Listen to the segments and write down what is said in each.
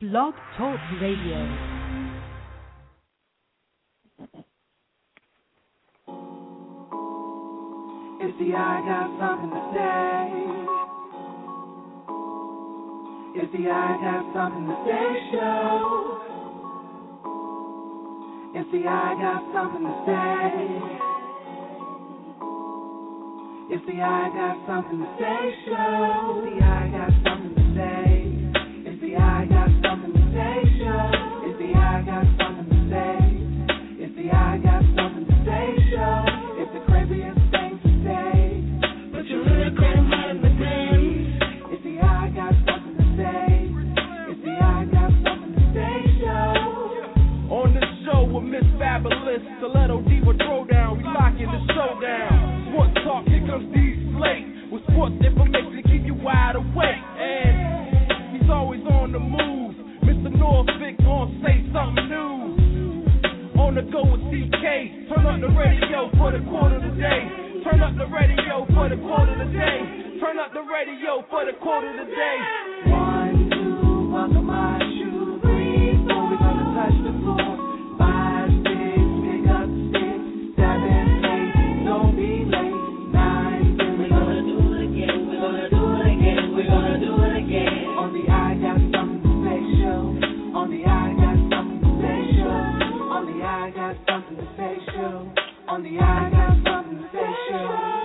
Blog Talk Radio. It's the I Got Something to Say. It's the I Got Something to Say show. It's the I Got Something to Say. It's the I Got Something to Say show. It's the I Got Something to Say. It's the I Got Something to Say show. It's the I Got Something to Say. It's the I Got Something to Say show. It's the craziest thing to say, but your lyrical mind in the day. It's the I Got Something to Say. It's the I Got Something to Say show. On this show with Miss Fabulous, Stiletto Diva Throwdown, we locking the show down. Sports talk, here comes D Slate with sports information to keep you wide awake. And he's always on the move. Mr. Norfolk gon' say something new. On the go with CK. Turn up the radio for the quarter of the day. Turn up the radio for the quarter of the day. Turn up the radio for the quarter of the day. 1, 2, buckle my shoe. 3, 4, we're gonna touch the floor. 5, 6, pick up 6, 7, 8, don't be late. 9, 10, we're gonna do it again. We're gonna do it again. We're gonna do it again. On the I Got Something to Say show. On the I Got Something to Say show. On the I Got Something to Say show. On the I Got Something to Say show.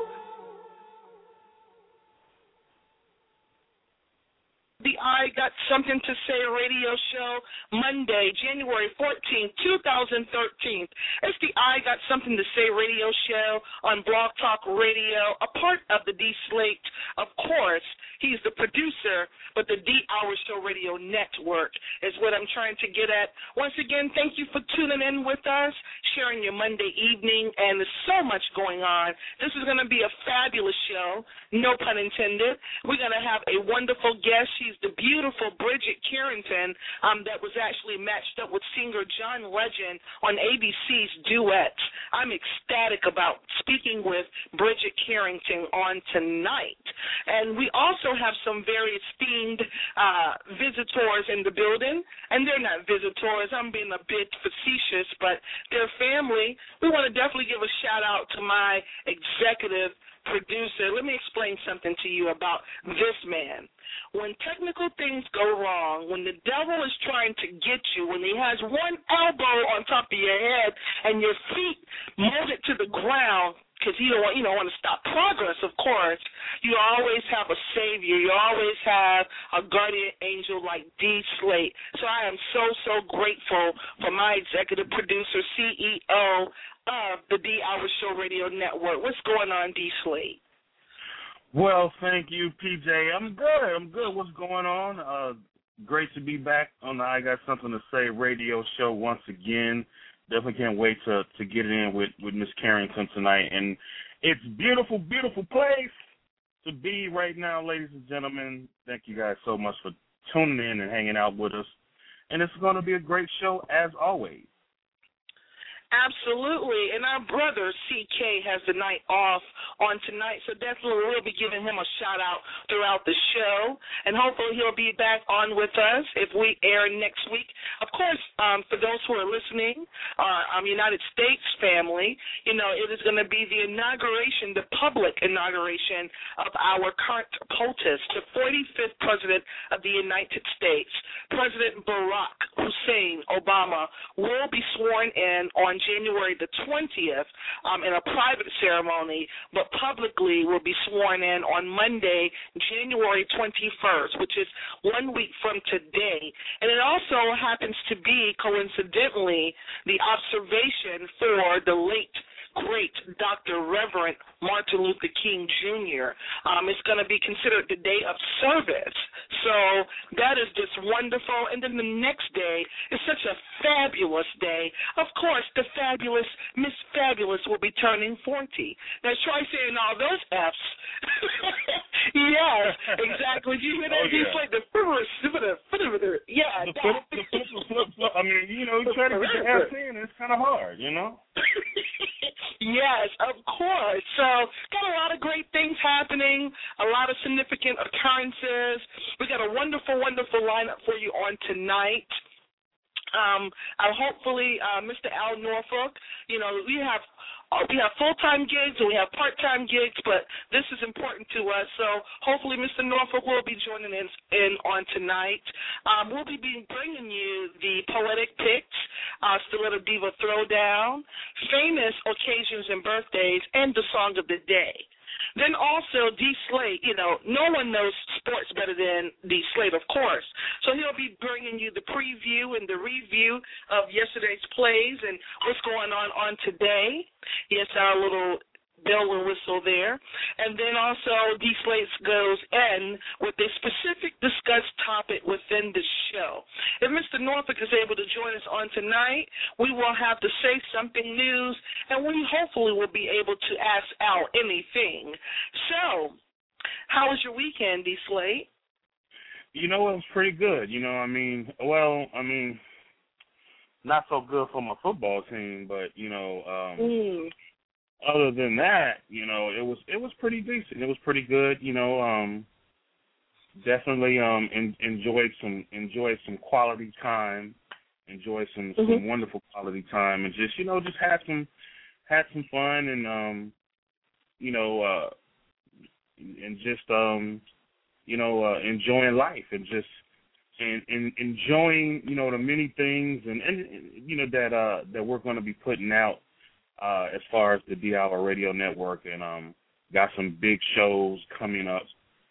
The I Got Something to Say radio show, Monday, January 14th, 2013. It's the I Got Something to Say radio show on Blog Talk Radio, a part of the D Slate. Of course, he's the producer, but the D Hour Show Radio Network is what I'm trying to get at. Once again, thank you for tuning in with us, sharing your Monday evening, and there's so much going on. This is going to be a fabulous show, no pun intended. We're going to have a wonderful guest. She's the beautiful Bridget Carrington that was actually matched up with singer John Legend on ABC's Duets. I'm ecstatic about speaking with Bridget Carrington on tonight. And we also have some very esteemed visitors in the building. And they're not visitors. I'm being a bit facetious, but they're family. We want to definitely give a shout-out to my executive producer. Let me explain something to you about this man. When technical things go wrong, when the devil is trying to get you, when he has one elbow on top of your head and your feet molded to the ground, because you don't want to stop progress, of course, you always have a savior. You always have a guardian angel like D Slate. So I am so grateful for my executive producer, CEO of the D Hour Show Radio Network. What's going on, D Slate? Well, thank you, PJ. I'm good. What's going on? Great to be back on the I Got Something to Say radio show once again. Definitely can't wait to get it in with Miss Carrington tonight. And it's beautiful place to be right now, ladies and gentlemen. Thank you guys so much for tuning in and hanging out with us. And it's going to be a great show as always. Absolutely, and our brother CK has the night off on tonight, so definitely we'll be giving him a shout-out throughout the show, and hopefully he'll be back on with us if we air next week. Of course, for those who are listening, our United States family, it is going to be the inauguration, the public inauguration of our current POTUS, the 45th President of the United States. President Barack Hussein Obama will be sworn in on January the 20th in a private ceremony, but publicly will be sworn in on Monday, January 21st, which is 1 week from today. And it also happens to be, coincidentally, the observation for the late great Dr. Reverend Martin Luther King Jr. It's going to be considered the day of service. So that is just wonderful. And then the next day is such a fabulous day. Of course, the fabulous Miss Fabulous will be turning 40. Now try saying all those F's. Yes, exactly. Did you hear that? It's like the yeah. The flip. I mean, you try to get the F in, it's kind of hard, Yes, of course. So, got a lot of great things happening, a lot of significant occurrences. We got a wonderful, wonderful lineup for you on tonight. Hopefully, Mr. Al Norfolk, we have full-time gigs and we have part-time gigs, but this is important to us. So hopefully Mr. Norfolk will be joining in on tonight. We'll be bringing you the Poetic Picks, Stiletto Diva Throwdown, famous occasions and birthdays, and the Song of the Day. Then also D. Slate, no one knows sports better than D. Slate, of course. So he'll be bringing you the preview and the review of yesterday's plays and what's going on today. Yes, our little bell and whistle there. And then also D. Slate goes in with a specific discussed topic within the show. If Mr. Norfolk is able to join us on tonight, we will have to say something news, and we hopefully will be able to ask Al anything. So, how was your weekend, D. Slate? It was pretty good. Not so good for my football team, but, other than that, it was pretty decent. It was pretty good, definitely enjoyed some quality time, enjoyed some wonderful quality time, and just had some fun and enjoying life and just and enjoying the many things and that we're going to be putting out as far as the D-Hour Radio Network, and got some big shows coming up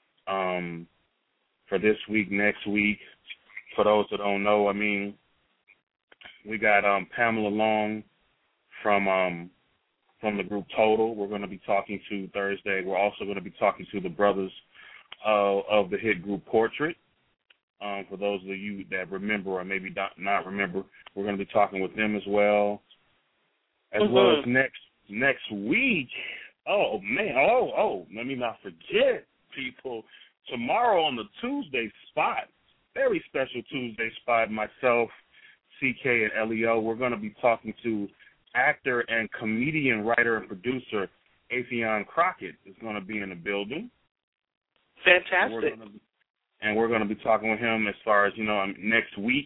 for this week, next week. For those that don't know, we got Pamela Long from the group Total. We're going to be talking to Thursday. We're also going to be talking to the brothers of the hit group Portrait. For those of you that remember or maybe not remember, we're going to be talking with them as well. As well as next week. Oh, man. Let me not forget, people. Tomorrow on the Tuesday spot, very special Tuesday spot, myself, CK, and Leo, we're going to be talking to actor and comedian, writer, and producer Afion Crockett is going to be in the building. Fantastic. And we're going to be talking with him as far as, next week.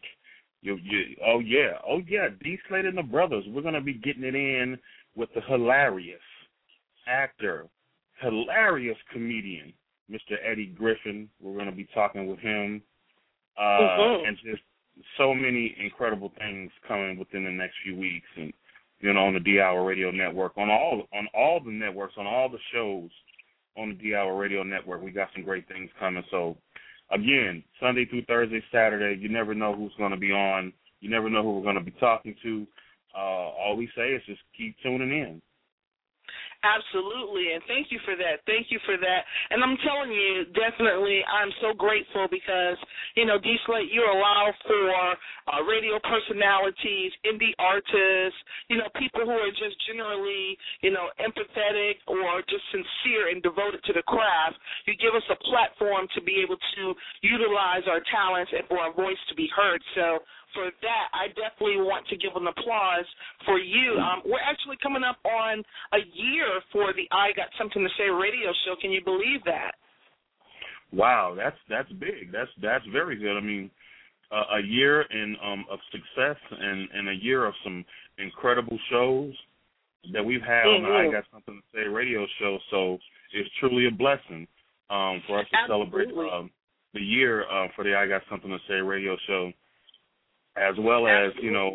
D. Slate and the Brothers. We're going to be getting it in with the hilarious actor, hilarious comedian, Mr. Eddie Griffin. We're going to be talking with him. And just so many incredible things coming within the next few weeks. And, on the D-Hour Radio Network, on all the networks, on all the shows on the D-Hour Radio Network, we got some great things coming. So, again, Sunday through Thursday, Saturday, you never know who's going to be on. You never know who we're going to be talking to. All we say is just keep tuning in. Absolutely, and thank you for that. Thank you for that. And I'm telling you, definitely, I'm so grateful because, D. Slate, you allow for radio personalities, indie artists, people who are just generally, empathetic or just sincere and devoted to the craft. You give us a platform to be able to utilize our talents and for our voice to be heard. So for that, I definitely want to give an applause for you. We're actually coming up on a year for the I Got Something to Say radio show. Can you believe that? Wow, that's big. That's very good. A year of success and a year of some incredible shows that we've had on the I Got Something to Say radio show. So it's truly a blessing for us to celebrate the year for the I Got Something to Say radio show, as well as,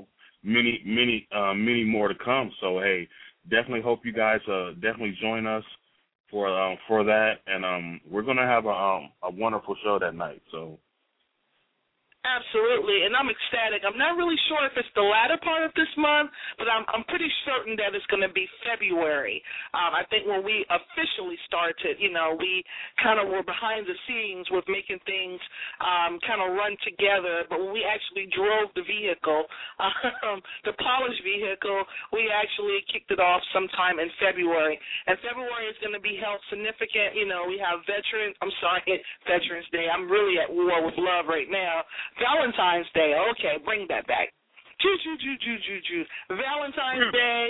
many more to come. So, hey, definitely hope you guys definitely join us for that. And we're going to have a wonderful show that night. So. Absolutely, and I'm ecstatic. I'm not really sure if it's the latter part of this month, but I'm pretty certain that it's going to be February. I think when we officially started, we kind of were behind the scenes with making things kind of run together, but when we actually drove the vehicle, the polished vehicle, we actually kicked it off sometime in February. And February is going to be held significant. We have Veterans Day. I'm really at war with love right now. Valentine's Day. Okay, bring that back. Valentine's Day,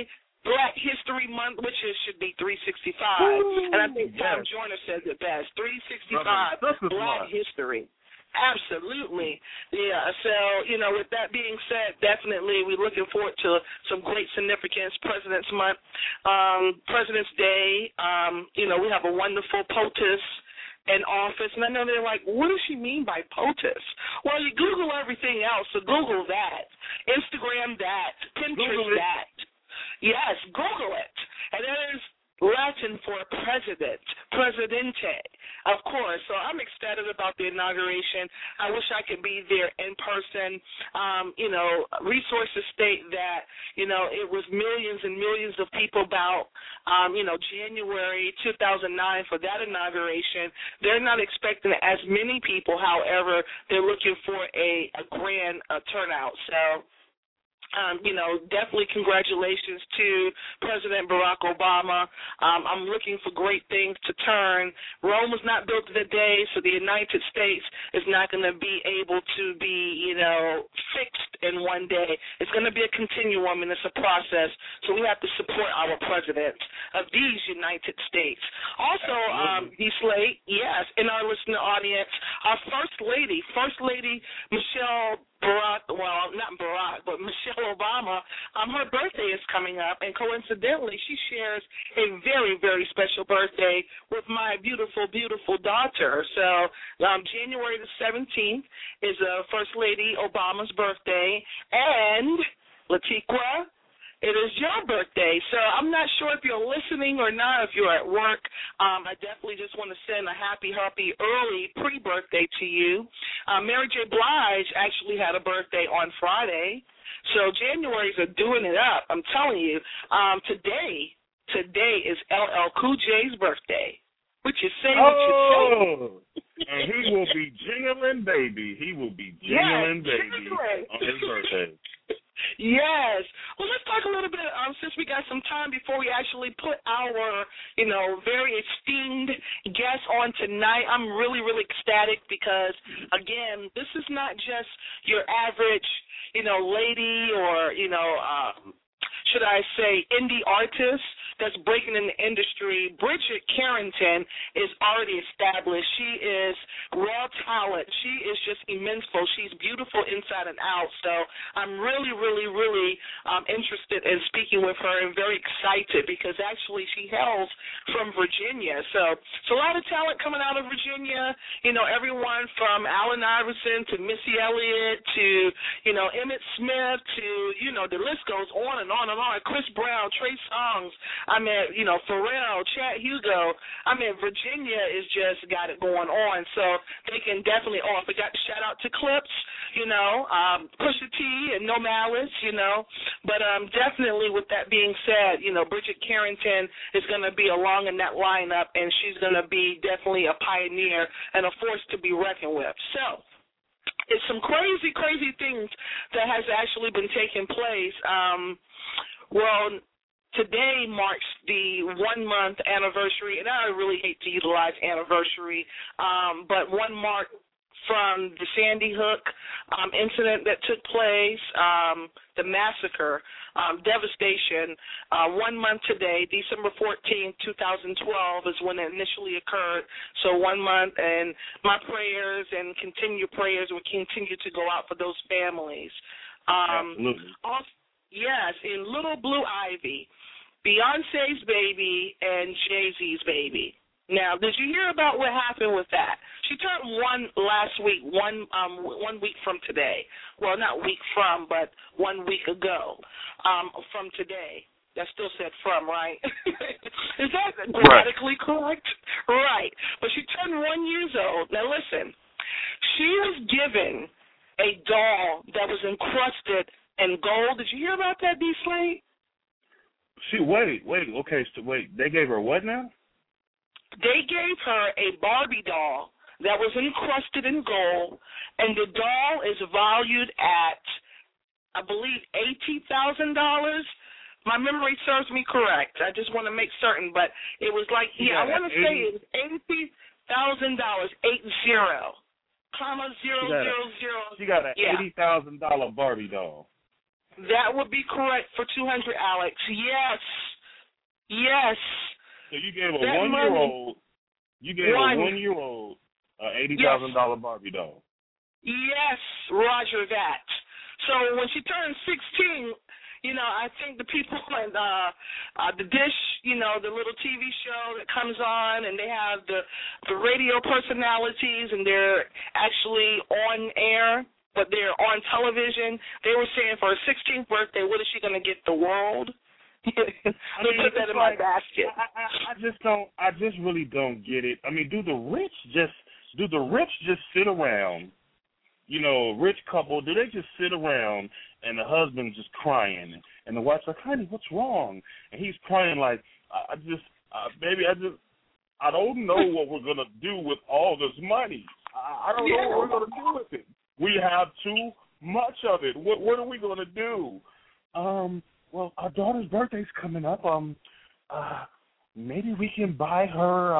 Black History Month, which should be 365. Ooh, and I think Tom yes. Joyner says it best. 365 Brother, Black History. Absolutely. Yeah. So, with that being said, definitely we're looking forward to some great significance. President's Month, President's Day. We have a wonderful POTUS in office. And I know they're like, what does she mean by POTUS? Well, you Google everything else. So Google that. Instagram that. Pinterest that. Yes, Google it. And there's Latin for president, presidente, of course. So I'm excited about the inauguration. I wish I could be there in person. Resources state that, it was millions and millions of people about, January 2009 for that inauguration. They're not expecting as many people. However, they're looking for a grand turnout. So, definitely congratulations to President Barack Obama. I'm looking for great things to turn. Rome was not built in a day, so the United States is not going to be able to be, fixed in one day. It's going to be a continuum, and it's a process, so we have to support our president of these United States. Also, D-Slate, yes, in our listener audience, our First Lady Michelle Barack, well, not Barack, but Michelle Obama, her birthday is coming up, and coincidentally, she shares a very, very special birthday with my beautiful, beautiful daughter. So January the 17th is First Lady Obama's birthday, and Latiqua, it is your birthday. So I'm not sure if you're listening or not, if you're at work. I definitely just want to send a happy early pre-birthday to you. Mary J. Blige actually had a birthday on Friday. So Januaries are doing it up. I'm telling you. Today is LL Cool J's birthday. What you say, And he will be jingling, baby. He will be jingling, baby, on his birthday. Yes. Well, let's talk a little bit, since we got some time before we actually put our, very esteemed guest on tonight. I'm really, really ecstatic because, again, this is not just your average, lady or, should I say, indie artist that's breaking in the industry. Bridget Carrington is already established. She is raw talent. She is just immenseful. She's beautiful inside and out. So I'm really, really, really interested in speaking with her and very excited because actually she hails from Virginia. So it's a lot of talent coming out of Virginia. Everyone from Allen Iverson to Missy Elliott to, Emmett Smith to, the list goes on and on and on. Chris Brown, Trey Songz. Pharrell, Chad Hugo. Virginia is just got it going on. So they can definitely, I forgot to shout out to Clips, Pusha T and No Malice, But definitely with that being said, Bridget Carrington is going to be along in that lineup, and she's going to be definitely a pioneer and a force to be reckoned with. So it's some crazy, crazy things that has actually been taking place. Today marks the 1-month anniversary, and I really hate to utilize anniversary, but 1 month from the Sandy Hook incident that took place, the massacre, devastation. 1 month today, December 14th, 2012 is when it initially occurred. So 1 month, and my prayers and continued prayers will continue to go out for those families. Absolutely. Also, yes, in Little Blue Ivy, Beyonce's baby and Jay-Z's baby. Now, did you hear about what happened with that? She turned 1 last week, 1 week from today. Well, not week from, but 1 week ago from today. That still said from, right? Is that grammatically correct? Right. But she turned 1 year old. Now, listen, she was given a doll that was encrusted in gold. Did you hear about that, D-Slate? Wait. They gave her what now? They gave her a Barbie doll that was encrusted in gold, and the doll is valued at, I believe, $80,000. My memory serves me correct. I just want to make certain, but it was like, I want to say it was $80,000, 80, comma 000. She got an $80,000 Barbie doll. That would be correct for 200, Alex. Yes. Yes. So you gave a that 1-year-old. You gave One. a 1-year-old $80,000 Barbie doll. Yes, Roger that. So when she turns 16, I think the people in the Dish, the little TV show that comes on, and they have the radio personalities, and they're actually on air, but they're on television. They were saying for her 16th birthday, what is she going to get? The world? They put that in my basket. I just really don't get it. I mean, do the rich just sit around? Rich couple, do they just sit around and the husband's just crying and the wife's like, honey, what's wrong? And he's crying like, I don't know what we're gonna do with all this money. I don't know what we're gonna do with it. We have too much of it. What are we gonna do? Well, our daughter's birthday's coming up. Maybe we can buy her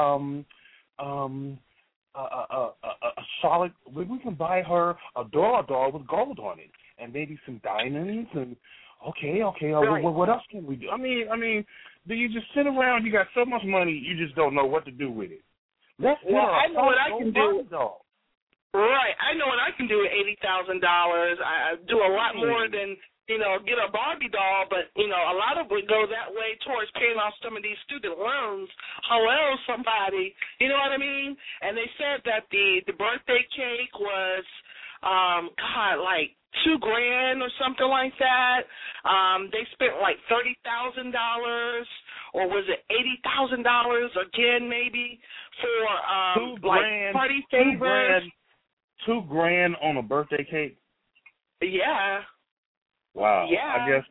a solid. We can buy her a doll with gold on it, and maybe some diamonds. And okay. Right. What else can we do? I mean, do you just sit around? You got so much money, you just don't know what to do with it. I know what I can do. Doll. Right, I know what I can do with $80,000. I do a lot more than get a Barbie doll, but a lot of it go that way towards paying off some of these student loans. Hello, somebody, you know what I mean? And they said that the birthday cake was, like $2,000 or something like that. They spent like $30,000, or was it $80,000 again, maybe for like party favors. $2,000 on a birthday cake. Yeah. Wow. Yeah.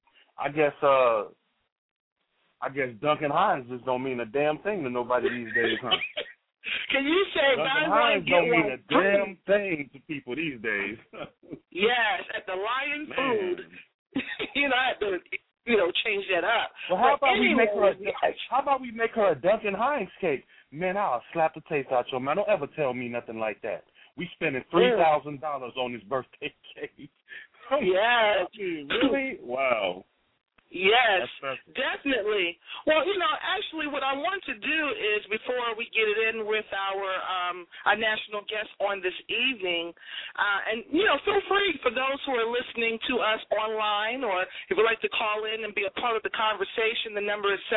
I guess Duncan Hines just don't mean a damn thing to nobody these days, huh? Can you say Duncan Hines don't mean a damn thing to people these days. Yes, at the Lion Food. I have to, change that up. Well, how about we make her a Duncan Hines cake? Man, I'll slap the taste out your man. Don't ever tell me nothing like that. We spending $3,000 on this birthday cake. Yes. Really? Wow. Yes, definitely. Well, actually what I want to do is, before we get it in with our national guest on this evening, and, feel free for those who are listening to us online, or if you'd like to call in and be a part of the conversation, the number is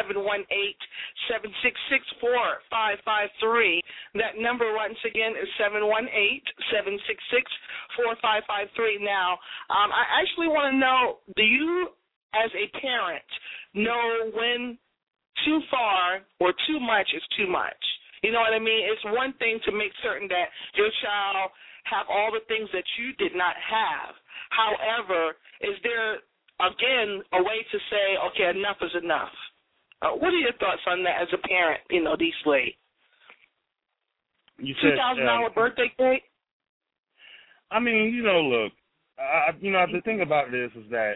718-766-4553. That number, once again, is 718-766-4553. Now, I actually want to know, do you, as a parent, know when too far or too much is too much? You know what I mean? It's one thing to make certain that your child have all the things that you did not have. However, is there, again, a way to say, okay, enough is enough? What are your thoughts on that as a parent, D-Slade? You said $2,000 birthday cake? I mean, look, the thing about it is that,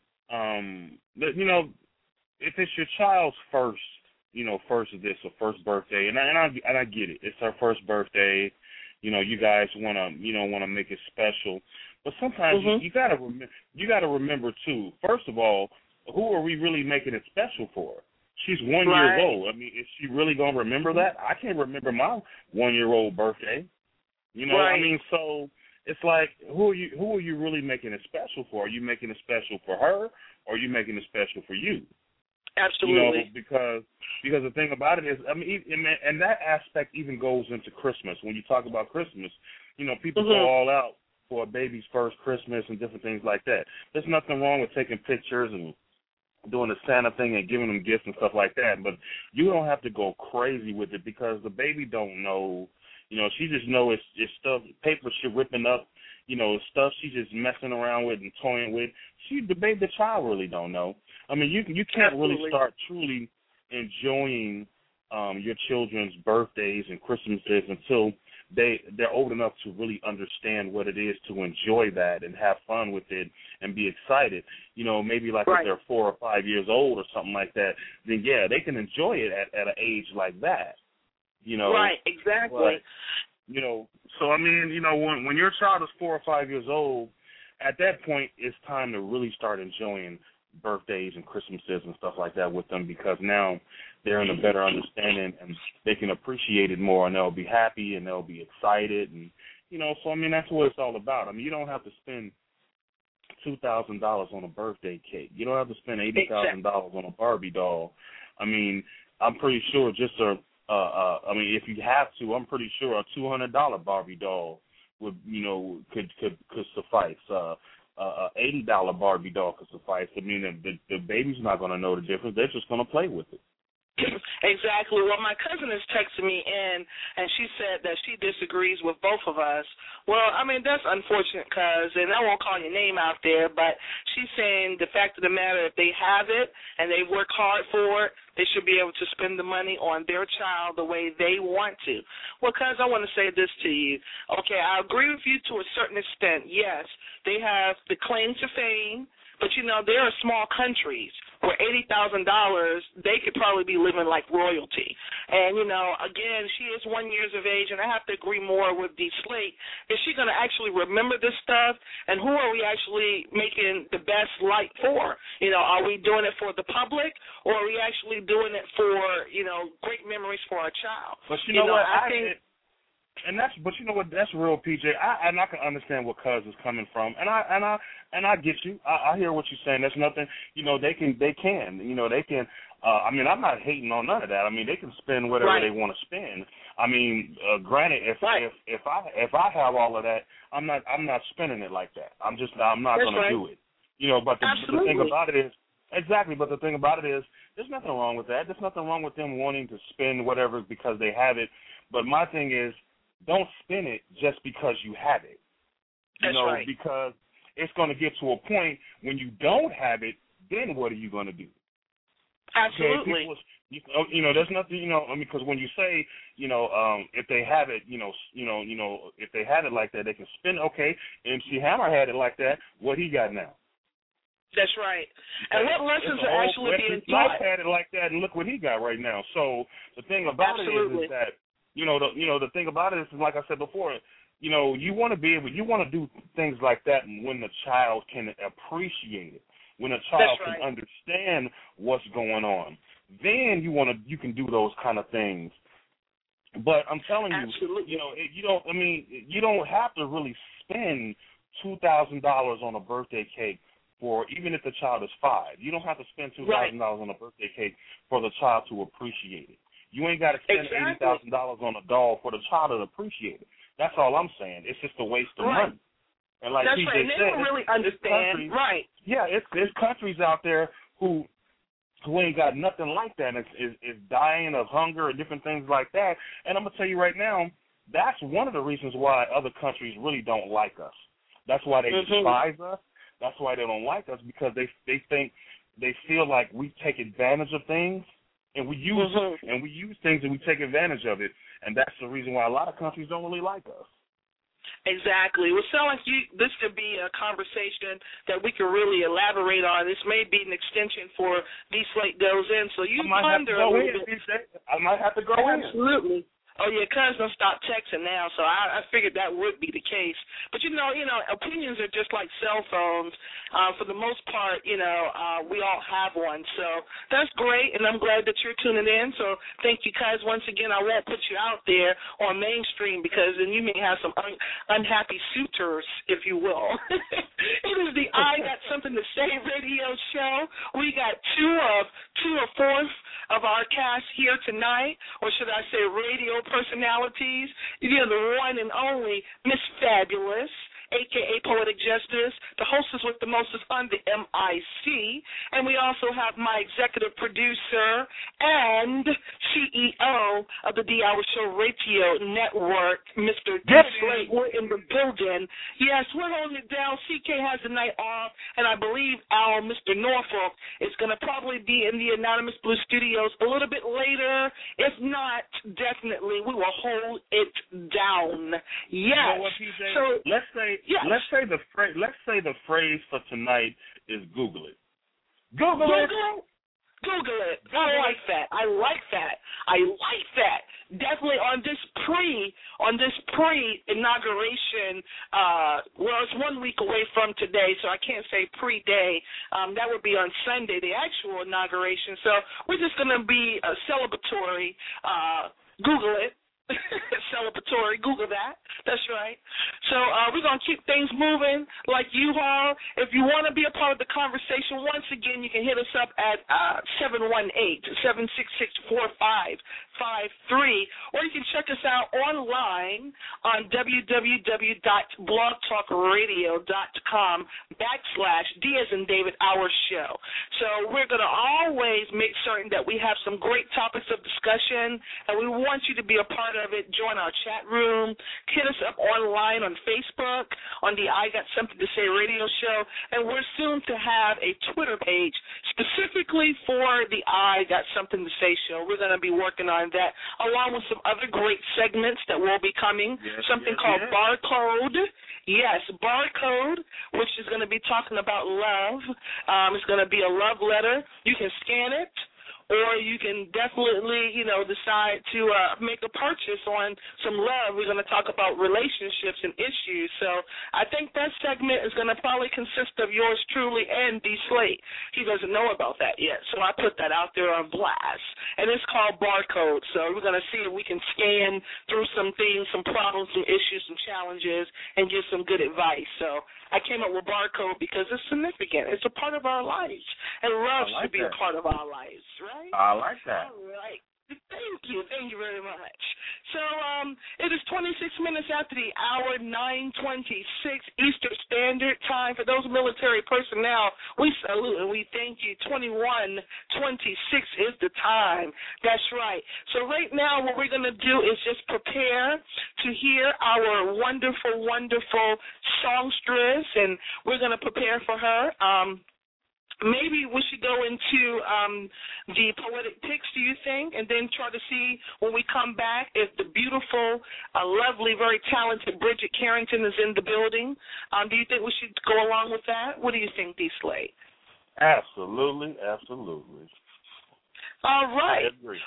if it's your child's first birthday, and I get it, it's her first birthday, you guys want to make it special, but sometimes you gotta remember too. First of all, who are we really making it special for? She's 1 year old. I mean, is she really gonna remember that? I can't remember my 1-year-old birthday. I mean, so. It's like, who are you really making it special for? Are you making it special for her, or are you making it special for you? Absolutely. Because the thing about it is, I mean, and that aspect even goes into Christmas. When you talk about Christmas, people go all out for a baby's first Christmas and different things like that. There's nothing wrong with taking pictures and doing the Santa thing and giving them gifts and stuff like that, but you don't have to go crazy with it, because the baby don't know. She just knows it's stuff, paper she's ripping up, stuff she's just messing around with and toying with. The child really don't know. I mean, you can't really start truly enjoying your children's birthdays and Christmases until they're old enough to really understand what it is to enjoy that and have fun with it and be excited. Maybe like if they're 4 or 5 years old or something like that, then yeah, they can enjoy it at an age like that. Right, exactly. But, so I mean, when your child is 4 or 5 years old, at that point, it's time to really start enjoying birthdays and Christmases and stuff like that with them, because now they're in a better understanding and they can appreciate it more, and they'll be happy and they'll be excited. And, so, I mean, that's what it's all about. I mean, you don't have to spend $2,000 on a birthday cake. You don't have to spend $80,000 on a Barbie doll. I mean, I'm pretty sure if you have to, I'm pretty sure a $200 Barbie doll would, could suffice. $80 Barbie doll could suffice. I mean, the baby's not going to know the difference. They're just going to play with it. Exactly. Well, my cousin is texting me in, and she said that she disagrees with both of us. Well, I mean, that's unfortunate, and I won't call your name out there, but she's saying the fact of the matter, if they have it and they work hard for it, they should be able to spend the money on their child the way they want to. Well, cuz, I want to say this to you. Okay, I agree with you to a certain extent. Yes, they have the claim to fame, but, there are small countries where $80,000, they could probably be living like royalty. And, again, she is 1 year of age, and I have to agree more with D. Slate. Is she going to actually remember this stuff? And who are we actually making the best light for? Are we doing it for the public, or are we actually doing it for, great memories for our child? But you know what? I think... But you know what? That's real, PJ. I can understand where Cuz is coming from, and I get you. I hear what you're saying. There's nothing. They can. They can. I mean, I'm not hating on none of that. I mean, they can spend whatever they want to spend. I mean, granted, if I have all of that, I'm not spending it like that. I'm not going to do it. But the thing about it is. Exactly, but the thing about it is, there's nothing wrong with that. There's nothing wrong with them wanting to spend whatever because they have it. But my thing is, don't spend it just because you have it. Because it's going to get to a point when you don't have it, then what are you going to do? Absolutely. Okay, there's nothing, because when you say, if they have it, if they have it like that, they can spend, okay, MC Hammer had it like that, what he got now? That's right. And what lessons are actually being taught? Life had it like that, and look what he got right now. So the thing about it is that, the thing about it is, like I said before, you want to do things like that when the child can appreciate it, when a child can understand what's going on. Then you can do those kind of things. But I'm telling you, you don't have to really spend $2,000 on a birthday cake for, even if the child is 5. You don't have to spend $2,000 on a birthday cake for the child to appreciate it. You ain't got to spend $80,000 on a doll for the child to appreciate it. That's all I'm saying. It's just a waste of money. And like that's PJ right. And they don't really understand. Right. Yeah, there's countries out there who ain't got nothing like that. Is dying of hunger and different things like that. And I'm gonna tell you right now, that's one of the reasons why other countries really don't like us. That's why they despise us. That's why they don't like us, because they feel like we take advantage of things. And we use things and we take advantage of it, and that's the reason why a lot of countries don't really like us. Exactly. Well, sound like this could be a conversation that we could really elaborate on. This may be an extension for D. Slate Goes In, so you ponder a little bit. I might have to go in. Absolutely. Oh, yeah, cuz don't stop texting now, so I figured that would be the case. But, opinions are just like cell phones. For the most part, we all have one. So that's great, and I'm glad that you're tuning in. So thank you, cuz. Once again, I won't put you out there on mainstream, because then you may have some unhappy suitors, if you will. It is the I Got Something to Say radio show. We got two or fourth of our cast here tonight, or should I say radio personalities. You're the one and only Miss Fabulous, a.k.a. Poetic Justice, the hostess with the mostest on the MIC, and we also have my executive producer and CEO of the D Hour Show Radio Network, Mr. D. Slate. We're in the building. Yes, we're holding it down. CK has the night off, and I believe our Mr. Norfolk is going to probably be in the Anonymous Blue Studios a little bit later. If not, definitely we will hold it down. Yes. You know what, PJ? So let's say the phrase for tonight is Google it. Google it. Google it. I like that. I like that. I like that. Definitely on this pre-inauguration, well, it's 1 week away from today, so I can't say pre-day. That would be on Sunday, the actual inauguration. So we're just going to be celebratory. Google it. Celebratory. Google that. That's right. So we're going to keep things moving like you are. If you want to be a part of the conversation, once again, you can hit us up at 718-766-4553, or you can check us out online on www.blogtalkradio.com/D as in David, our show. So we're going to always make certain that we have some great topics of discussion, and we want you to be a part of it. Join our chat room. Hit us up online on Facebook on the I Got Something to Say radio show, and we're soon to have a Twitter page specifically for the I Got Something to Say show. We're going to be working on that, along with some other great segments that will be coming. Something called Barcode. Yes, Barcode, which is going to be talking about love. It's going to be a love letter. You can scan it, or you can definitely, decide to make a purchase on some love. We're going to talk about relationships and issues. So I think that segment is going to probably consist of yours truly and D. Slate. He doesn't know about that yet, so I put that out there on blast. And it's called Barcode. So we're going to see if we can scan through some things, some problems, some issues, some challenges, and give some good advice. So I came up with Barcode because it's significant. It's a part of our lives, and love should be a part of our lives, right? I like that. All right. Thank you very much. So it is 26 minutes after the hour, 9:26 Eastern Standard Time. For those military personnel, we salute and we thank you. 21:26 is the time. That's right. So right now what we're going to do is just prepare to hear our wonderful, wonderful songstress, and we're going to prepare for her. Maybe we should go into the poetic picks, do you think, and then try to see when we come back if the beautiful, lovely, very talented Bridget Carrington is in the building. Do you think we should go along with that? What do you think, D. Slate? Absolutely, absolutely. All right. I agree.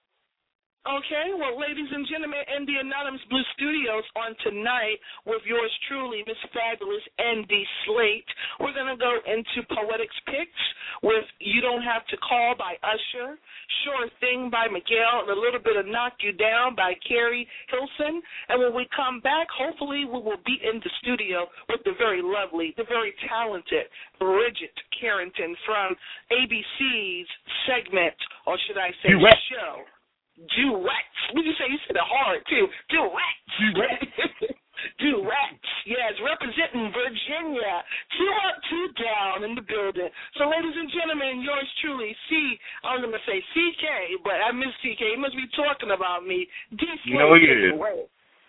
Okay, well, ladies and gentlemen, in the Anonymous Blue Studios on tonight with yours truly, Miss Fabulous and D. Slate, we're going to go into Poetics Picks with You Don't Have to Call by Usher, Sure Thing by Miguel, and a little bit of Knock You Down by Carrie Hilson. And when we come back, hopefully we will be in the studio with the very lovely, the very talented Bridget Carrington from ABC's segment, or should I say show. Duets. What did you say? You said it hard, too. Duets. Duets. Yes, representing Virginia. 2 up, 2 down in the building. So, ladies and gentlemen, yours truly, I was going to say CK, but I miss CK. He must be talking about me. D. Slate, take it away.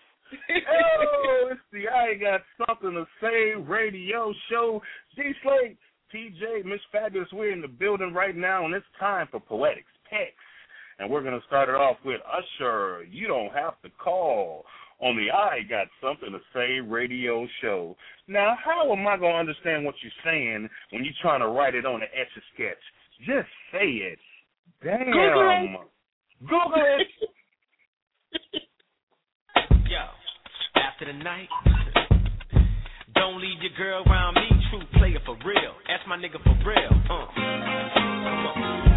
Oh, it's the I Got Something to Say radio show. D. Slate, TJ, Miss Fabulous, we're in the building right now, and it's time for Poetics Picks. And we're going to start it off with Usher, You Don't Have to Call, on the I Got Something to Say radio show. Now, how am I going to understand what you're saying when you're trying to write it on an Etch-a-Sketch? Just say it. Damn. Google it. Yo, after the night, don't leave your girl around me, true player for real. Ask my nigga for real. Come on.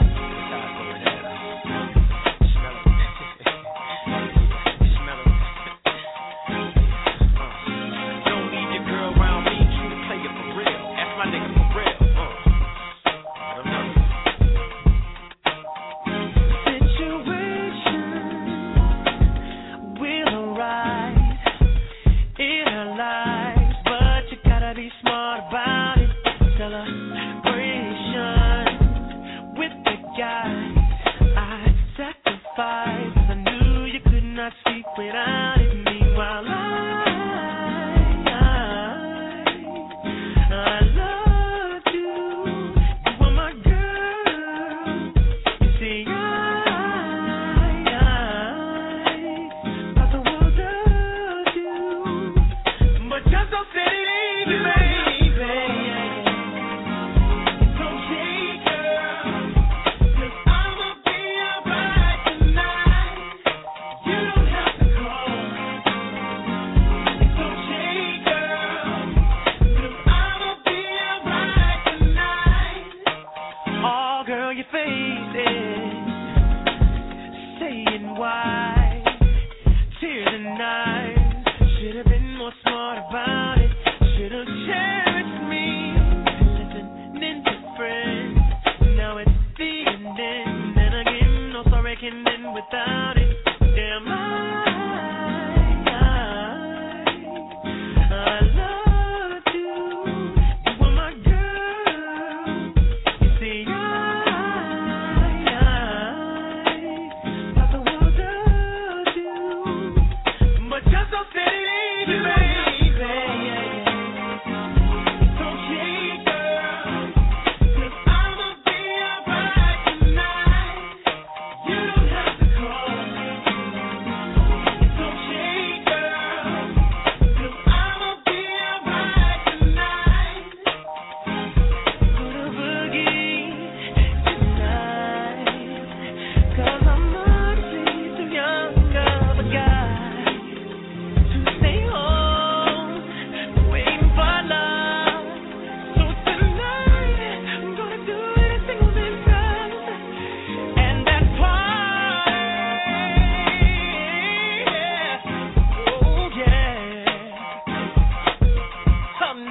Without it, meanwhile I loved you. You were my girl. You see, I thought the world of you, but just don't say it easy, baby. Don't take her.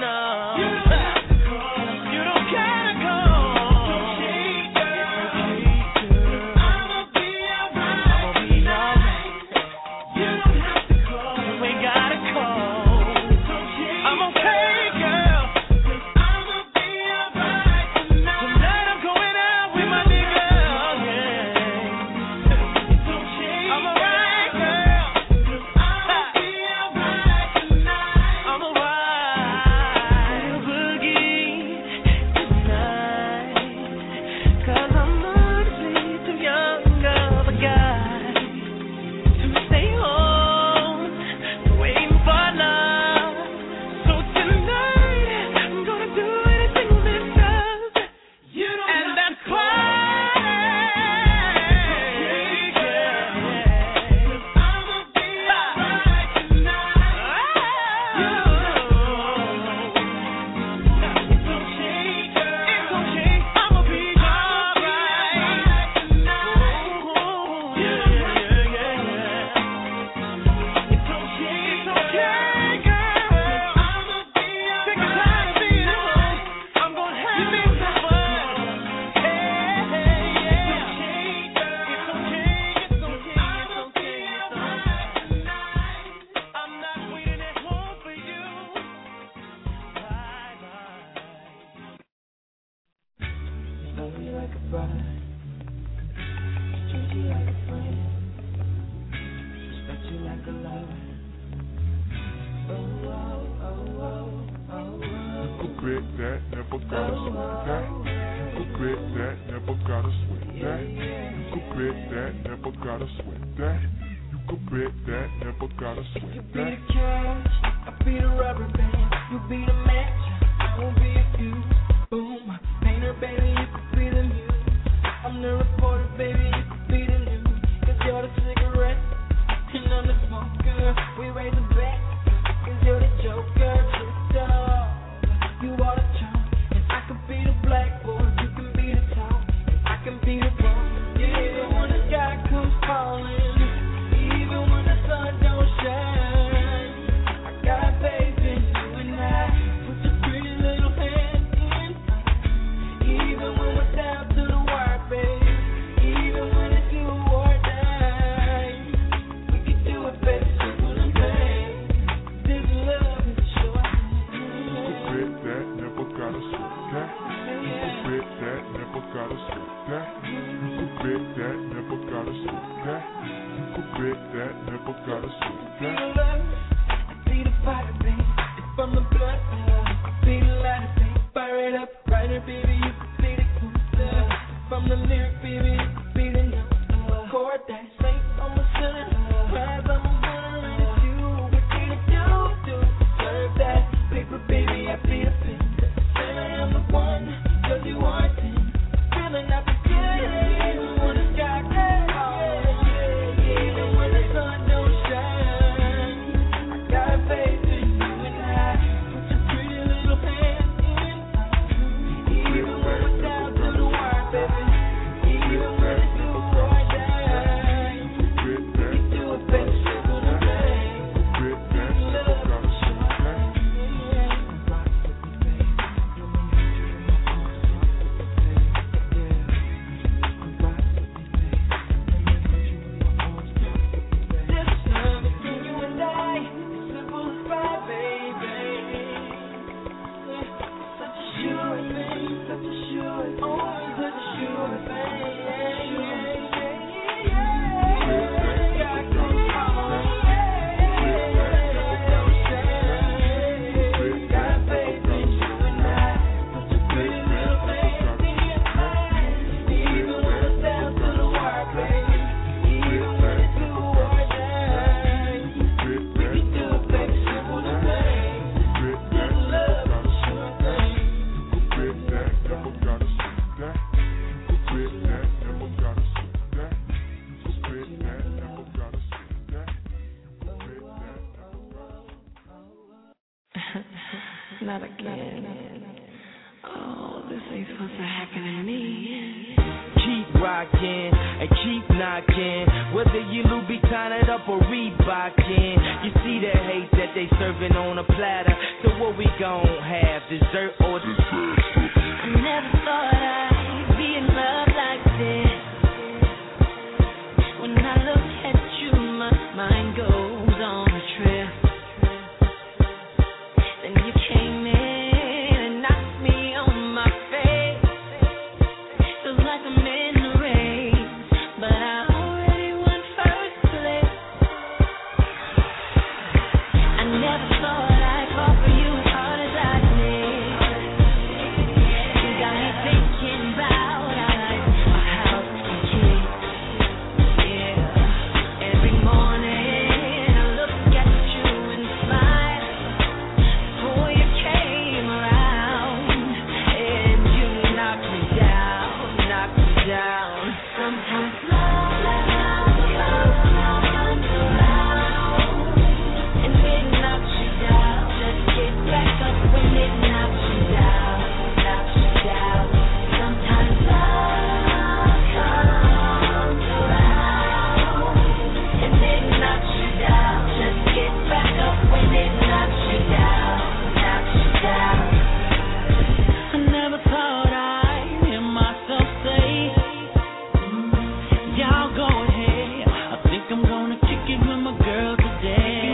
Not again. Oh, this ain't supposed to happen to me. keep rocking and keep knocking. Whether you Louboutin it up or Reebokin, you see the hate that they serving on a platter. So what we gon' have, dessert or dessert? I never thought I'd be in love like this. When I look at you, my mind goes on a trip. Then you came in and knocked me on my face. Feels like I'm in the race, but I already won first place. I never thought I'd fall for you as hard as I did. You got me thinking about how to kick. Yeah, every morning I look at you and smile. Before you came around, and you knocked me down, knocked me down. Sometimes love comes around, and it knocks you down. Just get back up when it knocks you down, knocks you down. Sometimes love comes around, and it knocks you down. Just get back up when it knocks you down, knocks you down. I never thought I'd hear myself say, y'all go ahead. I think I'm gonna kick it with my girl today.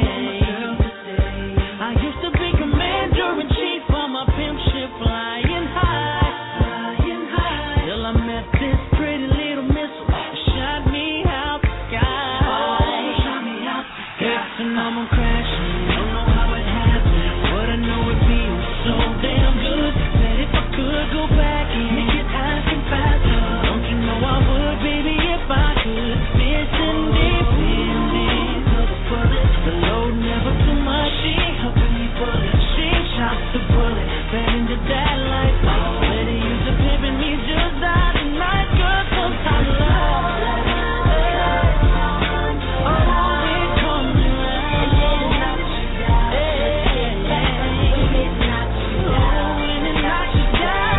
I used to be commander-in-chief for my pimp ship flying high. Till I met this pretty little missile that shot me out the sky. Guess and I'm crashing. Don't know how it happened, but I know it feels so damn good. That if I could go back and make it happen faster, don't you know I would, baby, if I could. Missing depending of the bullet, the load never too much. She helping me bullet, she shot the bullet, fed into that life. Better use the pimping me just that night, girl. Sometimes love, oh, it comes around. When it knocks you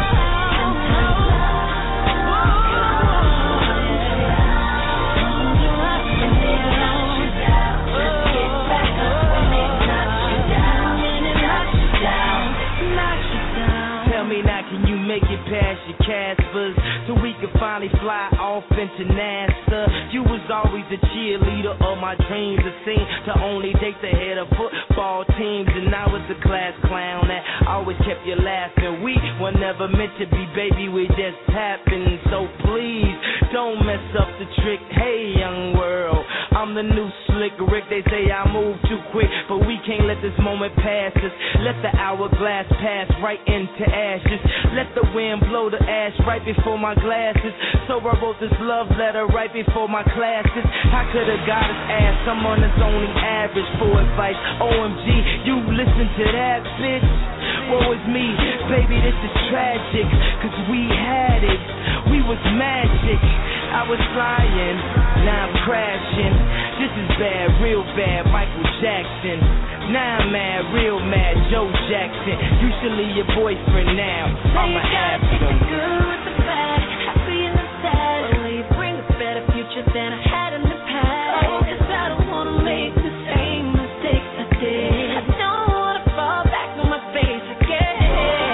down. Tell me now, can you make it past your Caspers so we can finally fly off into NASA? You was always a cheerleader of my dreams. It seemed to only date the head of football teams, and I was the class clown that always kept you laughing. We were never meant to be, baby, we just happened. So please don't mess up the trick. Hey, young world, I'm the new slick Rick. They say I move too quick, but we can't let this moment pass us. Let the hourglass pass right into ashes. Let the wind blow the ash right before my glasses. So I wrote this love letter right before my classes. I could have got his ass, someone that's only average for advice. OMG, you listen to that, bitch. Woe is me, baby, this is tragic, cause we had it, we was magic. I was flying, now I'm crashing. This is bad, real bad, Michael Jackson. Now I'm mad, real mad, Joe Jackson. You should leave your boyfriend now, I'ma ask him. The good with the bad, happy and the sad. Will you bring a better future than I had in the past? Cause I don't wanna make the same mistakes I did. I don't wanna fall back on my face again.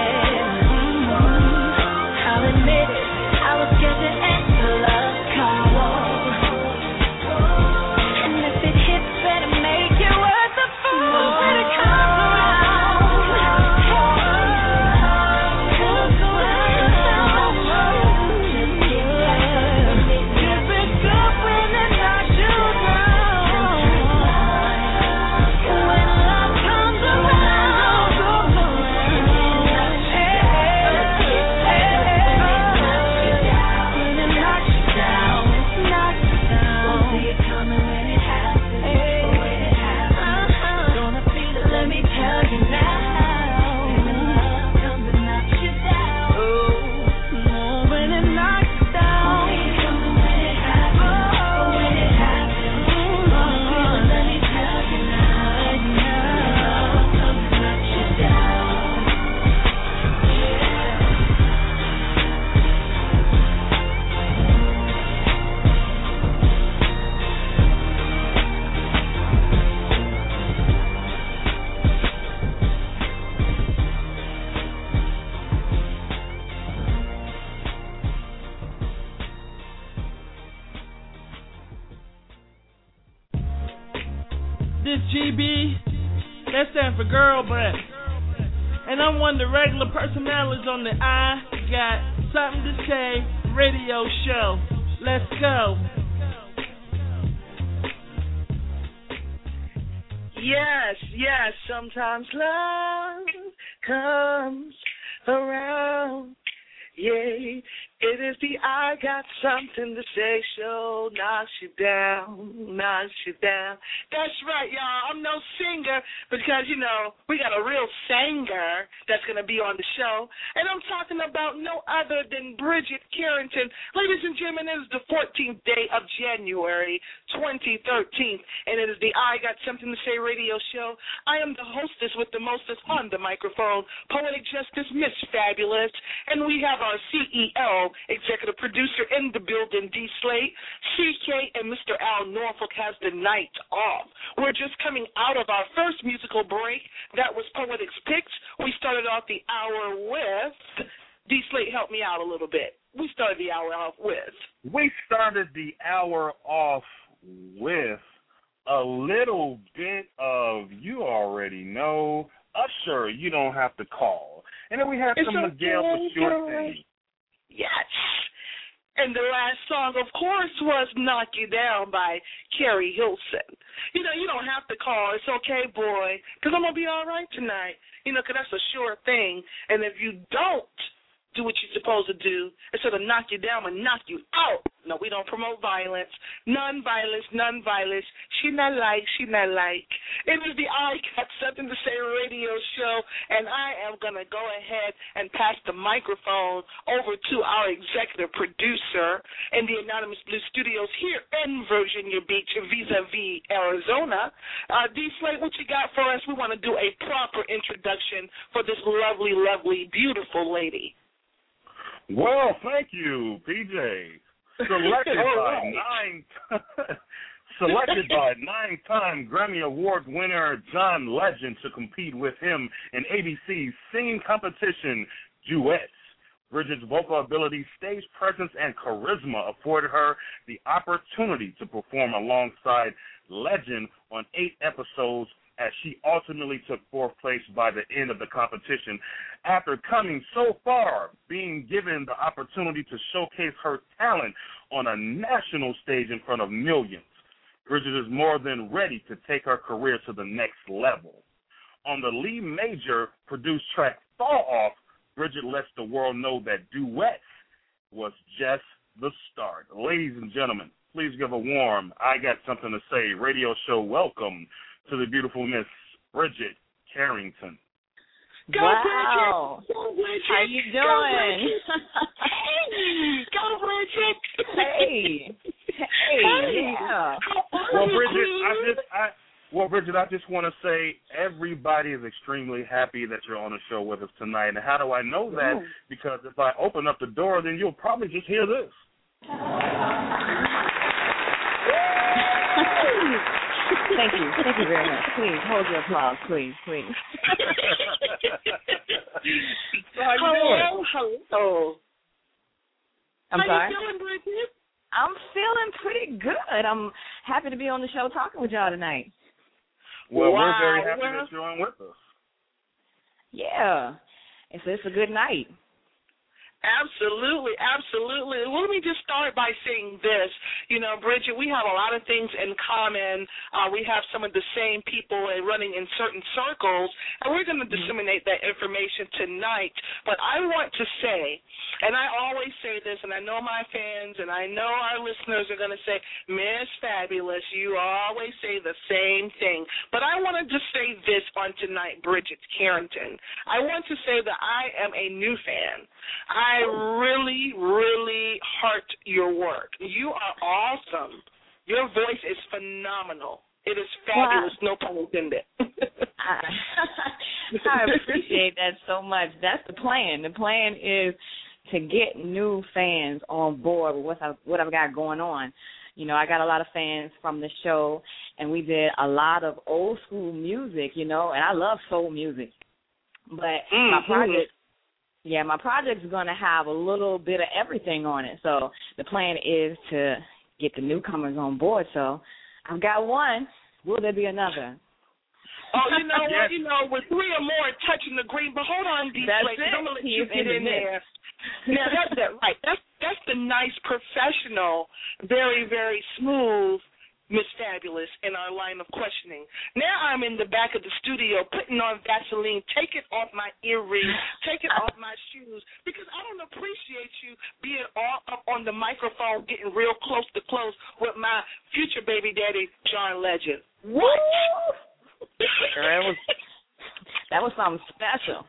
I'll admit it, I was scared to answer love call. And if it hits, better make it worth the fool when it comes around. Comes around. this GB, that stands for girl breath. And I'm one of the regular personalities on the I Got Something to Say radio show. Let's go. Yes, sometimes love comes around. Yeah, it is the I Got Something to Say show. Knocks you down. That's right, y'all. I'm no singer because, we got a real singer that's going to be on the show. And I'm talking about no other than Bridget Carrington. Ladies and gentlemen, it is the 14th day of January 2013, and it is the I Got Something to Say radio show. I am the hostess with the mostest on the microphone, Poetic Justice Miss Fabulous, and we have our CEO, executive producer in the building, D. Slate. CK and Mr. Al Norfolk has the night off. We're just coming out of our first musical break. That was Poetic's Picks. We started off the hour with, D. Slate, help me out a little bit. We started the hour off with a little bit of, you already know, Usher, You Don't Have to Call. And then we have some Miguel for Sure Thing. Yes. And the last song, of course, was Knock You Down by Carrie Hilson. You don't have to call. It's okay, boy, because I'm going to be all right tonight. Because that's a sure thing. And if you don't do what you're supposed to do, instead of knock you down and knock you out. No, we don't promote violence. None violence. She not like. It is the I Got Something to Say radio show, and I am going to go ahead and pass the microphone over to our executive producer in the Anonymous Blue Studios here in Virginia Beach, vis-a-vis Arizona. D. Slate, what you got for us? We want to do a proper introduction for this lovely, lovely, beautiful lady. Well, thank you, PJ. Selected by nine-time Grammy Award winner John Legend to compete with him in ABC's singing competition, Duets. Bridget's vocal ability, stage presence, and charisma afforded her the opportunity to perform alongside Legend on 8 episodes as she ultimately took 4th place by the end of the competition. After coming so far, being given the opportunity to showcase her talent on a national stage in front of millions, Bridget is more than ready to take her career to the next level. On the Lee Major produced track Fall Off, Bridget lets the world know that Duets was just the start. Ladies and gentlemen, please give a warm I Got Something to Say radio show welcome to the beautiful Miss Bridget Carrington. Wow. Go Bridget. How you doing? Go Bridget. Hey. Yeah. Well, Bridget, I just want to say everybody is extremely happy that you're on the show with us tonight. And how do I know that? Ooh. Because if I open up the door, then you'll probably just hear this. Thank you very much. Please, hold your applause, please. So how you doing? Hello. I'm sorry? How you feeling, Bridget? I'm feeling pretty good. I'm happy to be on the show talking with y'all tonight. Well, wow. We're very happy that you're on with us. Yeah. It's a good night. Absolutely. Well, let me just start by saying this. Bridget, we have a lot of things in common. We have some of the same people running in certain circles, and we're going to disseminate that information tonight. But I want to say, and I always say this, and I know my fans and I know our listeners are going to say, Miss Fabulous, you always say the same thing. But I wanted to say this on tonight, Bridget Carrington. I want to say that I am a new fan. I really, really heart your work. You are awesome. Your voice is phenomenal. It is fabulous, wow. No pun intended. I appreciate that so much. That's the plan. The plan is to get new fans on board with what I've got going on. I got a lot of fans from the show, and we did a lot of old school music, and I love soul music. But my project is going to have a little bit of everything on it. So the plan is to get the newcomers on board. So I've got one. Will there be another? Oh, you know what? You know, with 3 or more touching the green. But hold on, D. That's Slate, it. I'm gonna let He you is get in in the mix. there. Now that's right. That's the nice, professional, very, very smooth Miss Fabulous in our line of questioning. Now I'm in the back of the studio putting on Vaseline, take it off my earrings, take it off my shoes, because I don't appreciate you being all up on the microphone, getting real close with my future baby daddy, John Legend. What? Girl, that was something special.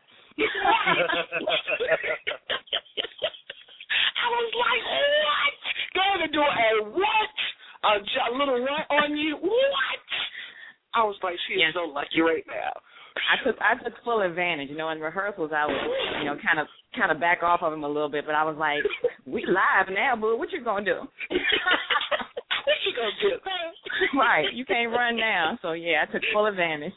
I was like, what? Going to do a what? A little what on you? What? I was like, she is so lucky right now. I took full advantage. You know, in rehearsals, I would, you know, kind of back off of him a little bit, but I was like, we live now, boo. What you gonna do? What you gonna do? Right, you can't run now. So yeah, I took full advantage.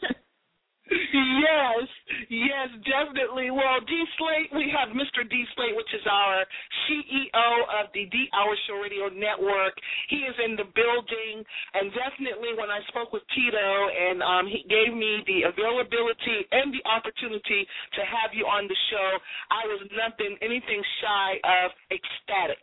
Yes, definitely. Well, D. Slate, we have Mr. D. Slate, which is our CEO of the D Hour Show Radio Network. He is in the building, and definitely when I spoke with Tito and he gave me the availability and the opportunity to have you on the show, I was anything shy of ecstatic.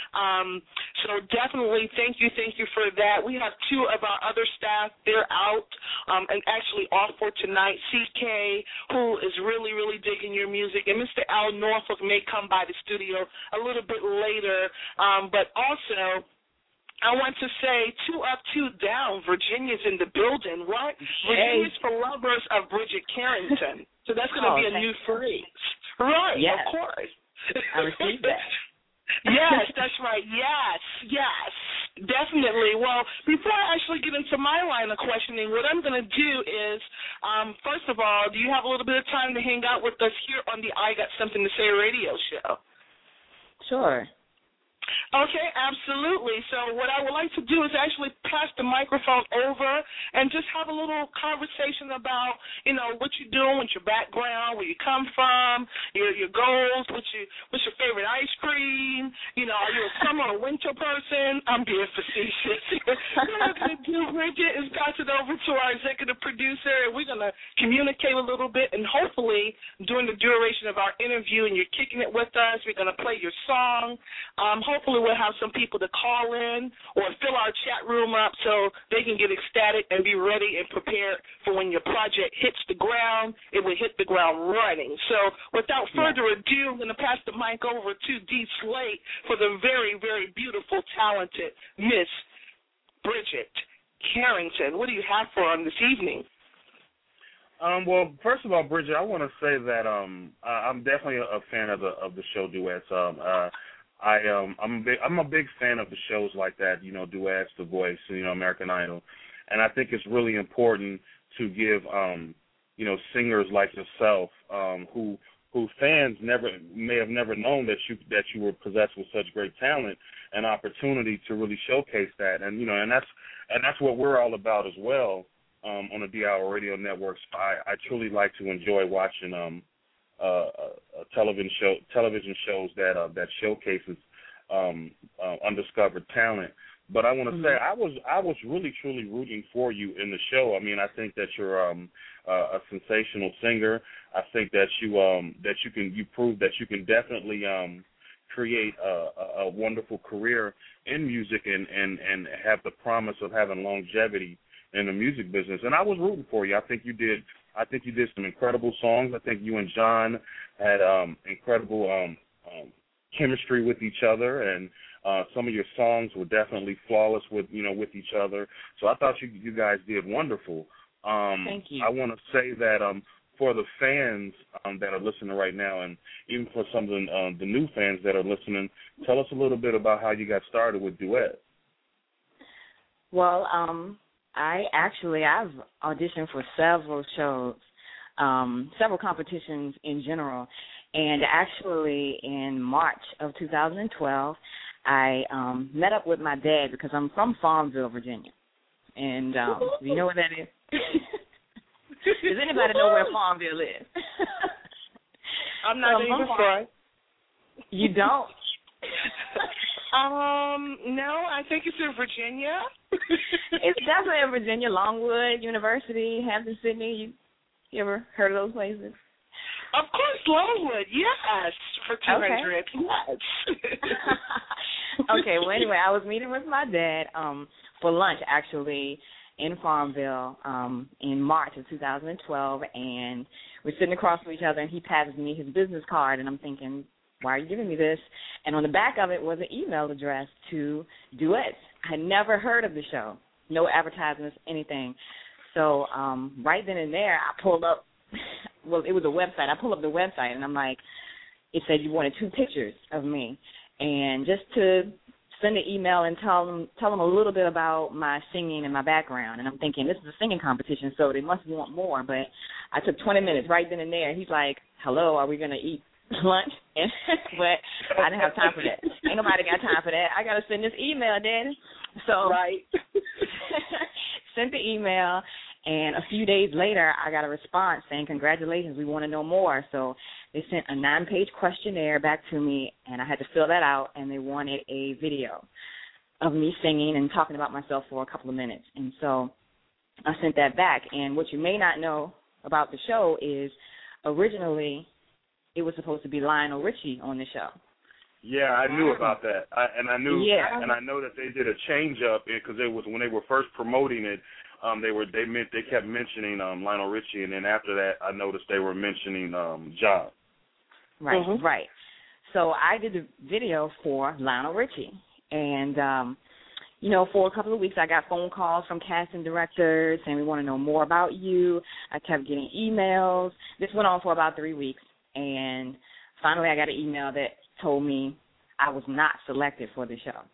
So definitely thank you for that. We have 2 of our other staff. They're out and actually off for tonight. CK, who is really, really digging your music, and Mr. Al Norfolk may come by the studio a little bit later. But also, I want to say 2 up, 2 down. Virginia's in the building. What? Virginia's for lovers of Bridget Carrington. So that's going to be a new phrase. Right, yes. Of course. I received that. Yes, that's right. Yes, definitely. Well, before I actually get into my line of questioning, what I'm going to do is, first of all, do you have a little bit of time to hang out with us here on the I Got Something to Say radio show? Sure. Okay, absolutely. So what I would like to do is actually pass the microphone over and just have a little conversation about, you know, what you're doing, what's your background, where you come from, your goals, what's your favorite ice cream, you know, are you a summer or winter person? I'm being facetious. What I'm going to do, Bridget, is pass it over to our executive producer, and we're going to communicate a little bit, and hopefully during the duration of our interview and you're kicking it with us, we're going to play your song. Hopefully we'll have some people to call in or fill our chat room up so they can get ecstatic and be ready and prepared for when your project hits the ground, it will hit the ground running. So without further ado, I'm going to pass the mic over to D. Slate for the very, very beautiful, talented Miss Bridget Carrington. What do you have for this evening? Well, first of all, Bridget, I want to say that I'm definitely a fan of the show Duets. I'm a big fan of the shows like that, you know, Duets, The Voice, you know, American Idol, and I think it's really important to give, you know, singers like yourself, who fans may have never known that you were possessed with such great talent, an opportunity to really showcase that, and you know, and that's what we're all about as well, on the D Hour Radio Network. So I truly like to enjoy watching television shows that showcases undiscovered talent. But I want to say I was really truly rooting for you in the show. I mean, I think that you're a sensational singer. I think that you prove that you can definitely create a wonderful career in music and have the promise of having longevity in the music business. And I was rooting for you. I think you did some incredible songs. I think you and John had incredible chemistry with each other, and some of your songs were definitely flawless with each other. So I thought you guys did wonderful. Thank you. I want to say that for the fans that are listening right now, and even for some of the new fans that are listening, tell us a little bit about how you got started with Duet. Well, I've auditioned for several shows, several competitions in general, and actually in March of 2012, I met up with my dad because I'm from Farmville, Virginia, and do you know where that is? Does anybody know where Farmville is? I'm not even sure. You don't? No, I think it's in Virginia. It's definitely in Virginia, Longwood University, Hampton, Sydney. You ever heard of those places? Of course, Longwood, yes, for 200, Okay. yes. Okay, well, anyway, I was meeting with my dad for lunch, actually, in Farmville in March of 2012, and we're sitting across from each other, and he passes me his business card, and I'm thinking, why are you giving me this? And on the back of it was an email address to Duets. I had never heard of the show, no advertisements, anything. So right then and there, I pulled up, well, it was a website. I pulled up the website, and I'm like, it said you wanted 2 pictures of me. And just to send an email and tell them a little bit about my singing and my background. And I'm thinking, this is a singing competition, so they must want more. But I took 20 minutes right then and there. He's like, hello, are we going to eat lunch? But I didn't have time for that. Ain't nobody got time for that. I got to send this email, Daddy. So right. sent the email, and a few days later, I got a response saying, congratulations, we want to know more. So they sent a 9-page questionnaire back to me, and I had to fill that out, and they wanted a video of me singing and talking about myself for a couple of minutes. And so I sent that back. And what you may not know about the show is originally it was supposed to be Lionel Richie on the show. Yeah, I knew about that, and I know that they did a change up because it was when they were first promoting it. They kept mentioning Lionel Richie, and then after that, I noticed they were mentioning John. Right, right. So I did the video for Lionel Richie, and for a couple of weeks, I got phone calls from casting directors saying we want to know more about you. I kept getting emails. This went on for about 3 weeks, and finally, I got an email that told me I was not selected for the show.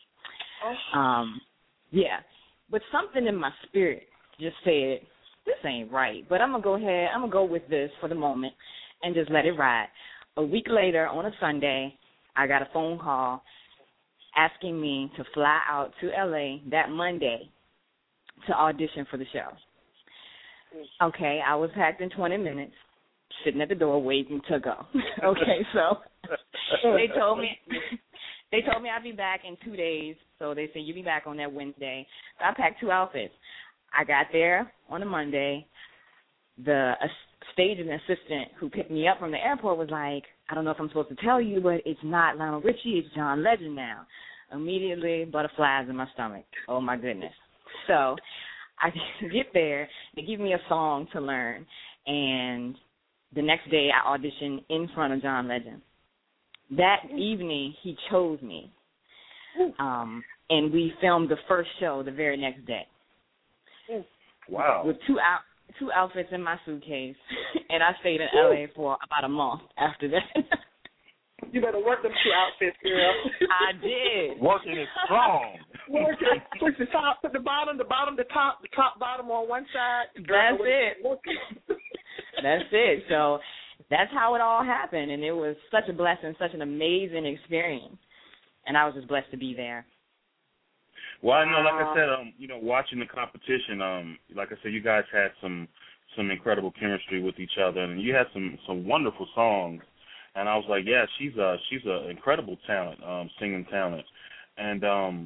Yeah. But something in my spirit just said, this ain't right. But I'm going to go with this for the moment and just let it ride. A week later, on a Sunday, I got a phone call asking me to fly out to L.A. that Monday to audition for the show. Okay, I was packed in 20 minutes, sitting at the door waiting to go. Okay, so they told me I'd be back in 2 days. So they said, you'll be back on that Wednesday. So I packed 2 outfits. I got there on a Monday. The staging assistant who picked me up from the airport was like, I don't know if I'm supposed to tell you, but it's not Lionel Richie, it's John Legend now. Immediately, butterflies in my stomach. Oh, my goodness. So I get there. They give me a song to learn. And the next day I auditioned in front of John Legend. That evening, he chose me, and we filmed the first show the very next day. Wow. With two outfits in my suitcase, and I stayed in L.A. for about a month after that. You better work them 2 outfits, girl. I did. Working is strong. Working. Push the top, put the bottom, the top, bottom on one side. That's it. That's it. So that's how it all happened, and it was such a blessing, such an amazing experience, and I was just blessed to be there. Well, I know, like I said, watching the competition, like I said, you guys had some incredible chemistry with each other, and you had some wonderful songs, and I was like, yeah, she's a incredible talent, singing talent, and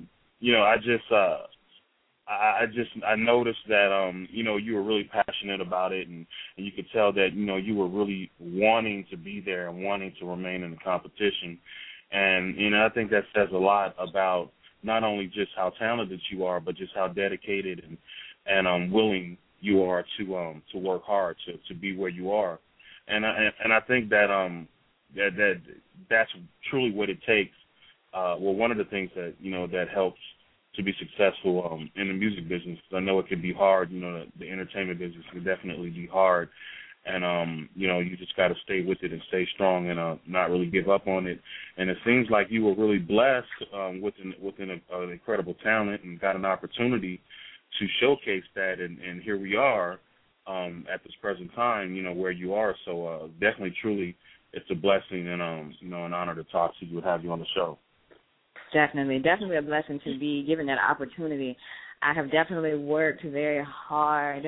I noticed that you were really passionate about it, and you could tell that you were really wanting to be there and wanting to remain in the competition, and I think that says a lot about not only just how talented you are, but just how dedicated and willing you are to work hard to be where you are, and I think that that's truly what it takes. One of the things that that helps to be successful in the music business. I know it can be hard. The entertainment business can definitely be hard, and you just got to stay with it and stay strong and not really give up on it. And it seems like you were really blessed within an incredible talent and got an opportunity to showcase that. And here we are at this present time, where you are. So definitely, truly, it's a blessing and an honor to talk to you and have you on the show. Definitely a blessing to be given that opportunity. I have definitely worked very hard,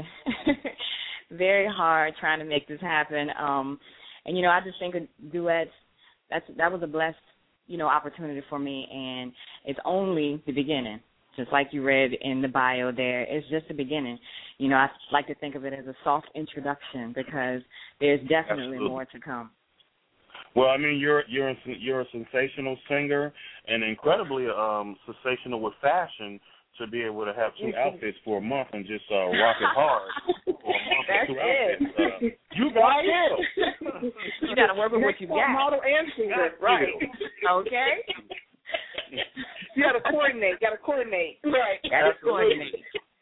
trying to make this happen. And I just think of Duets. That was a blessed, opportunity for me, and it's only the beginning. Just like you read in the bio there, it's just the beginning. I like to think of it as a soft introduction because there's definitely more to come. Well, I mean, you're a sensational singer and incredibly sensational with fashion to be able to have two outfits for a month and just rock it hard for a month That's with two it. outfits. You got it. You got to work with what you got. Model and singer, right? Okay. You got to coordinate. Right. Got to coordinate.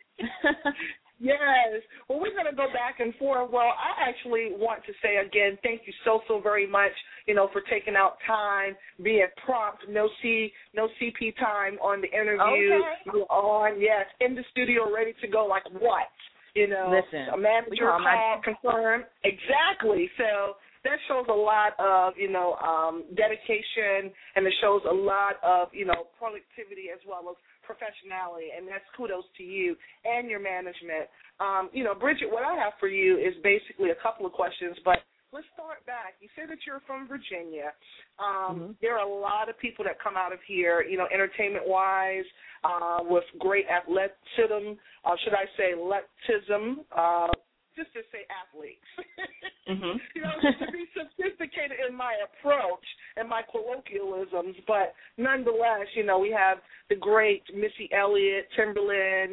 Yes. Well, we're going to go back and forth. Well, I actually want to say again, thank you so very much, for taking out time, being prompt, no CP time on the interview. Okay. You're on, yes, in the studio, ready to go. Like what? Listen, a manager call confirmed. Exactly. So that shows a lot of, dedication, and it shows a lot of, productivity as well as professionality, and that's kudos to you and your management. Bridget, what I have for you is basically a couple of questions, but let's start back. You said that you're from Virginia. There are a lot of people that come out of here, entertainment-wise, with great athleticism, should I say athleticism, just to say athletes. Just to be sophisticated in my approach and my colloquialisms, but nonetheless, we have the great Missy Elliott, Timberland,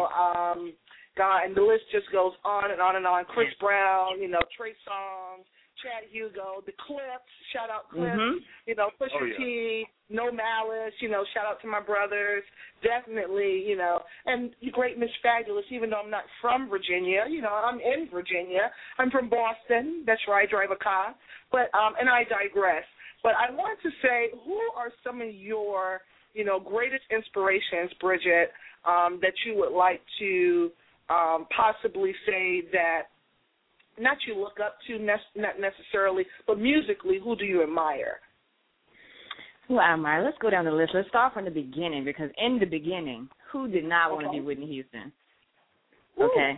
God, and the list just goes on and on and on. Chris Brown, Trey Songz, Chad Hugo, the Clips, shout out Clips, Pusha T, No Malice, shout out to my brothers, definitely, and the great Miss Fabulous, even though I'm not from Virginia, I'm in Virginia. I'm from Boston. That's where I drive a car. But, and I digress. But I want to say, who are some of your, greatest inspirations, Bridget, that you would like to possibly say that not you look up to, not necessarily, but musically, who do you admire? Who I admire? Let's go down the list. Let's start from the beginning, because in the beginning, who did not want to be Whitney Houston? Okay.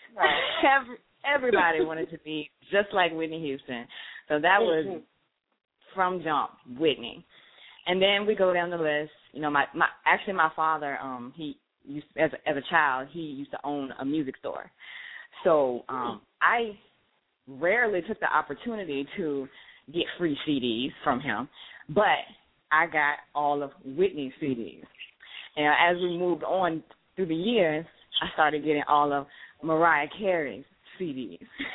Everybody wanted to be just like Whitney Houston. So that was from jump, Whitney. And then we go down the list. My father, he used, as a child, he used to own a music store. So I rarely took the opportunity to get free CDs from him, but I got all of Whitney's CDs. And as we moved on through the years, I started getting all of Mariah Carey's CDs.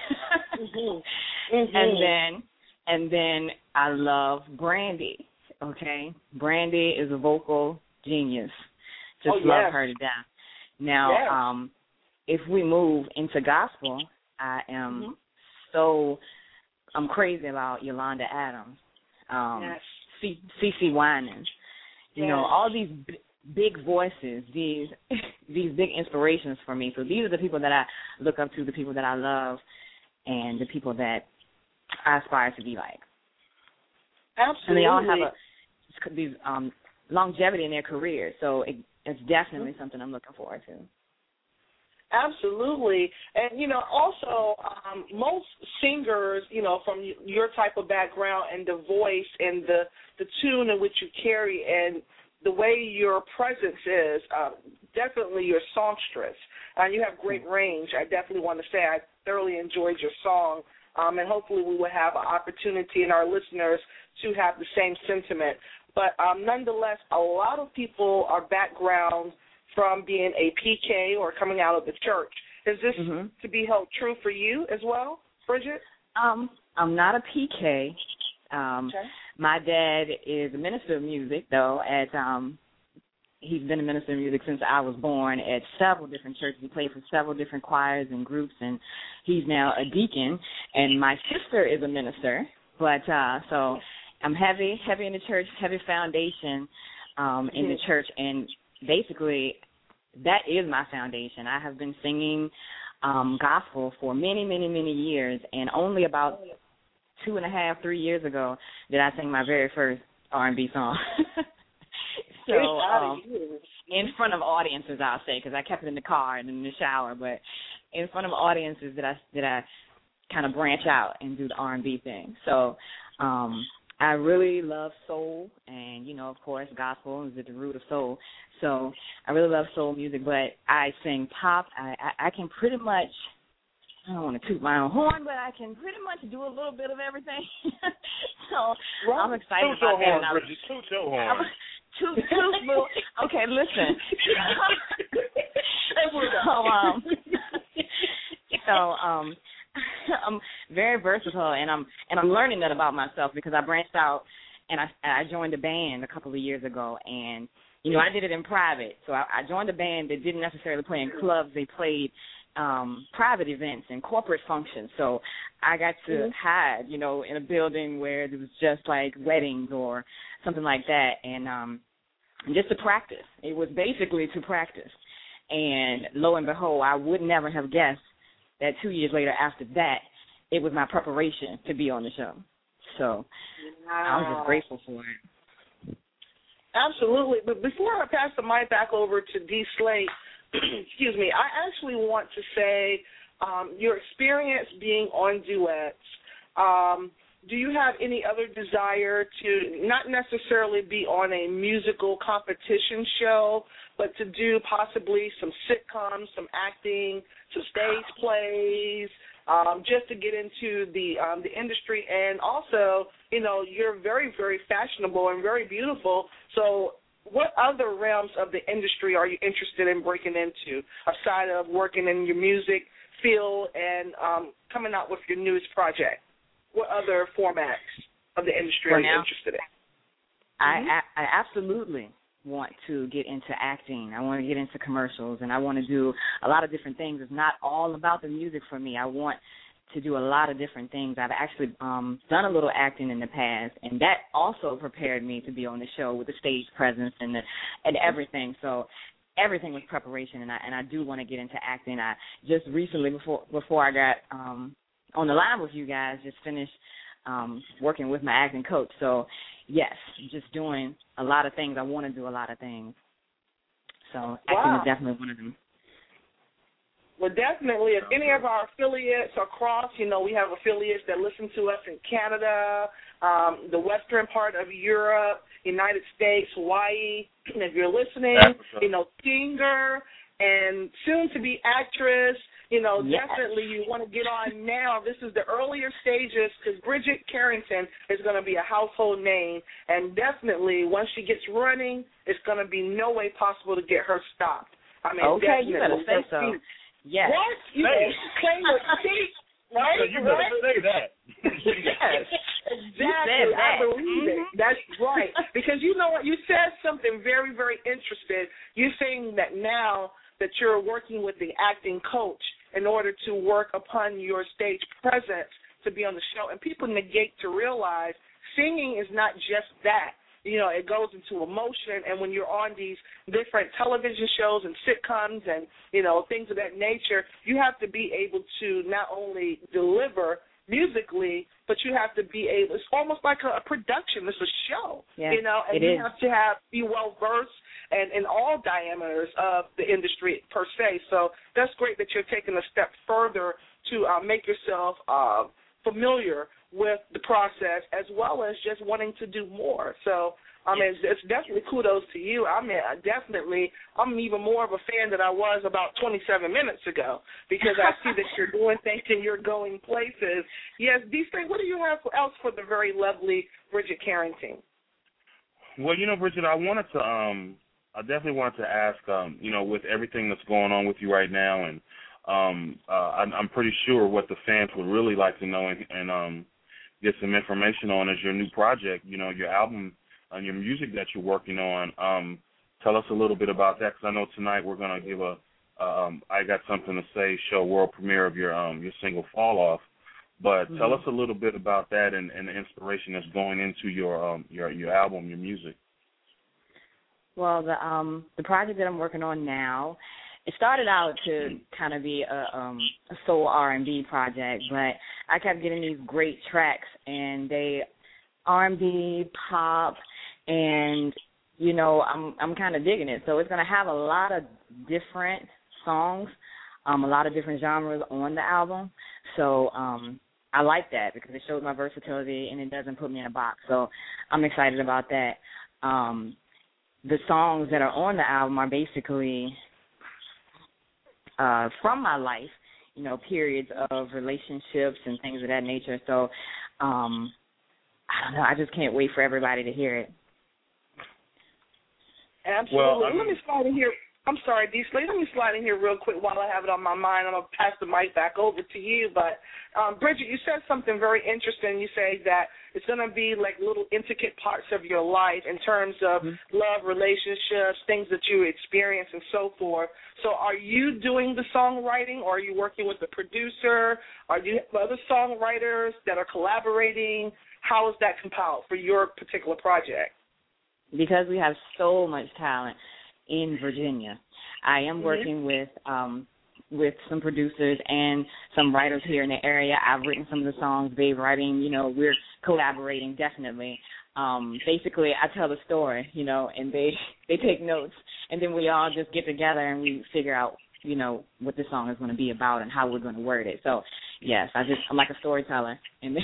And then I love Brandy. Okay, Brandy is a vocal genius. Just love her to death. Now, if we move into gospel, I am I'm crazy about Yolanda Adams, CeCe Winans. All these big voices, these big inspirations for me. So these are the people that I look up to, the people that I love, and the people that I aspire to be like. Absolutely. And they all have these longevity in their career. So it's definitely something I'm looking forward to. Absolutely. And, also most singers, from your type of background and the voice and the tune in which you carry and the way your presence is, definitely you're songstress. And you have great range. I definitely want to say I thoroughly enjoyed your song. And hopefully we will have an opportunity in our listeners to have the same sentiment. But nonetheless, a lot of people are background from being a PK or coming out of the church. Is this to be held true for you as well, Bridget? I'm not a PK. My dad is a minister of music, though. He's been a minister of music since I was born at several different churches. He played for several different choirs and groups, and he's now a deacon. And my sister is a minister, but so I'm heavy in the church, heavy foundation in the church, and basically that is my foundation. I have been singing gospel for many, many, many years, and only about 2.5, 3 years ago did I sing my very first R&B song. So in front of audiences, I'll say, because I kept it in the car and in the shower, but in front of audiences did I kind of branch out and do the R&B thing. So I really love soul, and, of course, gospel is at the root of soul. So I really love soul music, but I sing pop. I can pretty much, I don't want to toot my own horn, but I can pretty much do a little bit of everything. So I'm excited about that. Bridget, toot your horn. Toot, little. Okay, listen. I'm very versatile, and I'm learning that about myself because I branched out and I joined a band a couple of years ago, and I did it in private. So I joined a band that didn't necessarily play in clubs; they played private events and corporate functions. So I got to hide, in a building where there was just like weddings or something like that, and just to practice. It was basically to practice, and lo and behold, I would never have guessed that 2 years later after that, it was my preparation to be on the show. So I was just grateful for it. Absolutely. But before I pass the mic back over to D. Slate, excuse me, I actually want to say your experience being on duets, do you have any other desire to not necessarily be on a musical competition show, but to do possibly some sitcoms, some acting, some stage plays, just to get into the industry? And also, you're very, very fashionable and very beautiful. So what other realms of the industry are you interested in breaking into, aside of working in your music field and coming out with your newest project? What other formats of the industry are you interested in? I absolutely want to get into acting. I want to get into commercials, and I want to do a lot of different things. It's not all about the music for me. I want to do a lot of different things. I've actually done a little acting in the past, and that also prepared me to be on the show with the stage presence and everything. So everything was preparation, and I do want to get into acting. I just recently, before I got on the line with you guys, just finished working with my acting coach. So, yes, just doing a lot of things. I want to do a lot of things. So acting is definitely one of them. Well, definitely. If any of our affiliates across, we have affiliates that listen to us in Canada, the western part of Europe, United States, Hawaii. And if you're listening, singer and soon-to-be actress, definitely you want to get on now. This is the earlier stages because Bridget Carrington is going to be a household name, and definitely once she gets running, it's going to be no way possible to get her stopped. I mean, okay, you better say so. Yes. What? You claim with seat, right? So you better say that. Yes. Exactly. I believe it. That's right. Because you know what? You said something very, very interesting. You're saying that now that you're working with the acting coach in order to work upon your stage presence to be on the show. And people negate to realize singing is not just that. It goes into emotion. And when you're on these different television shows and sitcoms and, things of that nature, you have to be able to not only deliver musically, but you have to be able, it's almost like a production. It's a show, and you have to be well-versed and in all diameters of the industry per se. So that's great that you're taking a step further to make yourself familiar with the process as well as just wanting to do more. So, it's definitely kudos to you. I'm even more of a fan than I was about 27 minutes ago because I see that you're doing things and you're going places. Yes, D-Slate, what do you have else for the very lovely Bridget Carrington? Well, Bridget, I definitely wanted to ask, with everything that's going on with you right now, and I'm pretty sure what the fans would really like to know and get some information on is your new project, your album and your music that you're working on. Tell us a little bit about that, because I know tonight we're going to give I Got Something to Say show world premiere of your single Fall Off. But tell us a little bit about that and the inspiration that's going into your album, your music. Well, the project that I'm working on now, it started out to kind of be a soul R&B project, but I kept getting these great tracks, and they R&B, pop, and I'm kind of digging it. So it's going to have a lot of different songs, a lot of different genres on the album. So I like that because it shows my versatility and it doesn't put me in a box. So I'm excited about that. The songs that are on the album are basically from my life, you know, periods of relationships and things of that nature. So I don't know. I just can't wait for everybody to hear it. Absolutely. Well, let me slide in here. I'm sorry, D. Slade. Let me slide in here real quick while I have it on my mind. I'm going to pass the mic back over to you. But, Bridget, you said something very interesting. You say that it's going to be like little intricate parts of your life in terms of love, relationships, things that you experience, and so forth. So are you doing the songwriting, or are you working with the producer? Are you other songwriters that are collaborating? How is that compiled for your particular project? Because we have so much talent in Virginia, I am working with some producers and some writers here in the area. I've written some of the songs, they're writing, you know, we're collaborating definitely. Basically, I tell the story, you know, and they take notes, and then we all just get together and we figure out, you know, what the song is going to be about and how we're going to word it. So, yes, I'm like a storyteller, and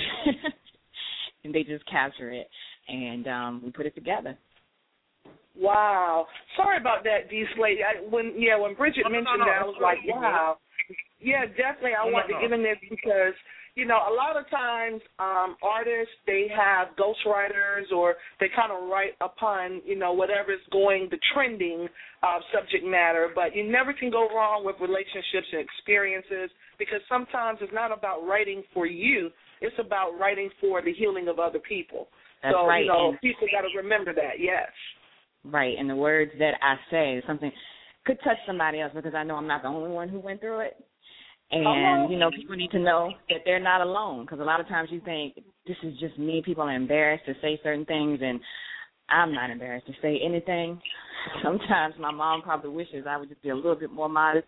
they just capture it, and we put it together. Wow. Sorry about that, D. Slade. When Bridget mentioned that, I was like, wow. Yeah, definitely. I want to get in there because, you know, a lot of times artists, they have ghostwriters or they kind of write upon, you know, whatever's going, the trending subject matter. But you never can go wrong with relationships and experiences because sometimes it's not about writing for you. It's about writing for the healing of other people. That's so, right. You know, people got to remember that, yes. Right, and the words that I say, something could touch somebody else because I know I'm not the only one who went through it. And, you know, people need to know that they're not alone because a lot of times you think, this is just me. People are embarrassed to say certain things, and I'm not embarrassed to say anything. Sometimes my mom probably wishes I would just be a little bit more modest.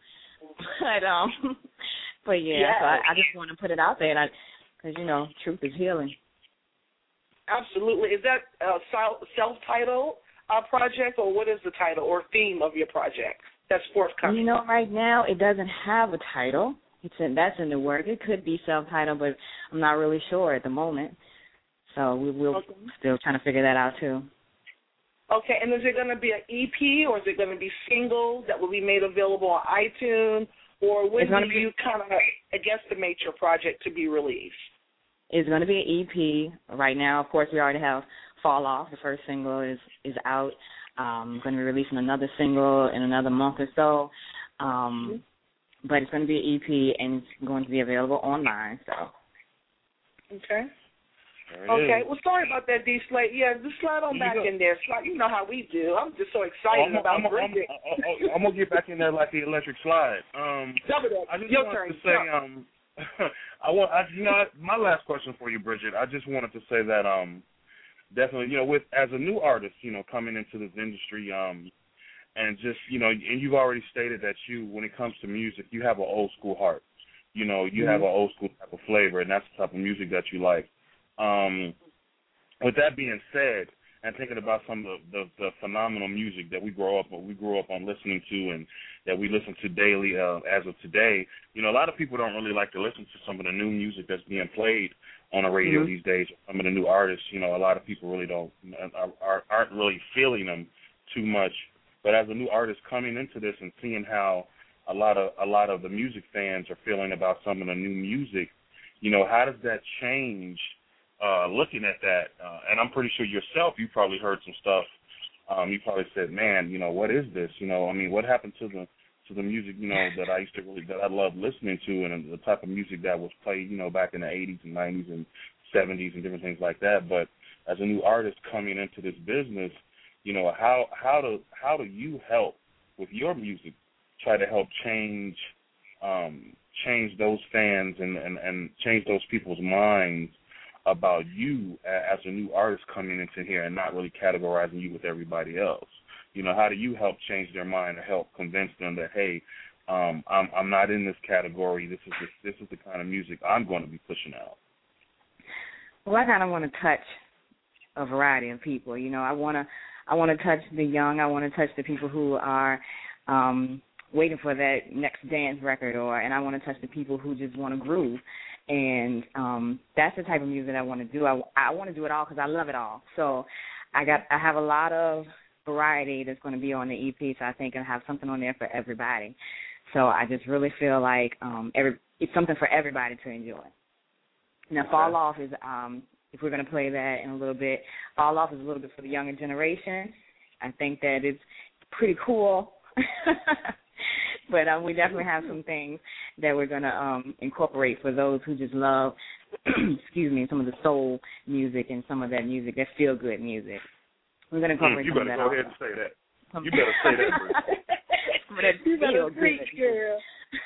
But yeah, so I just want to put it out there because, you know, truth is healing. Absolutely. Is that a self-titled project, or what is the title or theme of your project that's forthcoming? You know, right now it doesn't have a title. That's in the work. It could be self-titled, but I'm not really sure at the moment. So we'll still trying to figure that out too. Okay, and is it going to be an EP, or is it going to be singles that will be made available on iTunes, or when do you kind of guesstimate your project to be released? It's going to be an EP right now. Of course, we already have Fall Off. The first single is out. I'm going to be releasing another single in another month or so. But it's going to be an EP, and it's going to be available online. So. Okay. Okay. Well, sorry about that, D. Slade. Yeah, just slide on back in there. Slide. You know how we do. I'm just so excited about Bridget. I'm going to get back in there like the electric slide. I just wanted to say, my last question for you, Bridget, I just wanted to say that definitely, you know, as a new artist, you know, coming into this industry, and just, you know, and you've already stated that when it comes to music, you have an old school heart. You know, you have an old school type of flavor, and that's the type of music that you like. With that being said, and thinking about some of the phenomenal music that we grew up on listening to and that we listen to daily as of today, you know, a lot of people don't really like to listen to some of the new music that's being played on the radio these days. Some of the new artists, you know, a lot of people really aren't really feeling them too much. But as a new artist coming into this and seeing how a lot of the music fans are feeling about some of the new music, you know, how does that change? Looking at that, and I'm pretty sure yourself, you probably heard some stuff. You probably said, "Man, you know, what is this? You know, I mean, what happened to the music, you know, that I loved listening to, and the type of music that was played, you know, back in the 80s and 90s and 70s and different things like that." But as a new artist coming into this business, you know, how do you help with your music, try to help change those fans and change those people's minds about you as a new artist coming into here and not really categorizing you with everybody else? You know, how do you help change their mind or help convince them that, hey, I'm not in this category. This is the kind of music I'm going to be pushing out? Well, I kind of want to touch a variety of people. You know, I want to touch the young. I want to touch the people who are waiting for that next dance record, and I want to touch the people who just want to groove. And that's the type of music I want to do. I want to do it all because I love it all. So I have a lot of variety that's going to be on the EP, so I think I'll have something on there for everybody. So I just really feel like it's something for everybody to enjoy. Now, Fall Off is, if we're going to play that in a little bit, Fall Off is a little bit for the younger generation. I think that it's pretty cool. But we definitely have some things that we're going to incorporate for those who just love, some of the soul music and some of that music, that feel-good music. We're going to incorporate some of that. You better go ahead and say that. You better say that, Bruce. Some of that You better feel-good. preach, girl.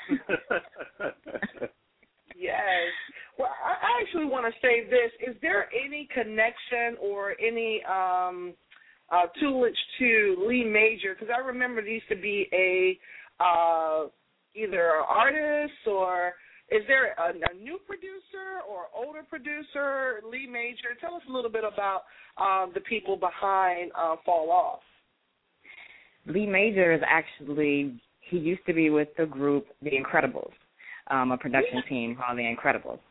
Yes. Well, I actually want to say this. Is there any connection or any tutelage to Lee Major? Because I remember there used to be either an artist, or is there a new producer or older producer, Lee Major? Tell us a little bit about the people behind Fall Off. Lee Major is actually, he used to be with the group The Incredibles, a production team called The Incredibles.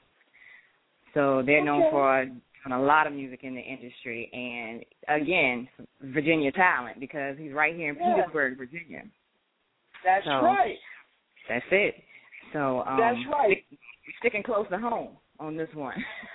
So they're known for doing a lot of music in the industry, and again, Virginia talent, because he's right here in Petersburg, Virginia. That's right. That's it. So that's right. We're sticking close to home on this one.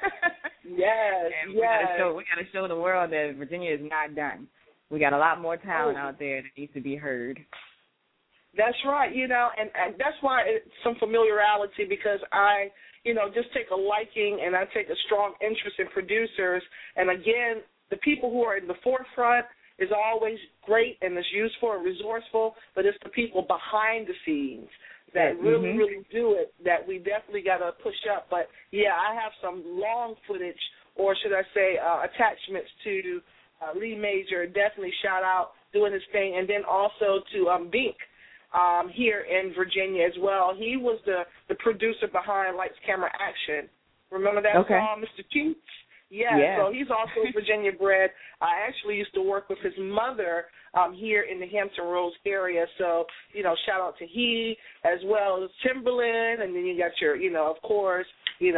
Yes, and we gotta show the world that Virginia is not done. We got a lot more talent out there that needs to be heard. That's right, and that's why it's some familiarity, because I, just take a liking and I take a strong interest in producers. And again, the people who are in the forefront is always great and is useful and resourceful, but it's the people behind the scenes that really, really do it that we definitely got to push up. But, yeah, I have some long footage, or should I say attachments to Lee Major. Definitely shout out doing his thing. And then also to Bink here in Virginia as well. He was the producer behind Lights, Camera, Action. Remember that song, Mr. Cheeks? Yeah, so he's also Virginia bred. I actually used to work with his mother here in the Hampton Roads area. So, shout out to he as well as Timberland. And then you got your, of course, you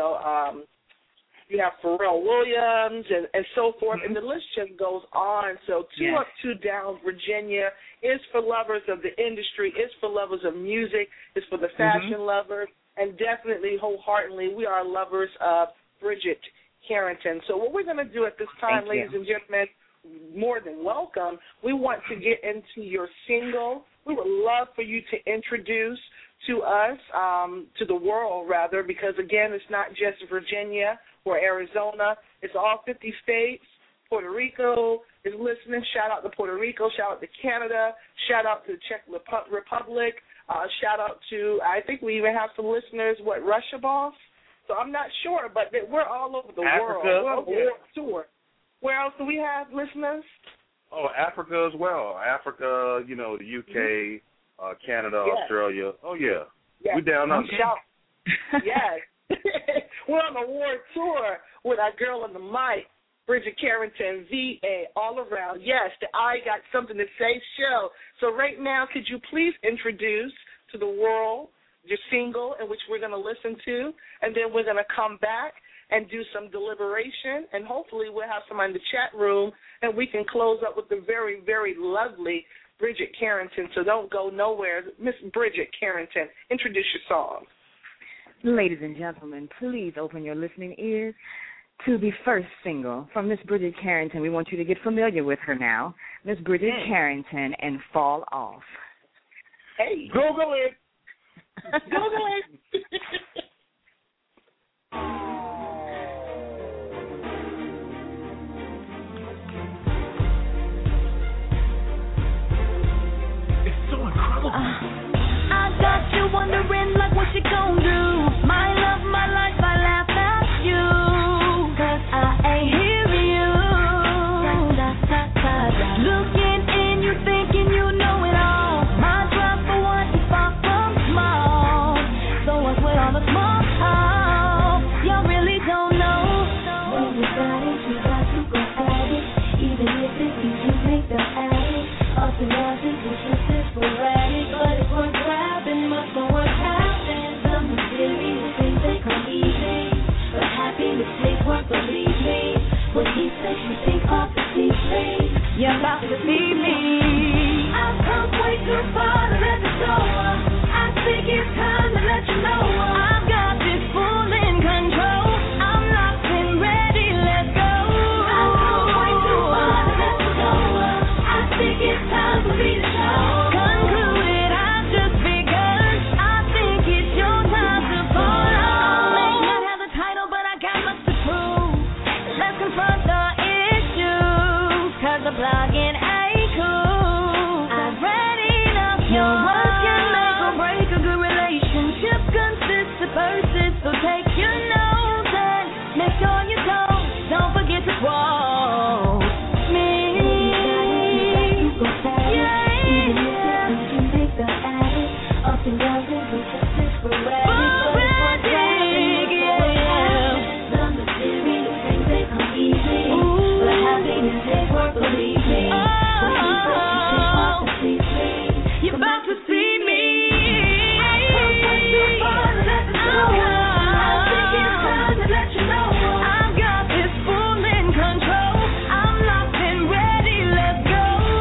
have Pharrell Williams and so forth. And the list just goes on. So 2 Up, 2 Down, Virginia is for lovers of the industry, is for lovers of music, is for the fashion lovers. And definitely, wholeheartedly, we are lovers of Bridget Carrington. So what we're going to do at this time, ladies and gentlemen, more than welcome, we want to get into your single. We would love for you to introduce to us, to the world rather, because again, it's not just Virginia or Arizona. It's all 50 states. Puerto Rico is listening. Shout out to Puerto Rico. Shout out to Canada. Shout out to the Czech Republic. Shout out to, I think we even have some listeners, Russia, boss? So I'm not sure, but we're all over the world. We're on a world tour. Where else do we have listeners? Oh, Africa as well. Africa, the UK, Canada, Australia. Oh, yeah. We're down under. Yes. We're on a world tour with our girl on the mic, Bridget Carrington, VA, all around. Yes, the I Got Something to Say show. So right now, could you please introduce to the world your single, in which we're going to listen to, and then we're going to come back and do some deliberation, and hopefully we'll have someone in the chat room, and we can close up with the very, very lovely Bridget Carrington. So don't go nowhere. Miss Bridget Carrington, introduce your song. Ladies and gentlemen, please open your listening ears to the first single from Miss Bridget Carrington. We want you to get familiar with her now. Miss Bridget Carrington and Fall Off. Hey. Google it. Google it. It's so incredible. I got you wondering like what you gon' do. My love, my life, I laugh at you. 'Cause I ain't hearing you. Looking in you thinking you know it all. My drive for what is far from small. So what's with all the small talk? Y'all really don't know. When you got it, you got to go at it. Even if it's easy, make the addict. Up and down, it's just sporadic. But if we're grabbing, must know what happened. Some mysterious things, they come easy. You're about to see me. I've come way too far to let this go. I think it's time to let you know. I've got this full in control. I'm locked and ready, let's go. I've come way too far to let this go. I think it's time for me to show. Concluded, I've just begun. I think it's your time to follow. I may not have the title, but I got much to prove. Let's confront the issues, 'cause the blogging ain't cool. I've read enough. Your words can make or break a good relationship. Consists of verses, so take your notes and make sure you don't forget to quote me. You're about to see me. I've got this full in control. I'm locked and ready, let's go.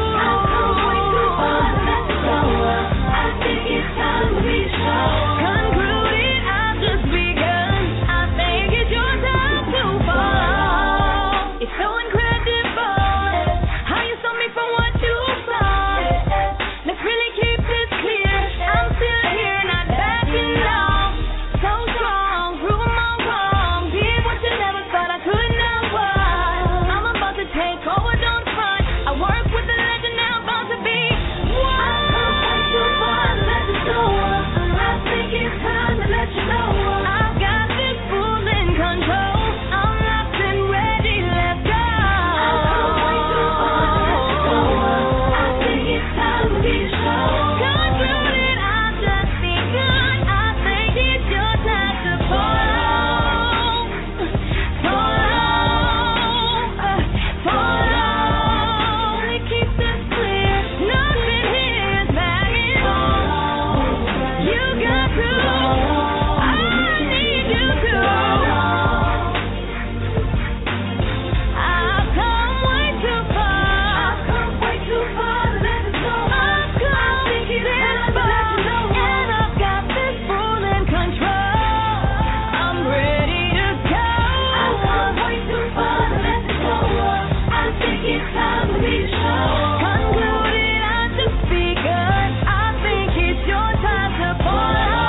I think it's time for me to show. Concluded, I've just begun. I think it's your time to follow. It's so incredible how you saw me from what you saw. Let's really keep this clear. I'm still here, not backing off. So strong, prove 'em all wrong. Did what you never thought I could not was. I'm about to take over, don't front. I work with the legend, now I'm about to be one. I think it's time to let you know. I've got this full in control. I'm locked and ready, let's go. I think it's time for me to show. Concluded, I've just begun. I think it's your time to follow. Let me keep this clear. Nothing here is banging. You got to. I need you to. I've come way too far. To let it go. I've come this far, and I've got this full in control. I'm ready to go. I've come way too far to let it go. I think it's time for me to show. Concluded, I've just begun. I think it's your time to follow.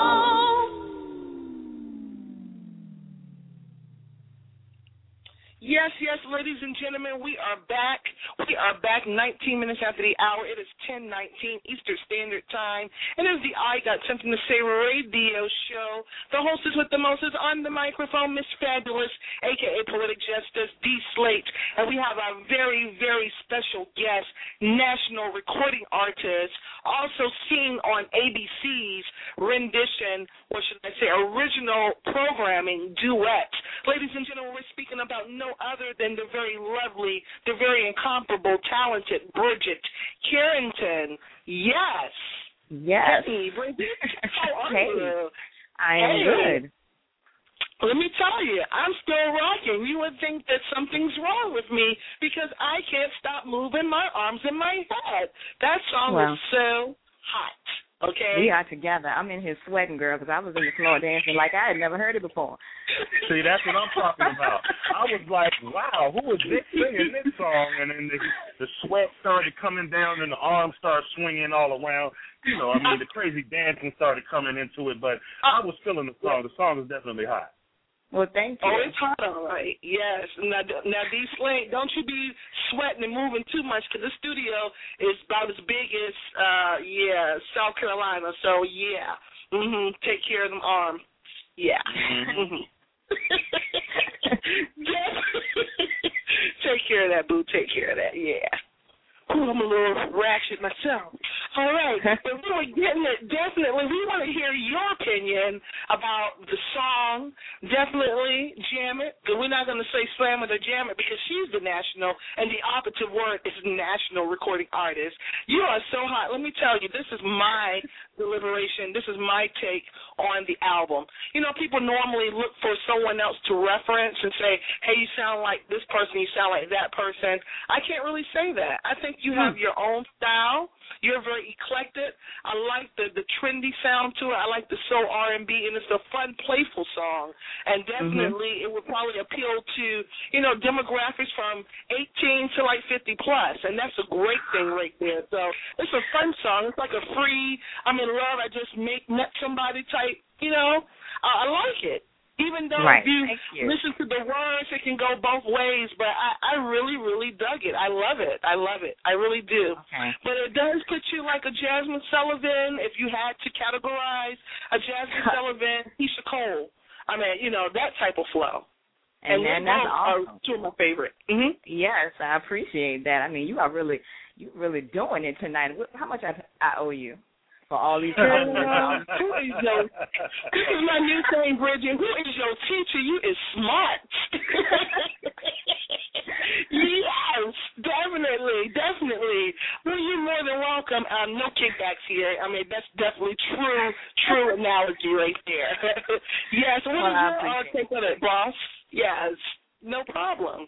Yes, ladies and gentlemen, we are back. We are back 19 minutes after the hour. It is 10:19 Eastern Standard Time. And it is the I Got Something to Say radio show. The hostess with the mostest on the microphone, Miss Fabulous, a.k.a. Poetic Justice, D. Slate. And we have our very, very special guest, national recording artist, also seen on ABC's rendition, or should I say original programming, Duet. Ladies and gentlemen, we're speaking about no other than the very lovely, the very incomparable, talented Bridget Carrington. Yes. Hey, Bridget, how are you? I am good. Let me tell you, I'm still rocking. You would think that something's wrong with me because I can't stop moving my arms and my head. That song is so hot. Okay. We are together. I'm in here sweating, girl, because I was in the floor dancing like I had never heard it before. See, that's what I'm talking about. I was like, wow, who is this singing this song? And then the sweat started coming down and the arms started swinging all around. You know, I mean, the crazy dancing started coming into it, but I was feeling the song. The song is definitely hot. Well, thank you. Oh, it's hot, all right. Yes. Now D. Slate, don't you be sweating and moving too much because the studio is about as big as, South Carolina. So, yeah. Take care of them arms. Yeah. Take care of that, boo. Take care of that, yeah. Ooh, I'm a little ratchet myself. All right. If we were getting it, definitely, we want to hear your opinion about the song. Definitely jam it. But we're not going to say slam it or jam it because she's the national, and the operative word is national recording artist. You are so hot. Let me tell you, this is my deliberation. This is my take on the album. You know, people normally look for someone else to reference and say, hey, you sound like this person, you sound like that person. I can't really say that. I think you have your own style. You're very eclectic. I like the trendy sound to it. I like the soul R&B, and it's a fun, playful song. And definitely it would probably appeal to, you know, demographics from 18 to like 50 plus, and that's a great thing right there. So it's a fun song. It's like a free, I'm in love, I just met somebody type, you know. I like it. Even though if you listen to the words, it can go both ways, but I really, really dug it. I love it. I love it. I really do. Okay. But it does put you like a Jasmine Sullivan, if you had to categorize a Jasmine Sullivan, Keisha Cole. I mean, you know, that type of flow. And that's awesome. Two of my favorite. Yes, I appreciate that. I mean, you really doing it tonight. How much I owe you for all these Who is your, this is my new thing, Bridget. Who is your teacher? You is smart. Yes, definitely. Well, you're more than welcome. No kickbacks here. I mean, that's definitely true analogy right there. Yes, what is your take on it, boss? Yes, no problem.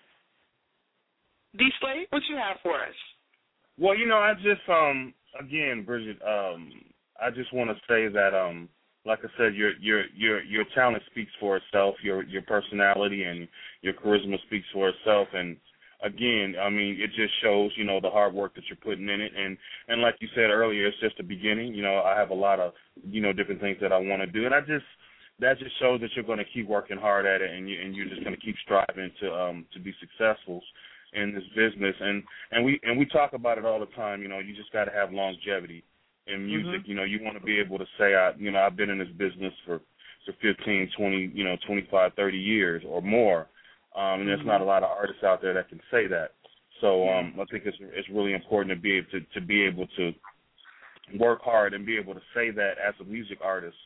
D-Slade, what you have for us? Well, you know, I just again, Bridget, I just want to say that like I said, your talent speaks for itself. Your personality and your charisma speaks for itself. And again, I mean, it just shows, you know, the hard work that you're putting in it. And like you said earlier, it's just the beginning. You know, I have a lot of, you know, different things that I want to do, and that just shows that you're going to keep working hard at it, and you're just going to keep striving to be successful in this business. And we talk about it all the time. You know, you just got to have longevity in music. You know, you want to be able to say, I've been in this business for 15, 20, 25, 30 years or more. And there's not a lot of artists out there that can say that. So I think it's really important to be able to work hard and be able to say that as a music artist.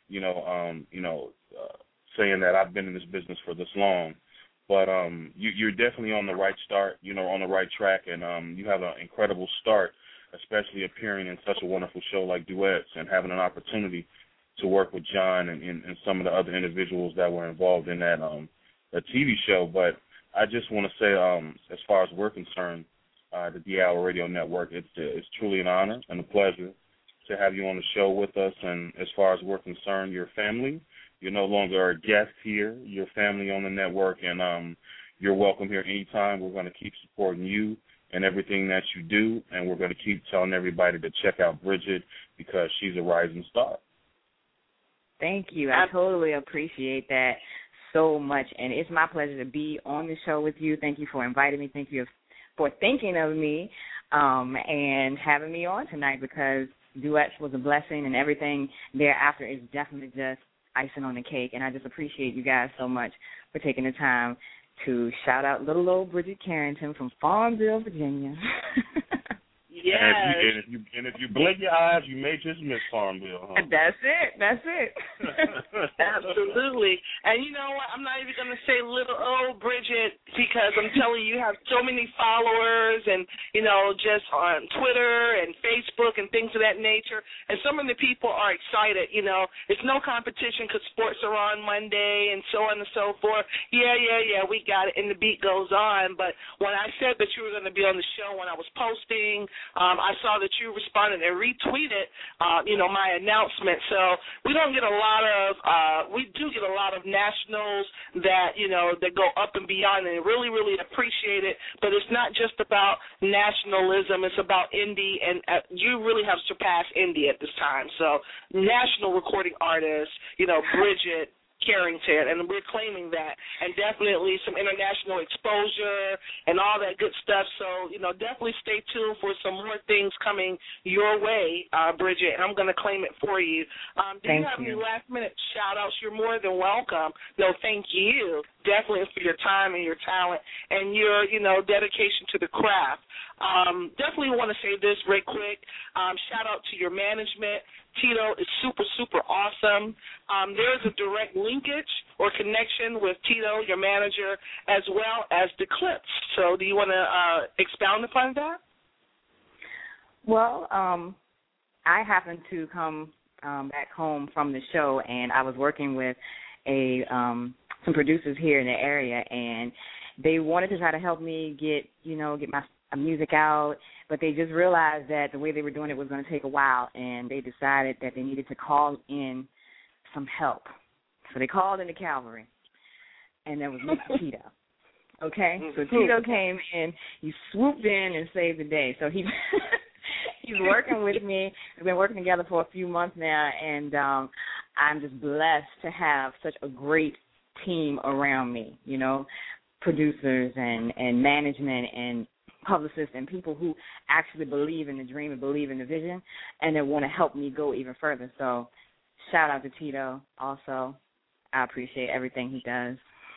Saying that I've been in this business for this long. But you're definitely on the right start, on the right track, and you have an incredible start, especially appearing in such a wonderful show like Duets and having an opportunity to work with John and some of the other individuals that were involved in that TV show. But I just want to say, as far as we're concerned, the D-Hour Radio Network, it's truly an honor and a pleasure to have you on the show with us. And as far as we're concerned, your family. You're no longer a guest here. You're family on the network, and you're welcome here anytime. We're going to keep supporting you and everything that you do, and we're going to keep telling everybody to check out Bridget because she's a rising star. Thank you. I totally appreciate that so much, and it's my pleasure to be on the show with you. Thank you for inviting me. Thank you for thinking of me and having me on tonight, because Duets was a blessing, and everything thereafter is definitely just icing on the cake. And I just appreciate you guys so much for taking the time to shout out little old Bridget Carrington from Farmville, Virginia. Yes. And if you blink your eyes, you may just miss Farmville. Huh? That's it. Absolutely. And you know what? I'm not even going to say little old Bridget, because I'm telling you, you have so many followers and, just on Twitter and Facebook and things of that nature. And some of the people are excited. It's no competition because sports are on Monday and so on and so forth. Yeah, we got it. And the beat goes on. But when I said that you were going to be on the show, when I was posting, I saw that you responded and retweeted, my announcement. So we do get a lot of nationals that, that go up and beyond, and really, really appreciate it. But it's not just about nationalism. It's about indie, and you really have surpassed indie at this time. So national recording artists, Bridget Carrington, and we're claiming that, and definitely some international exposure and all that good stuff. So, definitely stay tuned for some more things coming your way, Bridget, and I'm going to claim it for you. Do you have any last-minute shout-outs? You're more than welcome. No, thank you, definitely, for your time and your talent and your, dedication to the craft. Definitely want to say this real quick. Shout out to your management. Tito is super, super awesome. There's a direct linkage or connection with Tito, your manager, as well as the clips. So do you want to expound upon that? Well, I happened to come back home from the show, and I was working with some producers here in the area, and they wanted to try to help me get my music out, but they just realized that the way they were doing it was going to take a while, and they decided that they needed to call in some help. So they called in the cavalry, and there was Mr. Tito. Okay? So Tito came in, he swooped in and saved the day. So he's working with me. We've been working together for a few months now, and I'm just blessed to have such a great team around me, producers and management and publicists and people who actually believe in the dream and believe in the vision and that want to help me go even further. So shout out to Tito also. I appreciate everything he does.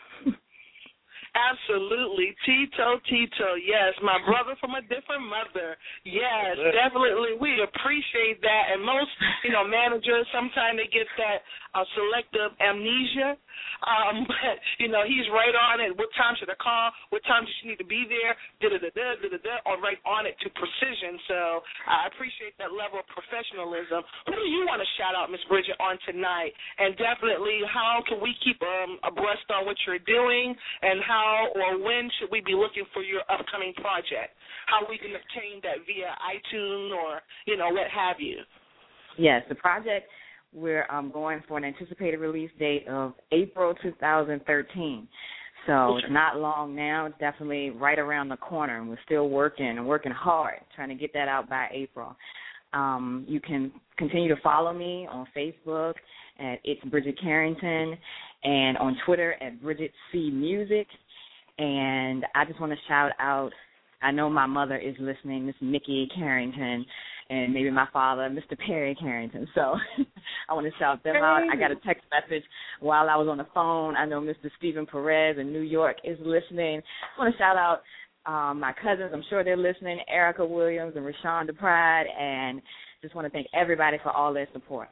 Absolutely. Tito, yes. My brother from a different mother. Yes, definitely. We appreciate that. And most, managers, sometimes they get that selective amnesia. But, he's right on it. What time should I call? What time does she need to be there? Or right on it to precision. So I appreciate that level of professionalism. Who do you want to shout out, Miss Bridget, on tonight? And definitely, how can we keep abreast on what you're doing, and how or when should we be looking for your upcoming project? How we can obtain that via iTunes or, what have you? Yes, the project, we're going for an anticipated release date of April 2013. So It's not long now. It's definitely right around the corner, and we're still working hard, trying to get that out by April. You can continue to follow me on Facebook at It's Bridget Carrington and on Twitter at Bridget C Music. And I just want to shout out, I know my mother is listening, Miss Mickey Carrington, and maybe my father, Mr. Perry Carrington. So I want to shout them out. I got a text message while I was on the phone. I know Mr. Stephen Perez in New York is listening. I want to shout out my cousins. I'm sure they're listening, Erica Williams and Rashonda Pride, and just want to thank everybody for all their support.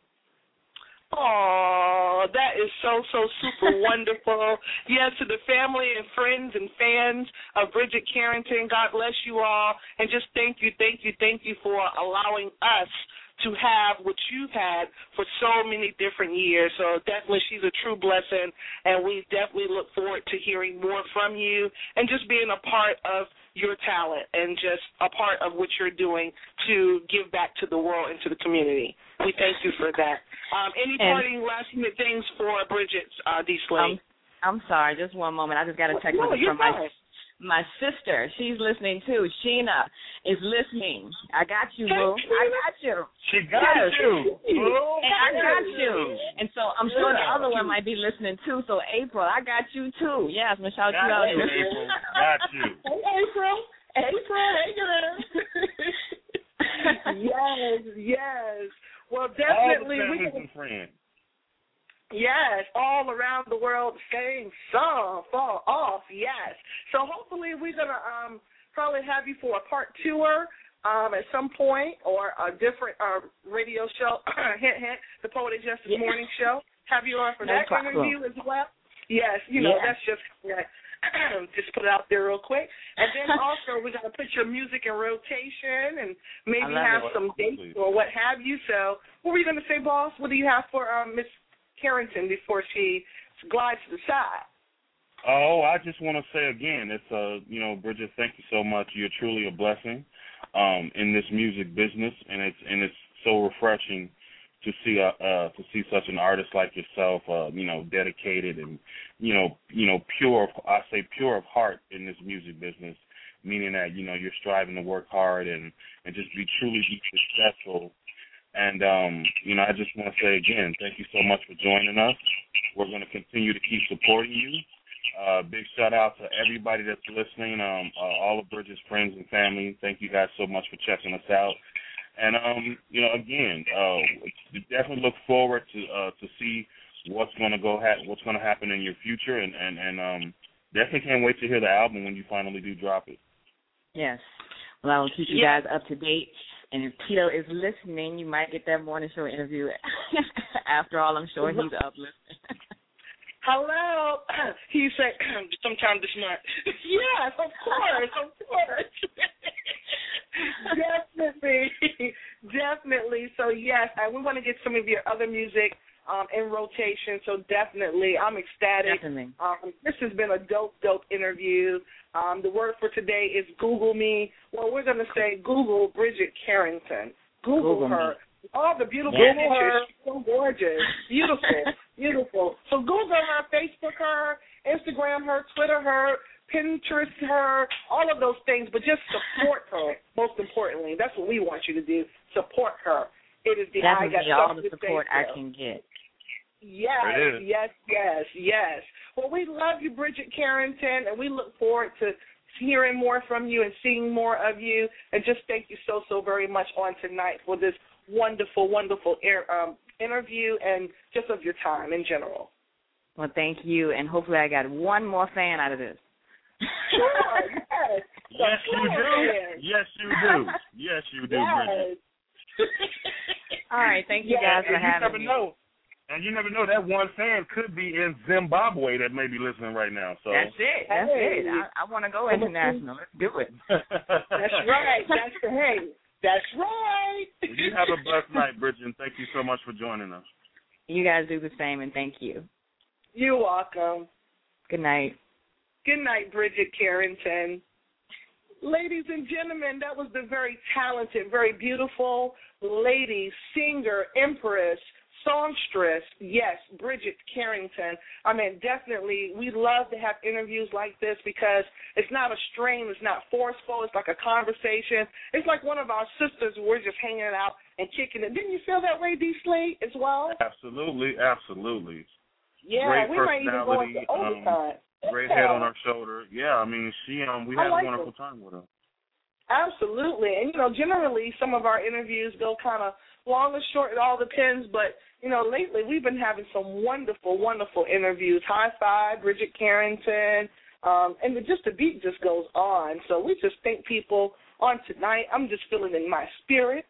Oh, that is so super wonderful. Yes, to the family and friends and fans of Bridget Carrington, God bless you all. And just thank you for allowing us to have what you've had for so many different years. So definitely she's a true blessing, and we definitely look forward to hearing more from you and just being a part of your talent and just a part of what you're doing to give back to the world and to the community. We thank you for that. Any parting last minute things for Bridget D. Slade? I'm sorry, just one moment. I just got a text message from my sister. She's listening too. Sheena is listening. I got you, boo. I got you. She got you. And I got you. And so I'm sure the other one might be listening too. So April, I got you too. Yes, I'm gonna shout you out. April, got you. Hey, April. Hey, girl. Yes. Well, definitely all the families and friends. Yes, all around the world, same song, fall off, yes. So hopefully we're going to probably have you for a part tour at some point, or a different radio show, hint, the Poetic Justice Morning Show. Have you on for that interview as well? Yes, that's just correct. Just put it out there real quick. And then also we're going to put your music in rotation and maybe have some dates or what have you. So what were you going to say, boss? What do you have for Miss Carrington before she glides to the side? Oh, I just want to say again, it's Bridget, thank you so much. You're truly a blessing in this music business, and it's so refreshing to see such an artist like yourself, dedicated and pure. I say pure of heart in this music business, meaning that you're striving to work hard and just truly be successful. And I just want to say again, thank you so much for joining us. We're going to continue to keep supporting you. Big shout out to everybody that's listening, all of Bridget's friends and family. Thank you guys so much for checking us out. And again, definitely look forward to see what's going to happen in your future, and definitely can't wait to hear the album when you finally do drop it. Yes. Well, I will keep you guys up to date. And if Tito is listening, you might get that morning show interview. After all, I'm sure he's up listening. Hello. He said sometime this month. Yes, of course. Definitely. So, yes, we want to get some of your other music in rotation. So, definitely, I'm ecstatic. Definitely. This has been a dope interview. The word for today is Google me. Well, we're going to say Google Bridget Carrington. Google her. Me. All the beautiful pictures. So gorgeous. Beautiful. So Google her, Facebook her, Instagram her, Twitter her, Pinterest her, all of those things, but just support her, most importantly. That's what we want you to do. Support her. It is the Definitely I Got all the support I can get. Yes. Well, we love you, Bridget Carrington, and we look forward to hearing more from you and seeing more of you. And just thank you so very much on tonight for this wonderful interview and just of your time in general. Well, thank you, and hopefully I got one more fan out of this. Sure, yes. Yes, you do, Bridget. All right, thank you guys for having me. And you never know, that one fan could be in Zimbabwe that may be listening right now. So That's it. I want to go international. Let's do it. That's right. That's right. Well, you have a blessed night, Bridget, and thank you so much for joining us. You guys do the same, and thank you. You're welcome. Good night. Good night, Bridget Carrington. Ladies and gentlemen, that was the very talented, very beautiful lady, singer, empress, songstress, yes, Bridget Carrington. I mean, definitely, we love to have interviews like this because it's not a strain, it's not forceful, it's like a conversation. It's like one of our sisters, we're just hanging out and kicking it. Didn't you feel that way, D. Slate, as well? Absolutely. Yeah, great we might even go into overtime. Great head on her shoulder. Yeah, I mean, we had a wonderful time with her. Absolutely. And, generally some of our interviews go kind of long or short. It all depends. But, lately we've been having some wonderful, wonderful interviews. High five, Bridget Carrington. And the beat just goes on. So we just thank people on tonight. I'm just feeling in my spirit.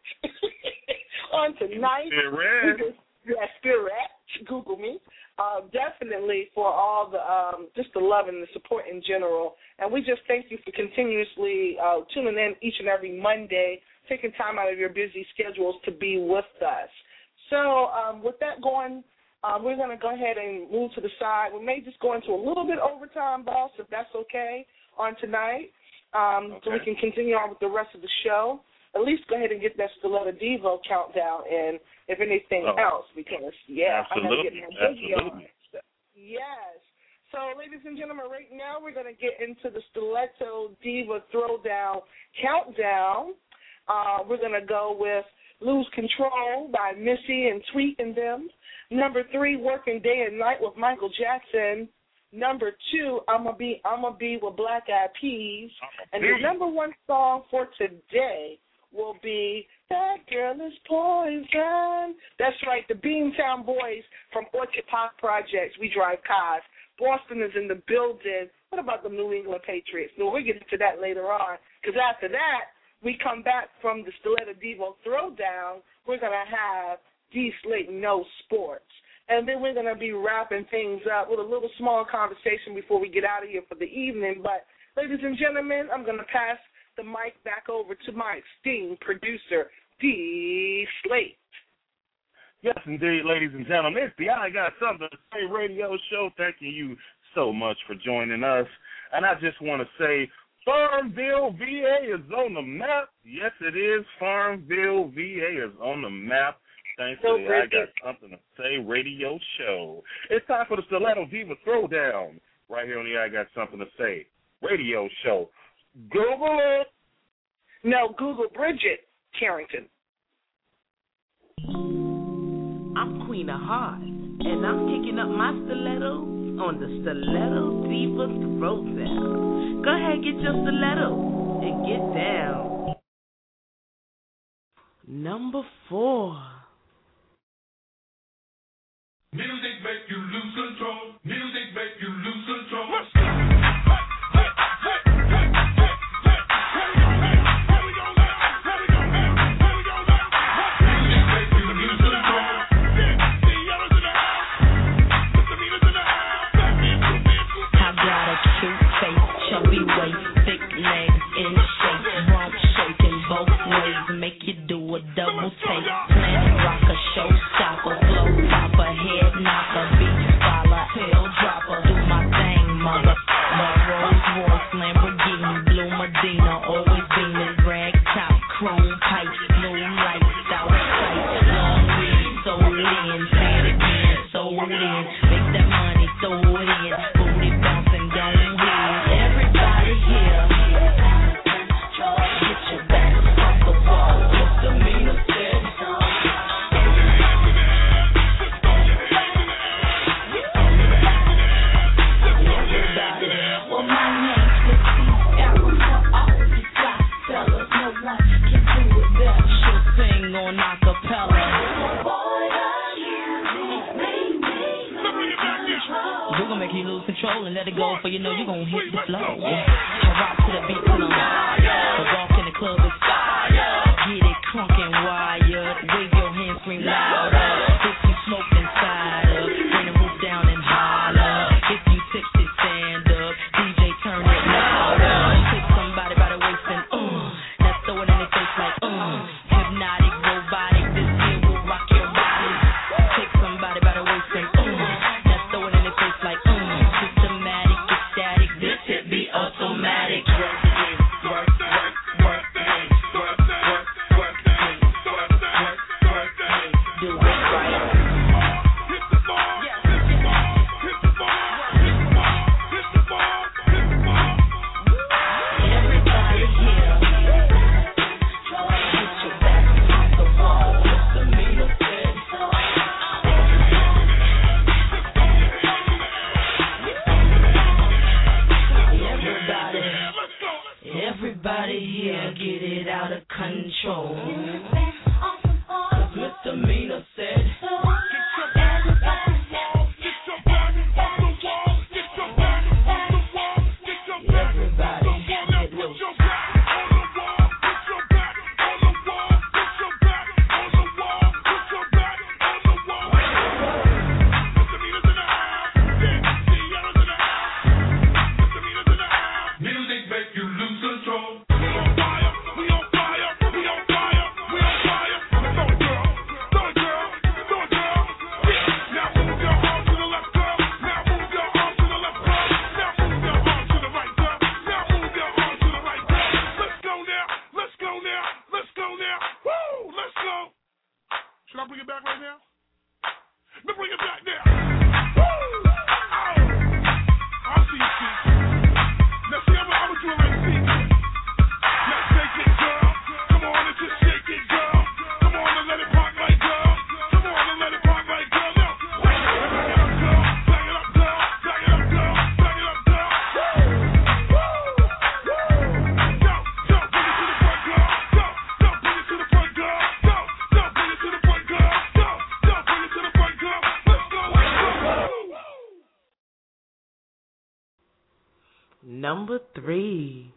On tonight. Spirit. Google me. Definitely for all the just the love and the support in general. And we just thank you for continuously tuning in each and every Monday, taking time out of your busy schedules to be with us. So with that going, we're going to go ahead and move to the side. We may just go into a little bit overtime, boss, if that's okay, on tonight, so we can continue on with the rest of the show. At least go ahead and get that Stiletto Devo countdown in, if anything else, because, I'm going to get my busy on. Yes. So, ladies and gentlemen, right now we're going to get into the Stiletto Diva Throwdown countdown. We're going to go with Lose Control by Missy and Tweet and them. Number 3, Working Day and Night with Michael Jackson. Number 2, I'ma be with Black Eyed Peas. And the number 1 song for today will be That Girl Is Poison. That's right, the Beantown Boys from Orchard Park Projects. We drive cars. Boston is in the building. What about the New England Patriots? No, we'll get into that later on, because after that, we come back from the Stiletto Devo Throwdown. We're going to have D. Slate No Sports. And then we're going to be wrapping things up with a little small conversation before we get out of here for the evening. But, ladies and gentlemen, I'm going to pass the mic back over to my esteemed producer, D. Slate. Yes, indeed, ladies and gentlemen. It's the I Got Something to Say radio show. Thanking you so much for joining us. And I just want to say, Farmville, VA is on the map. Yes, it is. Farmville, VA is on the map. Thanks to the I Got Something to Say radio show. It's time for the Stiletto Diva Throwdown right here on the I Got Something to Say radio show. Google it. No, Google Bridget Carrington. I'm Queen of Hearts, and I'm kicking up my stilettos on the Stiletto Diva Throwdown. Go ahead, get your stiletto and get down. Number 4. Music make you lose control. Music make you lose control. always beaming, rag top, chrome pipe, no lights outside. Long weed, sold in, say it again, sold in. Make that money, throw it in, booty bouncing, don't hit. Everybody here, get your back off the wall. Misdemeanor said. Well, my name's Latif Arrow for all these fly fellas. No one can do it better. She'll sing on acapella. We're gonna make you lose control and let it go, for you know you're gonna hit the flow. I rock to the beat till I'm wired. Walk in the club is fire. Get it crunk and wired. Wave your hands, scream louder. If you smoke inside of, bring the roof down and holler. If you tipsy, stand up. DJ, turn it louder. Take somebody by the waist and now throw it in their face like hypnotic, robotic. This here will rock your body. Take somebody by the waist and now throw it in their face like systematic, ecstatic. This hit be automatic. Do it right. Everybody here, get your back off the wall. Misdemeanor said. Everybody here, get it out of control. 'Cause misdemeanor said. Music make you lose control. Should I bring it back right now? Let's bring it back now. Woo! Oh! I see you, see. Now see, I'm gonna do it like this. Now shake it, girl. Come on and just shake it, girl. Come on and let it pop like girl. Come on and let it pop like girl. Now, back it up, girl. Back it up, girl. Back it up, girl. Back it up, girl. Woo! Woo! Woo! Go, bring it to the front, girl. Go, bring it to the front, girl. Go, bring it to the front, girl. Go, bring it to the front, girl. Let's go, let's go. Number 3.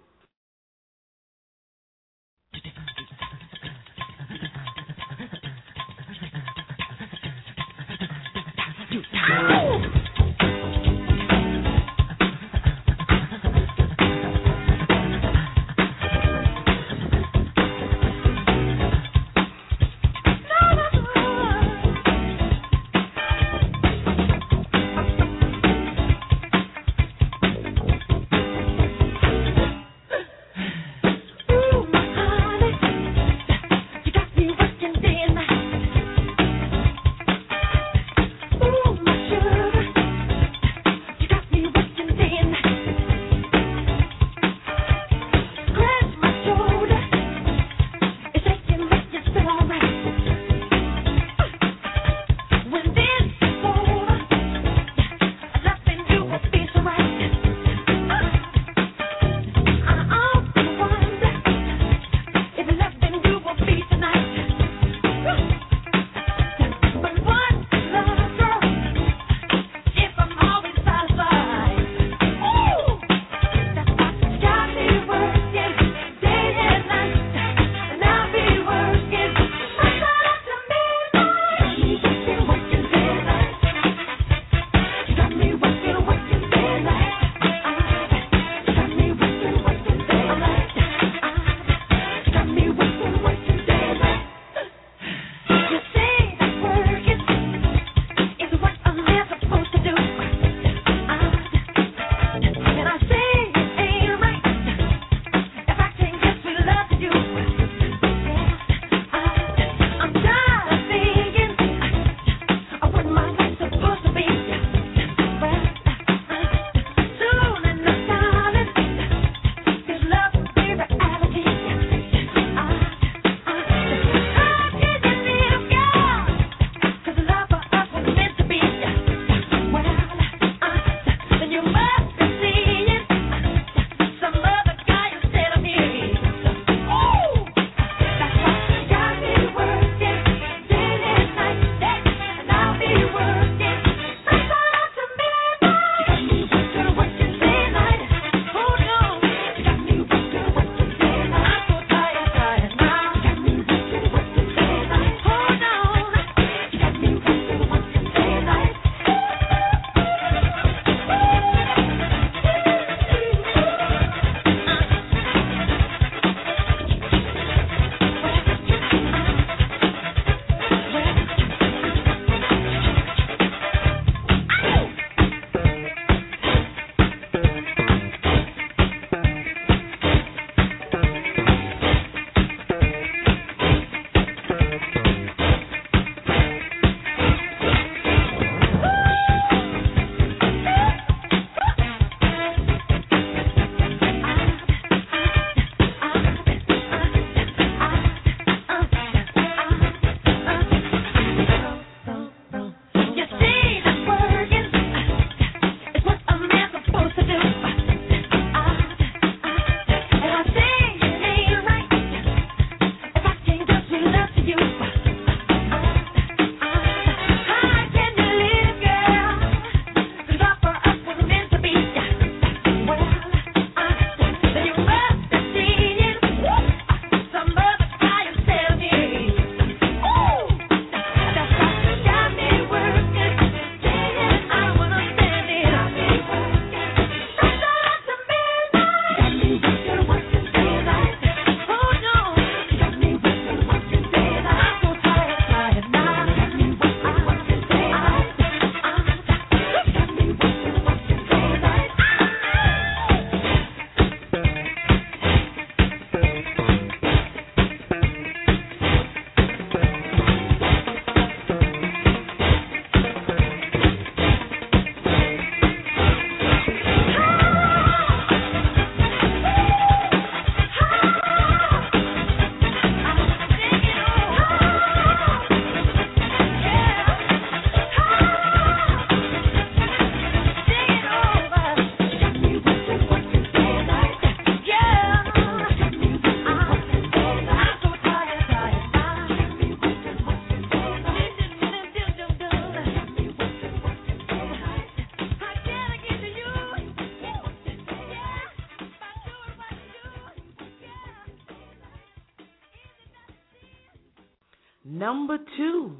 Number 2.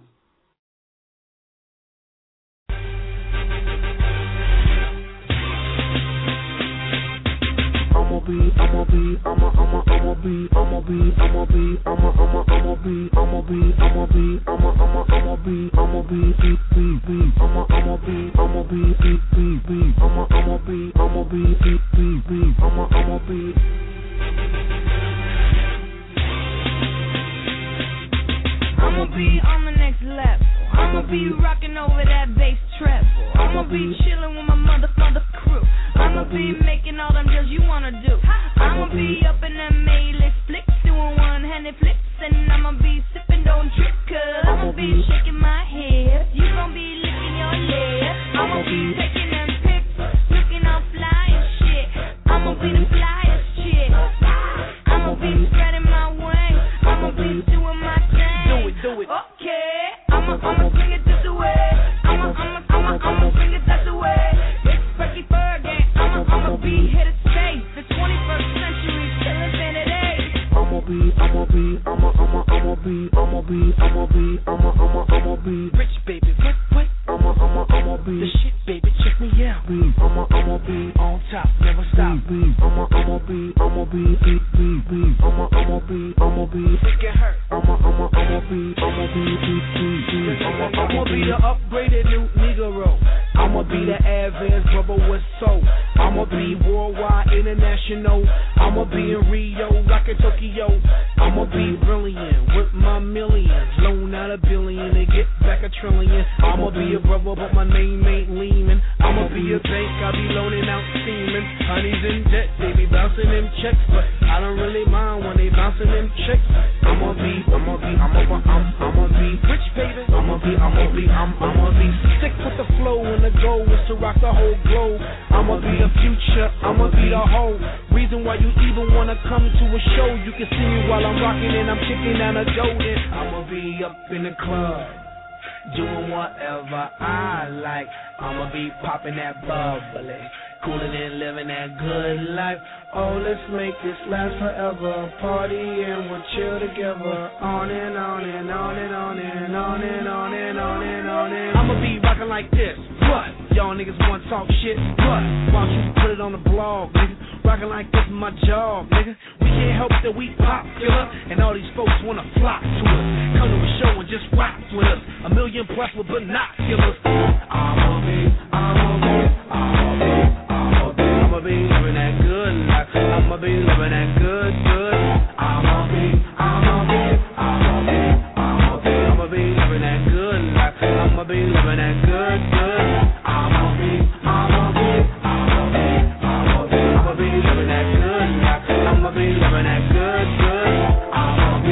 I'ma be on the next level. I'ma be rocking over that bass treble. I'ma be chilling with my mother crew. I'ma be making all them deals you wanna do. I'ma be up in them A-list flicks, doing one-handed flips, and I'ma be sipping, don't trip, cause I'ma be shaking my head. You gon' be licking your lips. I'ma be taking them pictures, looking all fly and shit. I'ma be the flyest chick. I'ma be spreading my wings. I'ma be doing my thing. Do it. Okay. I'ma bring it this way. I'ma bring it that way. It's Frankie Fergie. I'ma be here to stay. The 21st century still invented age. I'ma be rich, baby. What? I'ma be the shit, baby. Check me out. I'ma be on top, never stop. I'ma be sick and hurt. I'ma be the upgraded new Negro. I'ma be the advanced brother with soul. I'ma be worldwide, international. I'ma be in Rio, rockin' Tokyo. I'ma be brilliant with my millions. Loan out $1 billion and get back $1 trillion. I'ma be a brother, but my name ain't Lehman. I'ma be a bank, I be loaning out semen. Honeys in debt, they be bouncing them checks, but I don't really mind when they bouncing them checks. I'ma be rich, baby. I'ma be sick with the flow, and the goal is to rock the whole globe. I'ma be the future, I'ma be the whole reason why you even wanna come to a show. You can see me while I'm rocking and I'm kicking down a golden. I'ma be up in the club, doing whatever I like. I'ma be popping that bubbly, cooling and living that good life. Oh, let's make this last forever. Party and we'll chill together. On and on and on and on and on and on and on and on and I'ma be rocking like this. What? Y'all niggas wanna talk shit? What? Why don't you put it on the blog, nigga? Rocking like this is my job, nigga. We can't help that we popular, and all these folks wanna flock to us. Come to a show and just rock with us. 1 million plus with binoculars. I'ma be living that good life. I'ma be living that good. I'ma be living that good life. I'ma be living that good. I'ma be living that good life. I'ma be living that good. I'ma be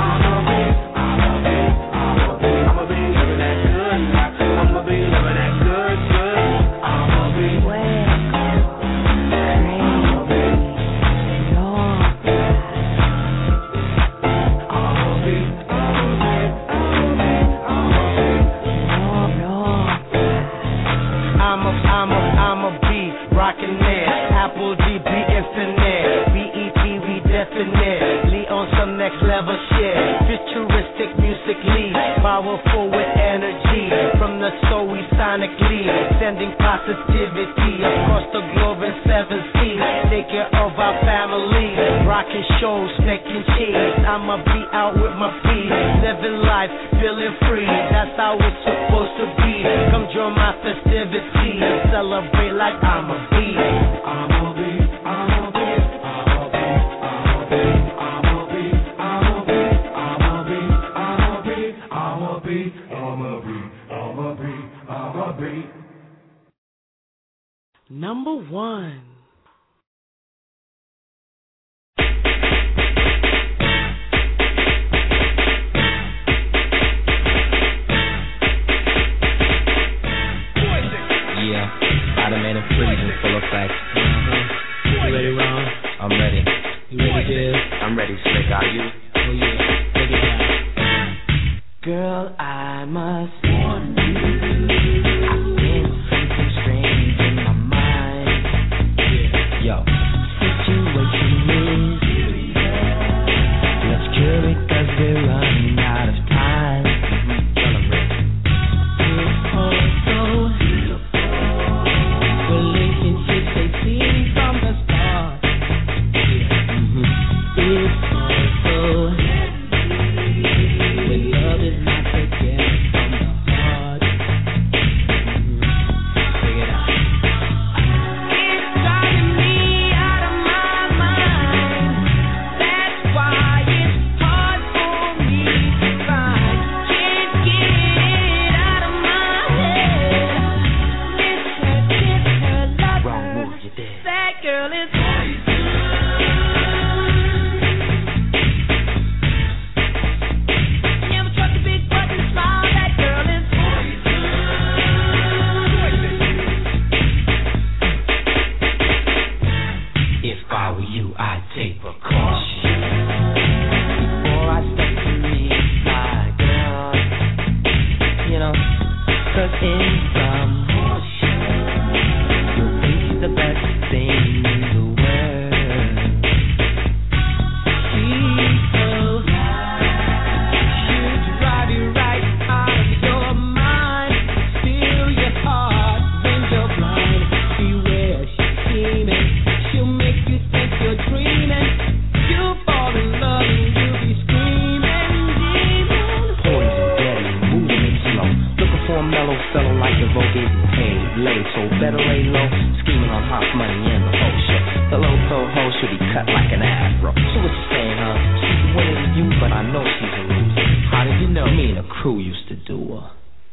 living that good life. I'ma be living that good. I'ma be I'ma be rockin' there. Apple DB Infinite, BET we definitely on some next level shit. Futuristic musically, powerful with energy. From the soul we sonically sending positivity across the globe in 7 seas. Take care of our family, rocking shows, making cheese. I'ma be out with my feet, living life, feeling free. That's how it's supposed to be. Come join my festivity and celebrate like I'ma be. Number 1. Yeah, automated freezing full effect. You ready, Ron? I'm ready. You ready, Diz? I'm ready, Slick. Are you? Oh yeah, take it down. Girl, I must warn you. Yo. Situation is, let's cure it 'cause we're running out of time. in some you'll think she's the best thing in the world. She's so she'll drive you right out of your mind, steal your heart when you're blind. Beware, she's scheming, she'll make you think you're dreaming. You'll fall in love and you'll be screaming, demon. Poison, deadly, moving it slow. Looking for a mellow fellow like the Vogue paid, lay, so better lay low. Scheming on hot money and the whole show. The low-throw hoe should be cut like an afro. So what you saying, huh? She's winning to you, but I know she's a loser. How did you know? Me and the crew used to do her.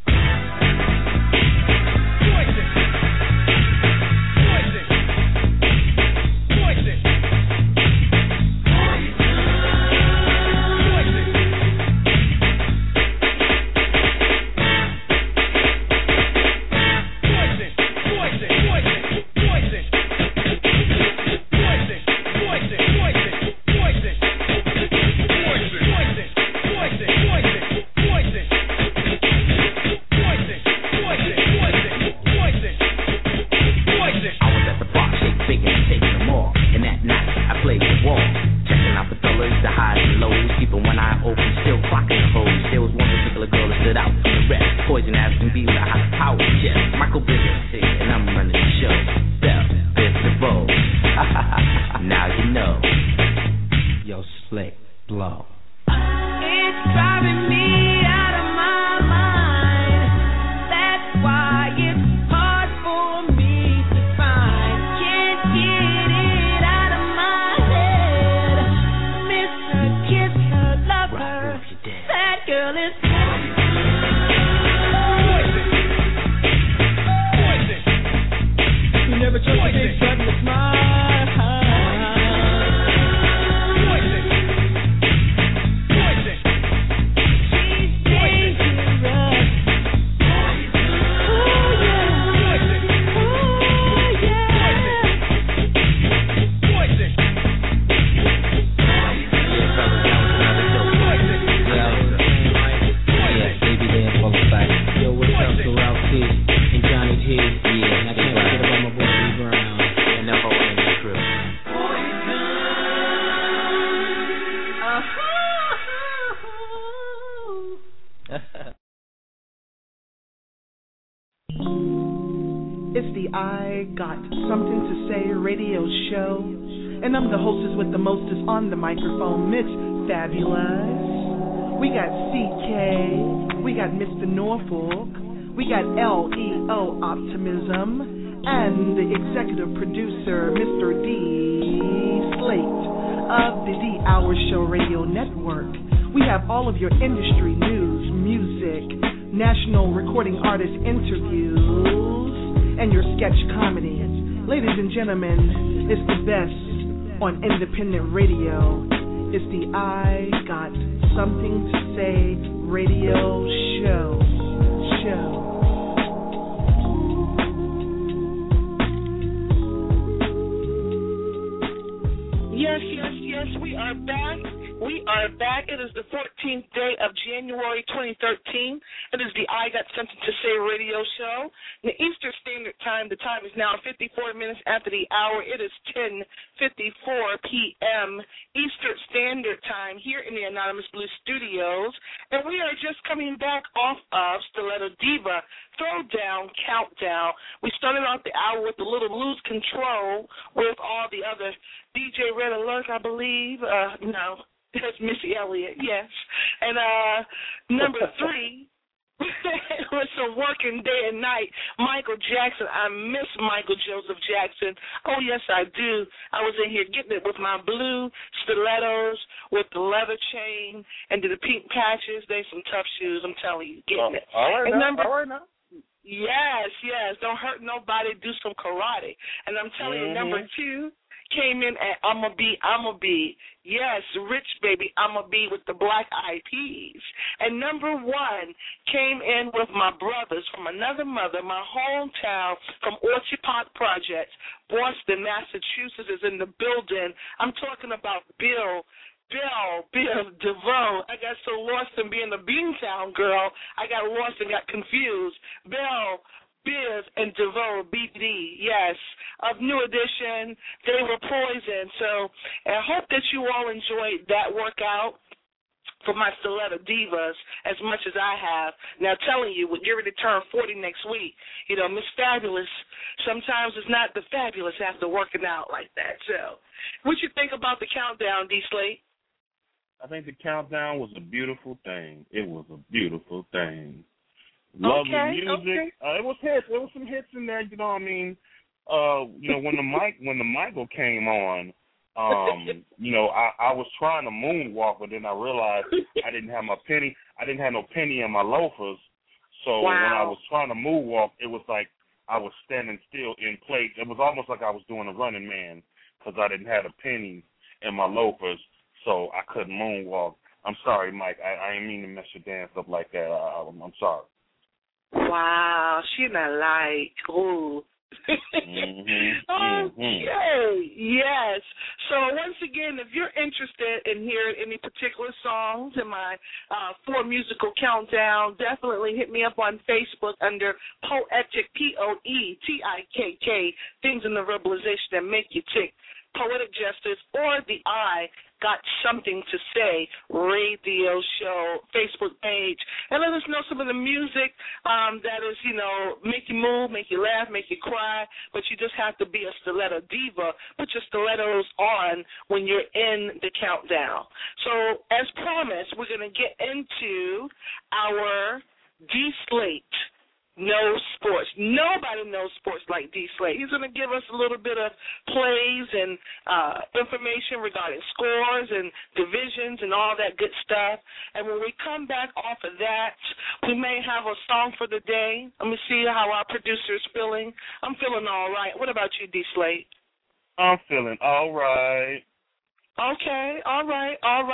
It's the I Got Something to Say radio show, and I'm the hostess with the mostest on the microphone, Miss Fabulous. We got CK, we got Mr. Norfolk, we got LEO Optimism, and the executive producer, Mr. D. Slate of the D Hour Show Radio Network. We have all of your industry news, music, national recording artist interviews, and your sketch comedy. Ladies and gentlemen, it's the best on independent radio. It's the I Got Something to Say radio show. Yes, we are back. We are back. It is the 14th day of January 2013. It is the I Got Something to Say radio show. The Eastern Standard Time, the time is now 54 minutes after the hour. It is 10:54 p.m. Eastern Standard Time here in the Anonymous Blue Studios. And we are just coming back off of Stiletto Diva Throwdown Countdown. We started off the hour with a little Lose Control with all the other DJ Red Alert, I believe. No. That's Missy Elliott, yes. And number 3 was some Working Day and Night. Michael Jackson. I miss Michael Joseph Jackson. Oh, yes, I do. I was in here getting it with my blue stilettos with the leather chain and the pink patches. They some tough shoes, I'm telling you. Getting it. All right, now. Yes. Don't hurt nobody. Do some karate. And I'm telling you, number 2 came in at I'ma Be. Yes, Rich Baby, I'ma Be with the Black Eyed Peas. And number 1 came in with my brothers from another mother, my hometown from Orchard Park Projects, Boston, Massachusetts is in the building. I'm talking about Bill, Belle DeVoe. I got so lost in being a Beantown girl, I got lost and got confused. Belle, Biz, and DeVoe, BD, yes, of New Edition. They were Poison. So I hope that you all enjoyed that workout for my Stiletto Divas as much as I have. Now, telling you, we're getting ready to turn 40 next week. You know, Miss Fabulous, sometimes it's not the fabulous after working out like that. So what you think about the countdown, D. Slate? I think the countdown was a beautiful thing. It was a beautiful thing. Lovely music. Okay. It was hits. There was some hits in there. You know what I mean? When the Michael came on, I was trying to moonwalk, but then I realized I didn't have my penny. I didn't have no penny in my loafers. So when I was trying to moonwalk, it was like I was standing still in place. It was almost like I was doing a running man because I didn't have a penny in my loafers, so I couldn't moonwalk. I'm sorry, Mike. I didn't mean to mess your dance up like that. I'm sorry. Wow, she not like, ooh. Okay, yes. So once again, if you're interested in hearing any particular songs in my 4 musical countdown, definitely hit me up on Facebook under Poetic, Poetikk, things in the verbalization that make you tick. Poetic Justice or the I Got Something to Say radio show Facebook page, and let us know some of the music that is, make you move, make you laugh, make you cry, but you just have to be a stiletto diva. Put your stilettos on when you're in the countdown. So as promised, we're going to get into our D. Slate knows sports. Nobody knows sports like D. Slate. He's going to give us a little bit of plays and information regarding scores and divisions and all that good stuff. And when we come back off of that, we may have a song for the day. Let me see how our producer is feeling. I'm feeling all right. What about you, D. Slate? I'm feeling all right. Okay, all right.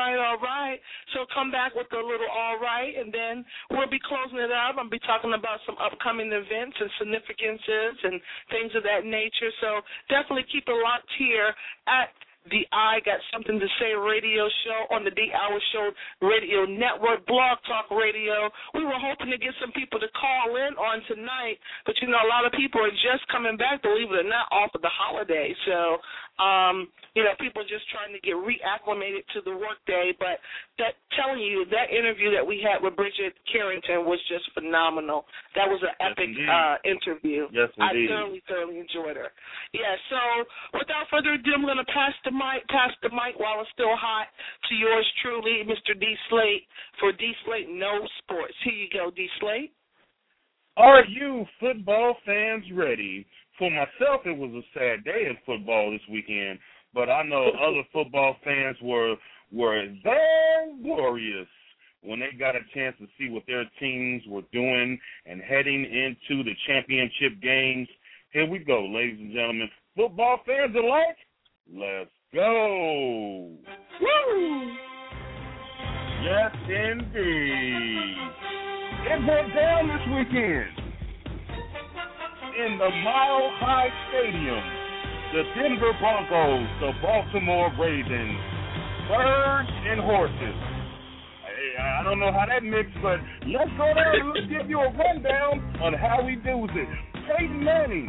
So come back with a little all right, and then we'll be closing it up. I'll be talking about some upcoming events and significances and things of that nature. So definitely keep it locked here at the I Got Something to Say radio show on the D-Hour Show Radio Network, Blog Talk Radio. We were hoping to get some people to call in on tonight, but, a lot of people are just coming back, believe it or not, off of the holiday. So, people are just trying to get reacclimated to the workday. But telling you, that interview that we had with Bridget Carrington was just phenomenal. That was an epic interview. Yes, indeed. I thoroughly enjoyed her. Yeah, so without further ado, I'm going to pass the mic while it's still hot to yours truly, Mr. D. Slate, for D. Slate Knows Sports. Here you go, D. Slate. Are you football fans ready? For myself, it was a sad day in football this weekend, but I know other football fans were very glorious when they got a chance to see what their teams were doing and heading into the championship games. Here we go, ladies and gentlemen. Football fans alike, let's go. Woo! Yes, indeed. It went down this weekend. In the Mile High Stadium, the Denver Broncos, the Baltimore Ravens, birds and horses. I don't know how that mixed, but let's go there and let's give you a rundown on how we do it. Peyton Manning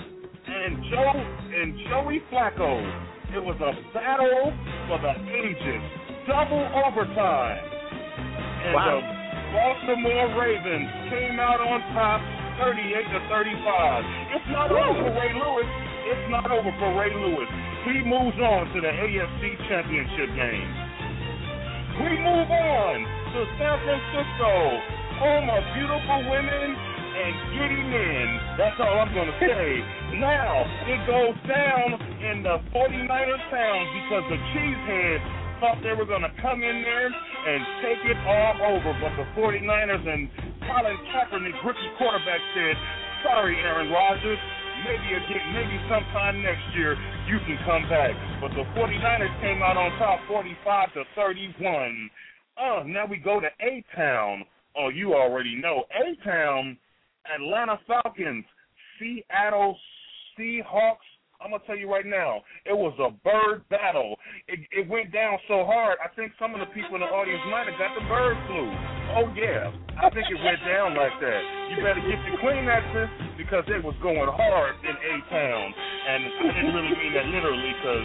and Joey Flacco. It was a battle for the ages, double overtime. And the Baltimore Ravens came out on top 38-35. It's not over for Ray Lewis. It's not over for Ray Lewis. He moves on to the AFC Championship game. We move on to San Francisco, home of beautiful women and giddy men. That's all I'm going to say. Now, it goes down in the 49ers town because the Cheeseheads thought they were going to come in there and take it all over, but the 49ers and Colin Kaepernick, rookie quarterback, said, sorry, Aaron Rodgers, maybe sometime next year you can come back. But the 49ers came out on top 45-31. Now we go to A-Town. Oh, you already know. A-Town, Atlanta Falcons, Seattle Seahawks I'm going to tell you right now, it was a bird battle. It went down so hard, I think some of the people in the audience might have got the bird flu. Oh, yeah. I think it went down like that. You better get your Kleenexes because it was going hard in A-Town. And I didn't really mean that literally because,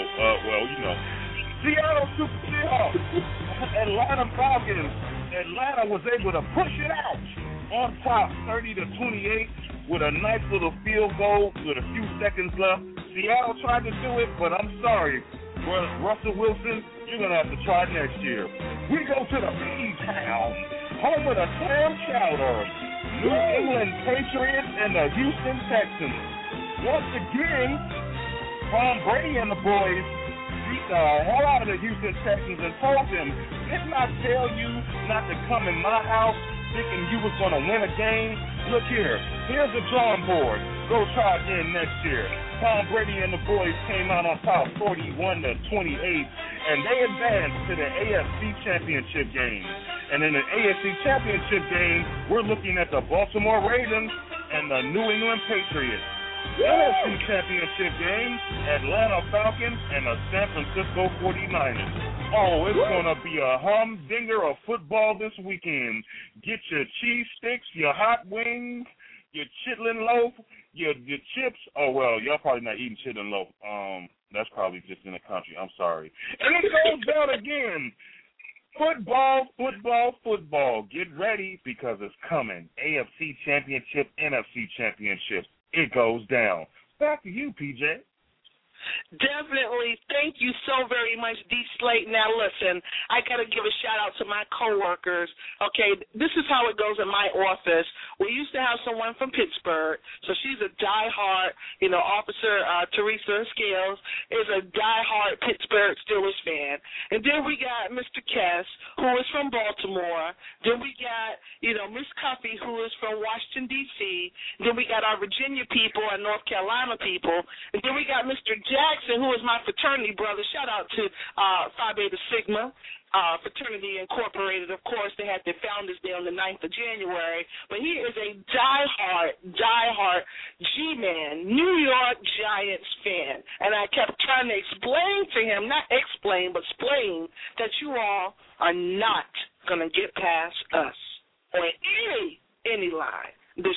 Seattle Super Seahawks, Atlanta Falcons. Atlanta was able to push it out on top 30-28 with a nice little field goal with a few seconds left. Seattle tried to do it, but I'm sorry. Russell Wilson, you're going to have to try next year. We go to the B-Town, home of the clam chowder, New England Patriots and the Houston Texans. Once again, Tom Brady and the boys beat the hell out of the Houston Texans and told them, didn't I tell you not to come in my house thinking you was going to win a game? Look here, here's the drawing board. Go try again next year. Tom Brady and the boys came out on top 41-28, and they advanced to the AFC Championship game. And in the AFC Championship game, we're looking at the Baltimore Ravens and the New England Patriots. NFC Championship game, Atlanta Falcons and the San Francisco 49ers. Oh, it's going to be a humdinger of football this weekend. Get your cheese sticks, your hot wings, your chitlin loaf, your chips. Oh, well, y'all probably not eating chitlin loaf. That's probably just in the country. I'm sorry. And it goes down again. Football. Get ready because it's coming. AFC Championship, NFC Championship. It goes down. Back to you, PJ. Definitely. Thank you so very much, D. Slate. Now, listen, I got to give a shout-out to my coworkers. Okay, this is how it goes in my office. We used to have someone from Pittsburgh, so she's a diehard, Officer Teresa Scales is a diehard Pittsburgh Steelers fan. And then we got Mr. Kess, who is from Baltimore. Then we got, Miss Cuffy, who is from Washington, D.C. Then we got our Virginia people and North Carolina people. And then we got Mr. Jackson, who is my fraternity brother. Shout out to Phi Beta Sigma Fraternity Incorporated. Of course, they had their Founders Day on the 9th of January. But he is a diehard G-Man, New York Giants fan. And I kept trying to explain to him, not explain, but explain that you all are not going to get past us on any line.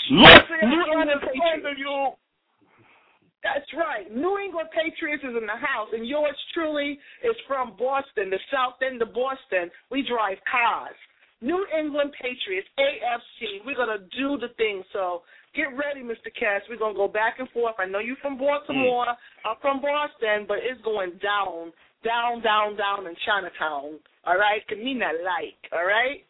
That's right. New England Patriots is in the house, and yours truly is from Boston, the south end of Boston. We drive cars. New England Patriots, AFC. We're going to do the thing. So get ready, Mr. Cass. We're going to go back and forth. I know you're from Baltimore. I'm from Boston, but it's going down in Chinatown. All right? Can mean that like, all right?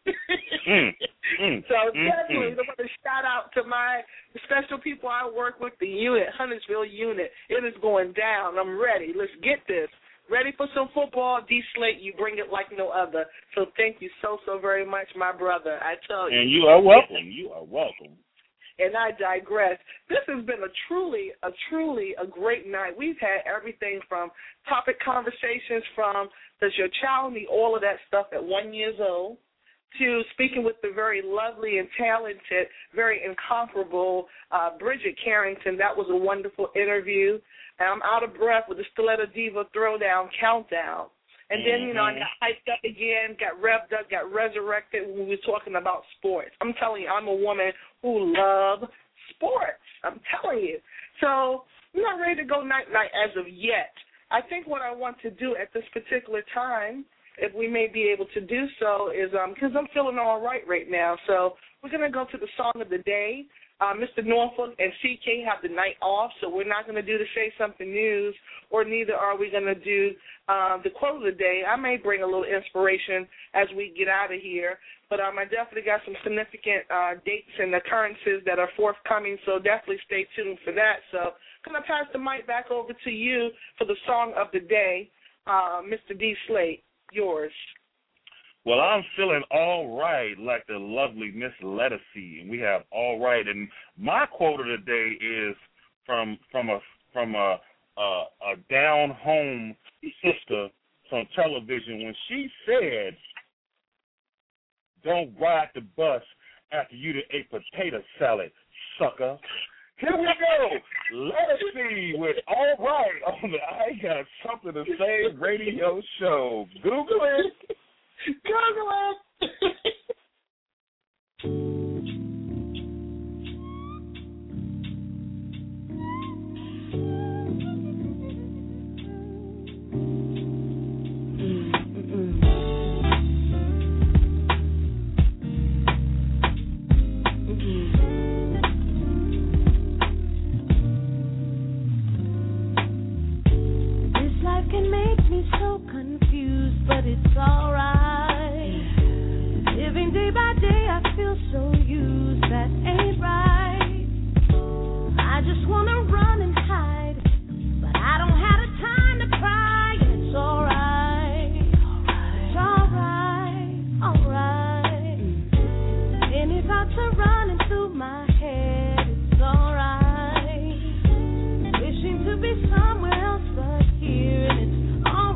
So definitely, I want to shout out to my special people I work with, the unit, Huntersville unit. It is going down. I'm ready. Let's get this. Ready for some football? D. Slate, you bring it like no other. So thank you so very much, my brother. I tell you. And you are welcome. You are welcome. And I digress. This has been a truly great night. We've had everything from topic conversations from does your child need all of that stuff at 1 year old to speaking with the very lovely and talented, very incomparable Bridget Carrington. That was a wonderful interview. And I'm out of breath with the Stiletto Diva Throwdown Countdown. And then, I got hyped up again, got revved up, got resurrected when we were talking about sports. I'm telling you, I'm a woman who loves sports. I'm telling you. So I'm not ready to go night-night as of yet. I think what I want to do at this particular time, if we may be able to do so, is because I'm feeling all right now. So we're going to go to the song of the day. Mr. Norfolk and CK have the night off, so we're not going to do the Say Something News, or neither are we going to do the quote of the day. I may bring a little inspiration as we get out of here, but I definitely got some significant dates and occurrences that are forthcoming, so definitely stay tuned for that. So I'm going to pass the mic back over to you for the song of the day. Mr. D. Slate, yours. Well, I'm feeling all right, like the lovely Miss Lettucey, and we have all right. And my quote of the day is from a down home sister from television when she said, "Don't ride the bus after you ate potato salad, sucker." Here we go. Let us see with All Right on the I Got Something to Say radio show. Google it. Google it. But it's alright. Living day by day, I feel so used. That ain't right. I just wanna run and hide, but I don't have the time to cry. And it's alright. It's alright. Any thoughts are running through my head. It's alright. Wishing to be somewhere else but here, and it's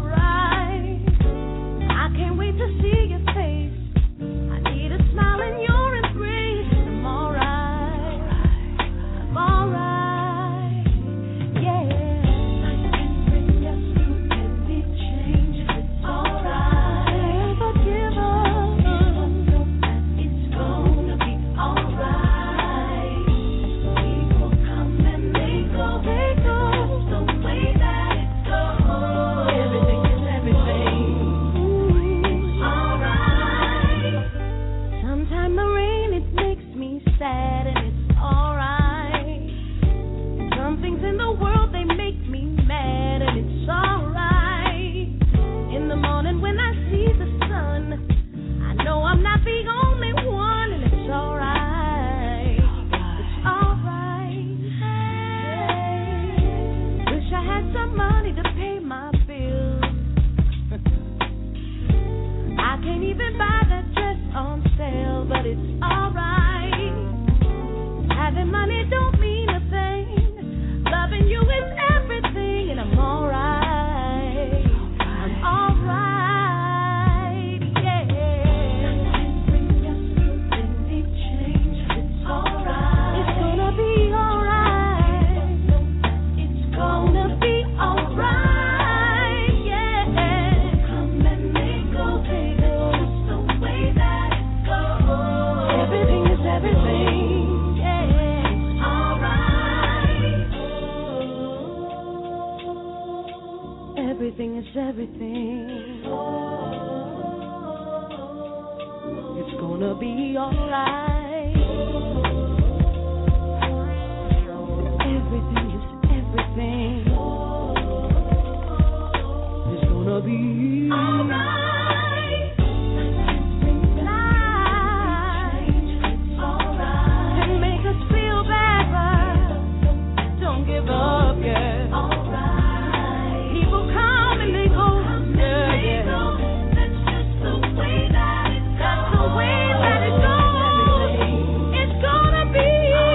to see your face. I need a smile in your embrace. I'm alright. I'm alright. Yeah. Yes, you can be changed. It's alright. Never give up. It's gonna be alright. People come and they go. That's the way that it goes. Everything is everything. The rain, it makes me sad, and it's alright. Some things in the world, they make me mad, and it's alright. In the morning when I see the sun, I know I'm not the only one, and it's alright. It's alright. Wish I had some money to pay my bills. I can't even buy that dress on sale, but it's alright. Having money don't mean a thing. Loving you is everything, and I'm alright. I'm alright, yeah. It's alright. It's gonna be alright. It's gonna be alright, yeah. Come and make a big everything is everything, yeah. Alright. Everything is everything. It's gonna be alright. Everything is everything. It's gonna be alright. Give up, yeah. Alright. People come and they go, yeah. That's just the way that it goes. That's the way that it goes. It's gonna be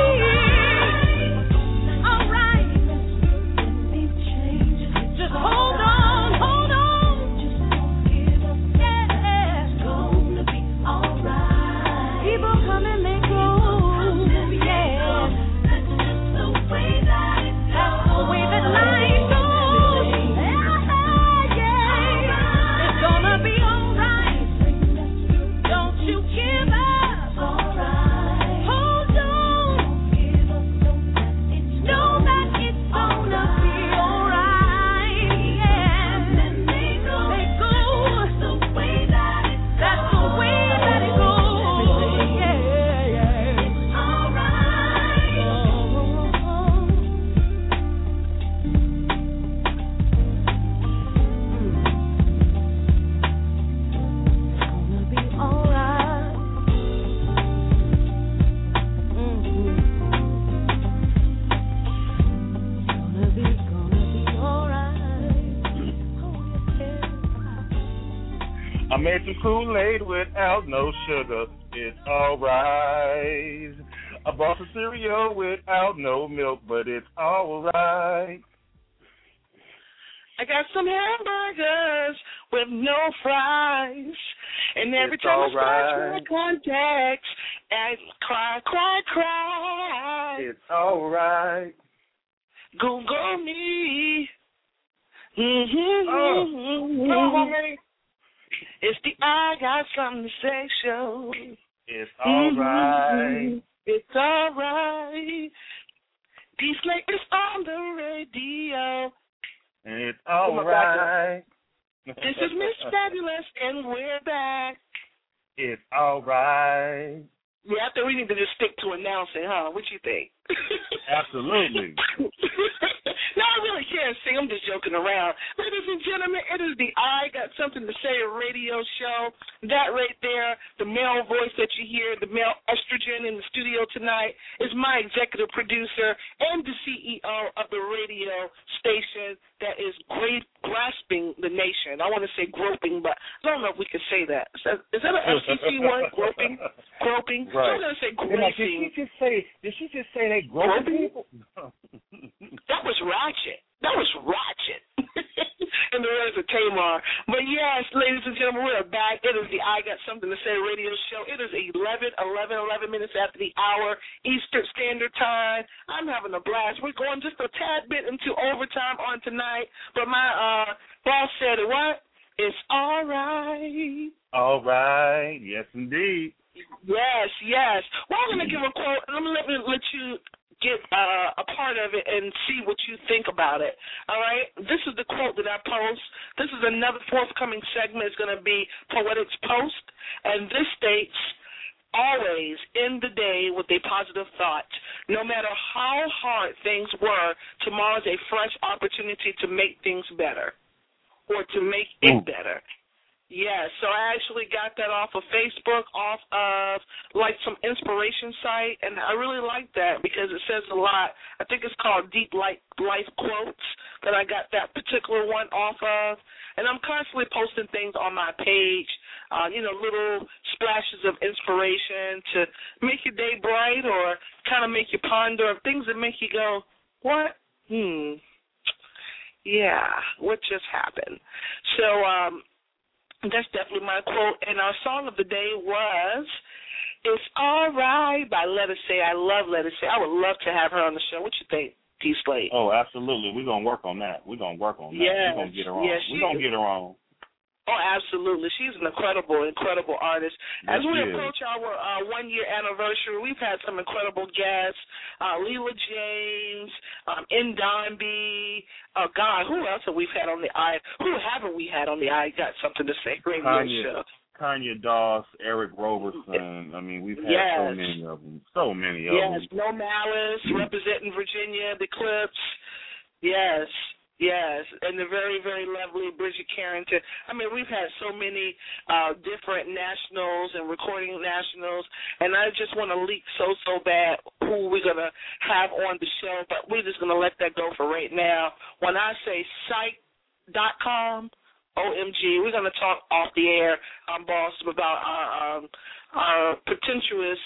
alright. Just hold on, hold on. Just don't give up. Yeah. It's gonna be alright. People come and they go, yeah. That's just the way that the way that life goes, yeah. It's gonna be alright. Don't you give up. Hold on. Know that it's gonna be alright, yeah. They go. That's the way that it goes, yeah. It's alright. I made some Kool-Aid without no sugar. It's alright. I bought some cereal without no milk, but it's alright. I got some hamburgers with no fries. And every It's time I all scratch right. my contacts, I cry, cry, cry. It's all right. Go me. It's the I Got Something to Say show. It's all right. It's all right. D-Slate is on the radio. And it's all right. This is Miss Fabulous, and we're back. It's all right. Yeah, I think we need to just stick to announcing, huh? What you think? Absolutely. No, I really can't sing. I'm just joking around. Ladies and gentlemen, it is the I Got Something to Say radio show. That right there, the male voice that you hear, the male estrogen in the studio tonight, is my executive producer and the CEO of the radio station that is grasping the nation. I want to say groping, but I don't know if we can say that. Is that an FCC word, groping? Groping? Right. I'm going to say gracing. Did she just say they groping people? That was ratchet. That was ratchet. And the words of Tamar. But yes, ladies and gentlemen, we're back. It is the I Got Something to Say radio show. It is 11 minutes after the hour, Eastern Standard Time. I'm having a blast. We're going just a tad bit into overtime on tonight. But my boss said, what? It's all right. All right. Yes, indeed. Yes. Well, I'm going to give a quote, and I'm going to let you get a part of it and see what you think about it. All right? This is the quote that I post. This is another forthcoming segment. It's going to be Poetics Post, and this states, always end the day with a positive thought. No matter how hard things were, tomorrow's a fresh opportunity to make things better or to make it better. Yeah, so I actually got that off of Facebook, off of like some inspiration site, and I really like that because it says a lot. I think it's called Deep Life Quotes that I got that particular one off of, and I'm constantly posting things on my page, little splashes of inspiration to make your day bright or kind of make you ponder, things that make you go, what? Yeah, what just happened? So, that's definitely my quote. And our song of the day was It's All Right by Let Us Say. I love Let Us Say. I would love to have her on the show. What you think, D-Slate? Oh, absolutely. We're going to work on that. Yes, we're going to get her on. Yes, we're going to get her on. Oh, absolutely. She's an incredible artist. As Yes, we approach our 1-year anniversary, we've had some incredible guests. Leela James, Ndambi. God, who else have we had on the I? Who haven't we had on the I Got Something to Say radio show? Kanye Doss, Eric Roberson. I mean, we've had so many of them. So many of them. Yes, No Malice, representing Virginia, the Clips. Yes, and the very, very lovely Bridget Carrington. I mean, we've had so many different nationals and recording nationals, and I just want to leak so bad who we're going to have on the show, but we're just going to let that go for right now. When I say psych.com, OMG, we're going to talk off the air, boss, about our potentious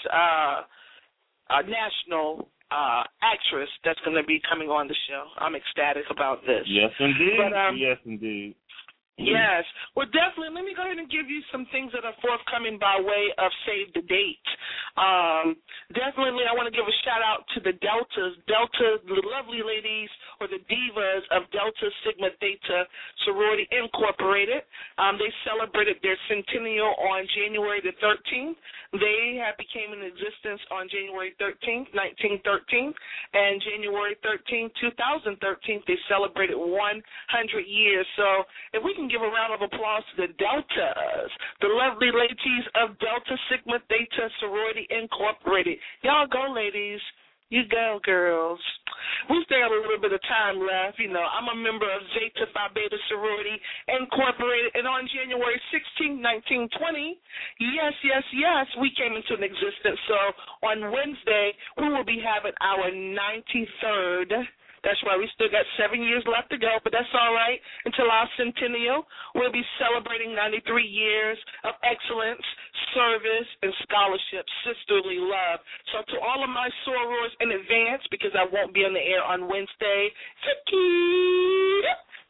national actress that's going to be coming on the show. I'm ecstatic about this. Yes, indeed. Yes, indeed. Yes. Well, definitely, let me go ahead and give you some things that are forthcoming by way of Save the Date. Definitely, I want to give a shout-out to the the lovely ladies, or the divas of Delta Sigma Theta Sorority Incorporated. They celebrated their centennial on January the 13th. They have became in existence on January 13th, 1913, and January 13th, 2013, they celebrated 100 years. So if we can give a round of applause to the Deltas, the lovely ladies of Delta Sigma Theta Sorority Incorporated. Y'all go, ladies. You go, girls. We still have a little bit of time left. You know, I'm a member of Zeta Phi Beta Sorority Incorporated, and on January 16, 1920, yes, we came into an existence. So on Wednesday, we will be having our 93rd. That's right. We still got 7 years left to go, but that's all right. Until our centennial, we'll be celebrating 93 years of excellence, service, and scholarship, sisterly love. So to all of my sorors in advance, because I won't be on the air on Wednesday,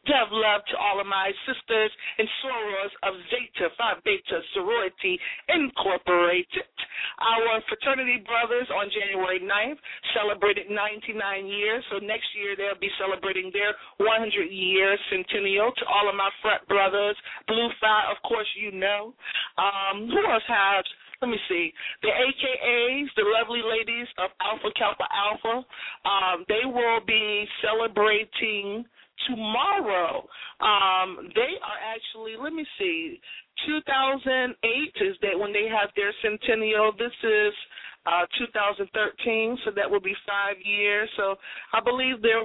Dev love to all of my sisters and sorors of Zeta Phi Beta Sorority Incorporated. Our fraternity brothers on January 9th celebrated 99 years, so next year they'll be celebrating their 100-year centennial. To all of my frat brothers, Blue Phi, of course you know. Who else has? Let me see. The AKAs, the lovely ladies of Alpha Kappa Alpha, they will be celebrating tomorrow. They are actually, let me see, 2008 is that when they have their centennial. This is 2013, so that will be 5 years. So I believe they're,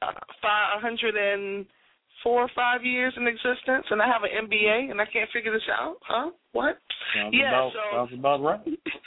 104 or 5 years in existence, and I have an MBA, and I can't figure this out. Huh? What? Sounds about right.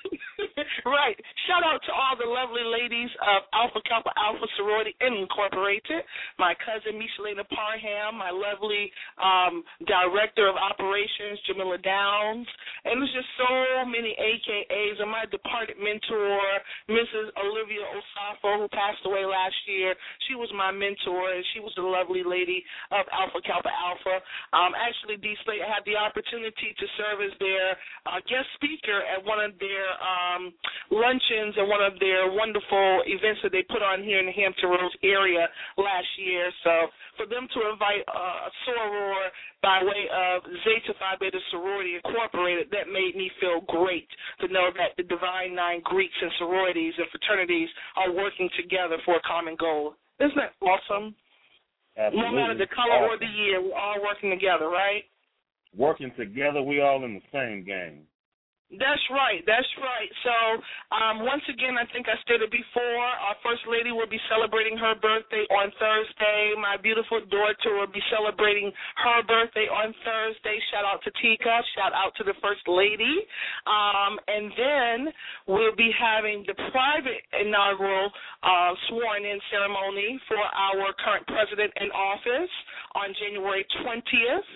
Right. Shout out to all the lovely ladies of Alpha Kappa Alpha Sorority Incorporated. My cousin Michelina Parham, my lovely director of operations, Jamila Downs, and there's just so many AKAs. And my departed mentor, Mrs. Olivia Osafo, who passed away last year. She was my mentor, and she was the lovely lady of Alpha Kappa Alpha. Actually, D. Slate, I had the opportunity to serve as their guest speaker at one of their luncheons and one of their wonderful events that they put on here in the Hampton Roads area last year. So for them to invite a soror by way of Zeta Phi Beta Sorority Incorporated, that made me feel great to know that the Divine Nine Greeks and sororities and fraternities are working together for a common goal. Isn't that awesome? Absolutely. No matter the color or the year, we're all working together, right? Working together, we all in the same game. That's right. That's right. So once again, I think I stated before, our First Lady will be celebrating her birthday on Thursday. My beautiful daughter will be celebrating her birthday on Thursday. Shout out to Tika. Shout out to the First Lady. And then we'll be having the private inaugural sworn-in ceremony for our current president in office on January 20th.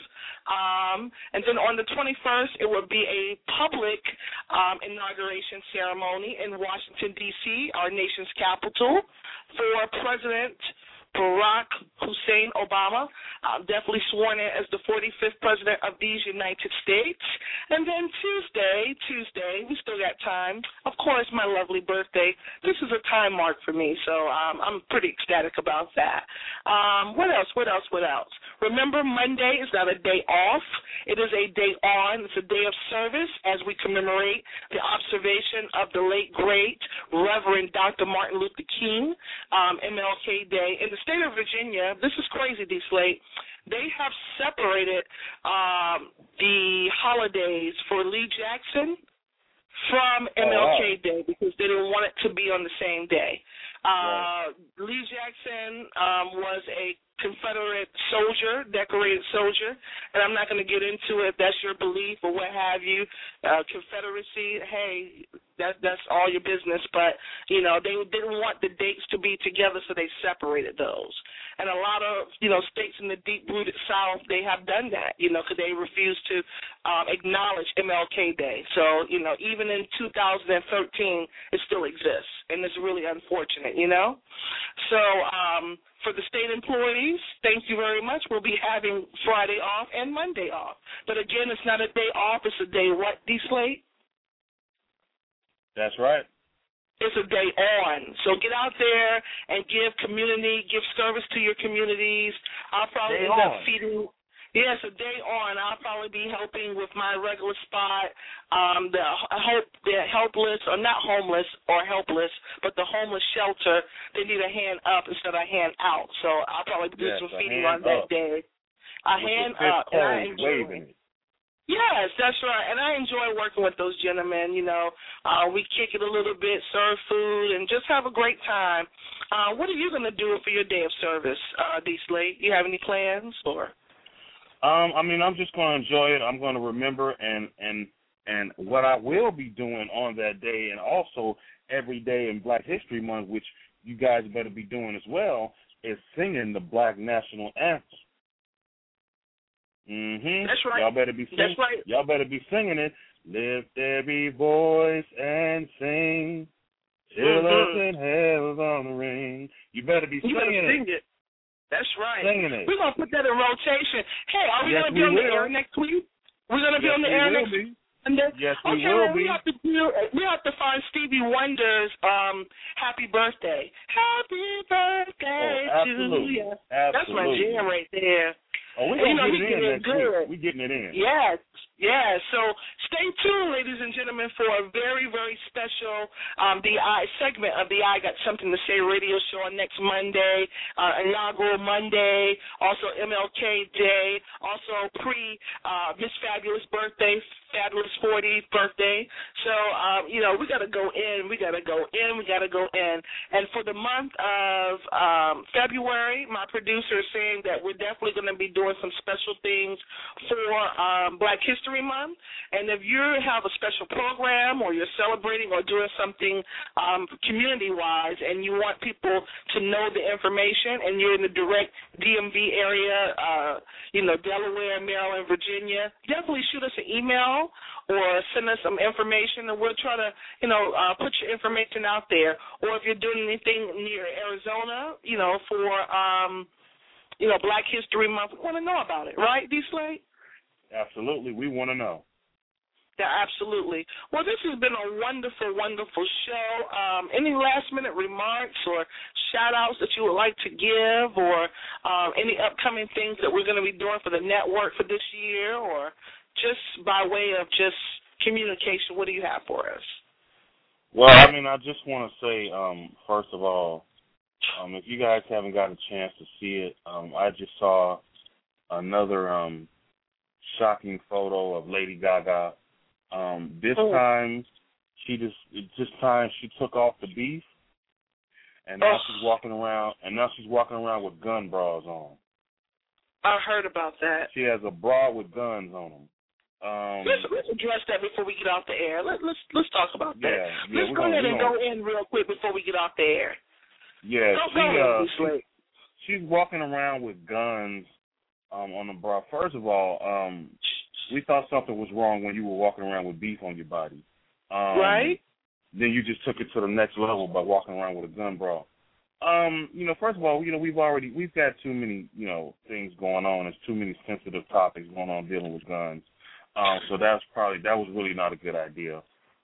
And then on the 21st, it will be a public inauguration ceremony in Washington, D.C., our nation's capital, for President Barack Hussein Obama, definitely sworn in as the 45th president of these United States. And then Tuesday, we still got time. Of course, my lovely birthday. This is a time mark for me, so I'm pretty ecstatic about that. What else? Remember, Monday is not a day off. It is a day on. It's a day of service as we commemorate the observation of the late, great Reverend Dr. Martin Luther King, MLK Day. In the state of Virginia, this is crazy, D. Slate, they have separated the holidays for Lee Jackson from MLK Day because they didn't want it to be on the same day. Lee Jackson was a Confederate soldier, decorated soldier, and I'm not going to get into it if that's your belief or what have you. Confederacy, hey, that's all your business, but, you know, they didn't want the dates to be together, so they separated those. And a lot of, you know, states in the deep-rooted South, they have done that, you know, because they refuse to acknowledge MLK Day. So, you know, even in 2013, it still exists, and it's really unfortunate, you know. So for the state employees, thank you very much. We'll be having Friday off and Monday off. But, again, it's not a day off. It's a day what, D. Slate? That's right. It's a day on. So get out there and give service to your communities. I'll probably end up feeding. Yes, a day on. I'll probably be helping with my regular spot. The helpless, or not homeless or helpless, but the homeless shelter, they need a hand up instead of a hand out. So I'll probably do some feeding on that day. A hand up. And I enjoy it. Yes, that's right. And I enjoy working with those gentlemen. You know, we kick it a little bit, serve food, and just have a great time. What are you going to do for your day of service, D. Slate? You have any plans? Or? I mean, I'm just going to enjoy it. I'm going to remember, and what I will be doing on that day, and also every day in Black History Month, which you guys better be doing as well, is singing the Black National Anthem. That's right. Y'all better be singing. That's right. Y'all better be singing it. Lift every voice and sing till earth and heaven on the ring. You better be singing it. That's right. Singing it. We're going to put that in rotation. Hey, are we Yes, going to be on the air next week? We're going to be on the air next week? Yes, we okay, will be. We have to find Stevie Wonder's Happy Birthday. Happy birthday to you. That's my jam right there. Oh, we're going to get it in next good. week. We're getting it in. Yes. So stay tuned, ladies and gentlemen, for a very, very special segment of the I Got Something to Say radio show on next Monday, inaugural Monday, also MLK Day, also Miss Fabulous birthday, Fabulous 40th birthday. So, we got to go in. And for the month of February, my producer is saying that we're definitely going to be doing some special things for Black History Month. And if you have a special program or you're celebrating or doing something community-wise and you want people to know the information and you're in the direct DMV area, Delaware, Maryland, Virginia, definitely shoot us an email or send us some information, and we'll try to, put your information out there. Or if you're doing anything near Arizona, for, Black History Month, we want to know about it, right, D-Slate? Absolutely. We want to know. Yeah, absolutely. Well, this has been a wonderful, wonderful show. Any last-minute remarks or shout-outs that you would like to give, or any upcoming things that we're going to be doing for the network for this year, or just by way of just communication, what do you have for us? Well, I just want to say, first of all, if you guys haven't got a chance to see it, I just saw another shocking photo of Lady Gaga. This time, she took off the beef, and now she's walking around with gun bras on. I heard about that. She has a bra with guns on them. Let's address that before we get off the air. Let's talk about that. Yeah, let's go ahead and go in real quick before we get off the air. Yeah, she's walking around with guns on the bra. First of all, we thought something was wrong when you were walking around with beef on your body. Right? Then you just took it to the next level by walking around with a gun bra. First of all, we've got too many, things going on. There's too many sensitive topics going on dealing with guns. So that was really not a good idea.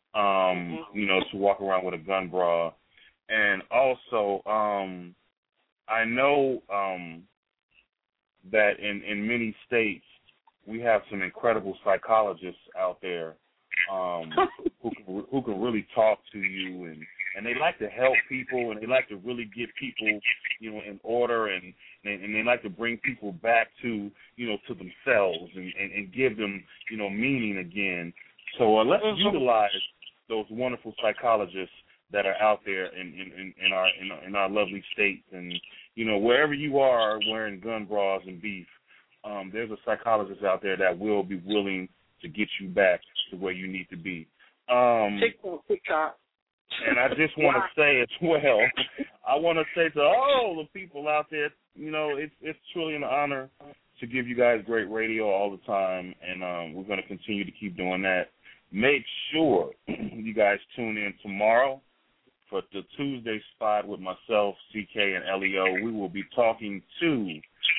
To walk around with a gun bra. And also, I know that in many states we have some incredible psychologists out there who can really talk to you, and they like to help people, and they like to really get people, in order, and they like to bring people back to themselves and give them, meaning again. So let's utilize those wonderful psychologists that are out there in our lovely states, and wherever you are wearing gun bras and beef, there's a psychologist out there that will be willing to get you back to where you need to be. TikTok. And I just want to say as well, I want to say to all the people out there, it's truly an honor to give you guys great radio all the time, and we're going to continue to keep doing that. Make sure you guys tune in tomorrow for the Tuesday spot with myself, CK, and Leo. We will be talking to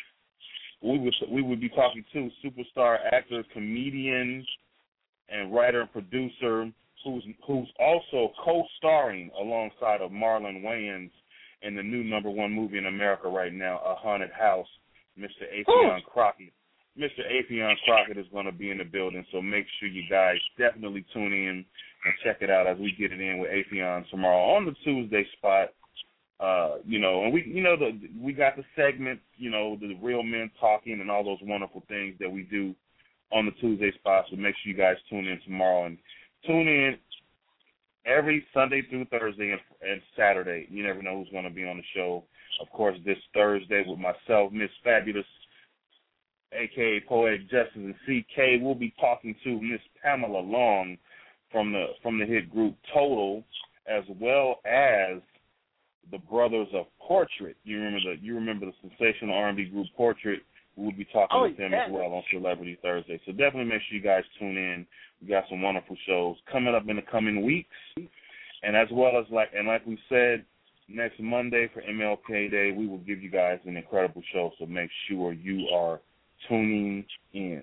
superstar actor, comedian, and writer and producer who's also co-starring alongside of Marlon Wayans in the new #1 movie in America right now, A Haunted House, Mr. Affion Crockett. Mr. Affion Crockett is going to be in the building, so make sure you guys definitely tune in and check it out as we get it in with Affion tomorrow on the Tuesday spot. And we got the segment, the Real Men Talking and all those wonderful things that we do on the Tuesday spot. So make sure you guys tune in tomorrow, and tune in every Sunday through Thursday and Saturday. You never know who's going to be on the show. Of course, this Thursday with myself, Miss Fabulous, a.k.a. Poetic Justice, and CK. We'll be talking to Miss Pamela Long from the hit group Total, as well as the Brothers of Portrait. You remember the sensational R&B group Portrait. We'll be talking with them as well on Celebrity Thursday. So definitely make sure you guys tune in. We got some wonderful shows coming up in the coming weeks. And as well as like we said, next Monday for MLK Day. We will give you guys an incredible show, so make sure you are tuning in.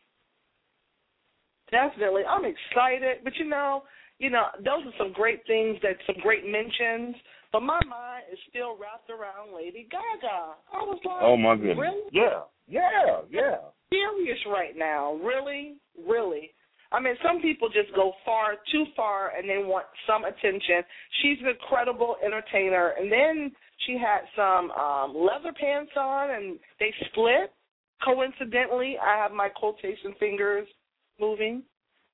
Definitely. I'm excited. But, those are some great things, some great mentions. But my mind is still wrapped around Lady Gaga. I was like, oh, my goodness. Really? Yeah. Serious right now. Really? Really? I mean, some people just go too far, and they want some attention. She's an incredible entertainer. And then she had some leather pants on, and they split. Coincidentally, I have my quotation fingers moving.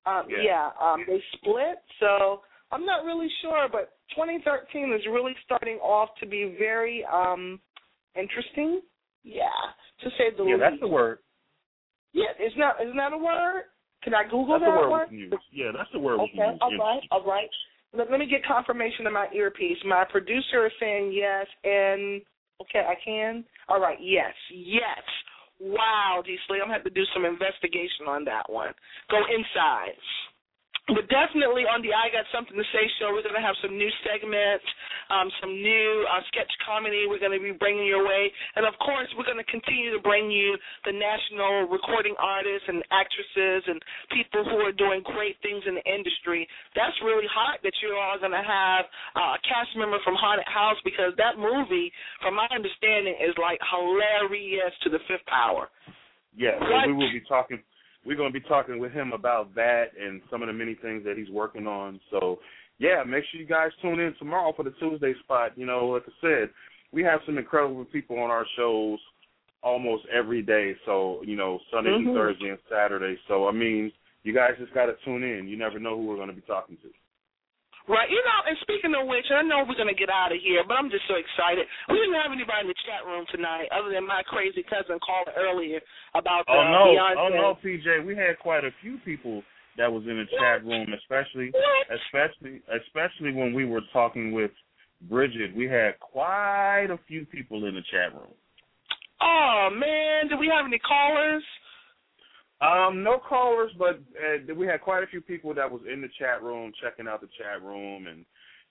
They split. So I'm not really sure, but 2013 is really starting off to be very interesting. Yeah, to say the least. Yeah, that's the word. Yeah, isn't that a word? Can I Google that's that the word one? we can use. Yeah, that's the word we can use. All right. Let me get confirmation of my earpiece. My producer is saying yes, and okay, I can. All right, yes. Wow, D-Slee, I'm going to have to do some investigation on that one. Go inside. But definitely on the I Got Something to Say show, we're going to have some new segments, some new sketch comedy we're going to be bringing your way. And, of course, we're going to continue to bring you the national recording artists and actresses and people who are doing great things in the industry. That's really hot that you're all going to have a cast member from Haunted House, because that movie, from my understanding, is like hilarious to the fifth power. Yeah, so we will be talking. We're going to be talking with him about that and some of the many things that he's working on. So, yeah, make sure you guys tune in tomorrow for the Tuesday spot. Like I said, we have some incredible people on our shows almost every day. So, Sunday and Thursday and Saturday. So, I mean, you guys just got to tune in. You never know who we're going to be talking to. Right. And speaking of which, I know we're going to get out of here, but I'm just so excited. We didn't have anybody in the chat room tonight other than my crazy cousin calling earlier about Beyonce. Oh, no, PJ. We had quite a few people that was in the chat room, especially when we were talking with Bridget. We had quite a few people in the chat room. Oh, man. Did we have any callers? No callers, but we had quite a few people that was in the chat room, checking out the chat room and,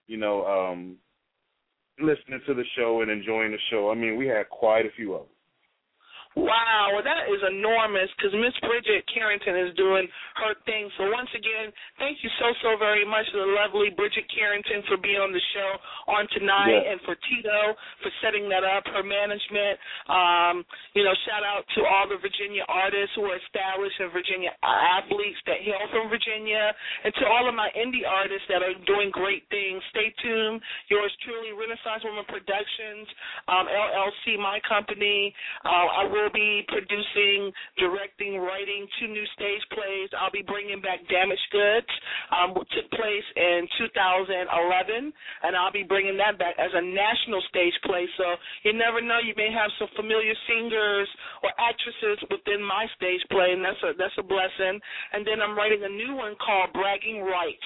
listening to the show and enjoying the show. I mean, we had quite a few of them. Wow, well, that is enormous, because Miss Bridget Carrington is doing her thing. So once again, thank you so very much to the lovely Bridget Carrington for being on the show on tonight, and for Tito for setting that up, her management. Shout out to all the Virginia artists who are established in Virginia, athletes that hail from Virginia, and to all of my indie artists that are doing great things. Stay tuned. Yours truly, Renaissance Women Productions, LLC, my company. I will be producing, directing, writing 2 new stage plays. I'll be bringing back Damaged Goods, which took place in 2011, and I'll be bringing that back as a national stage play. So you never know, you may have some familiar singers or actresses within my stage play, and that's a blessing. And then I'm writing a new one called Bragging Rights,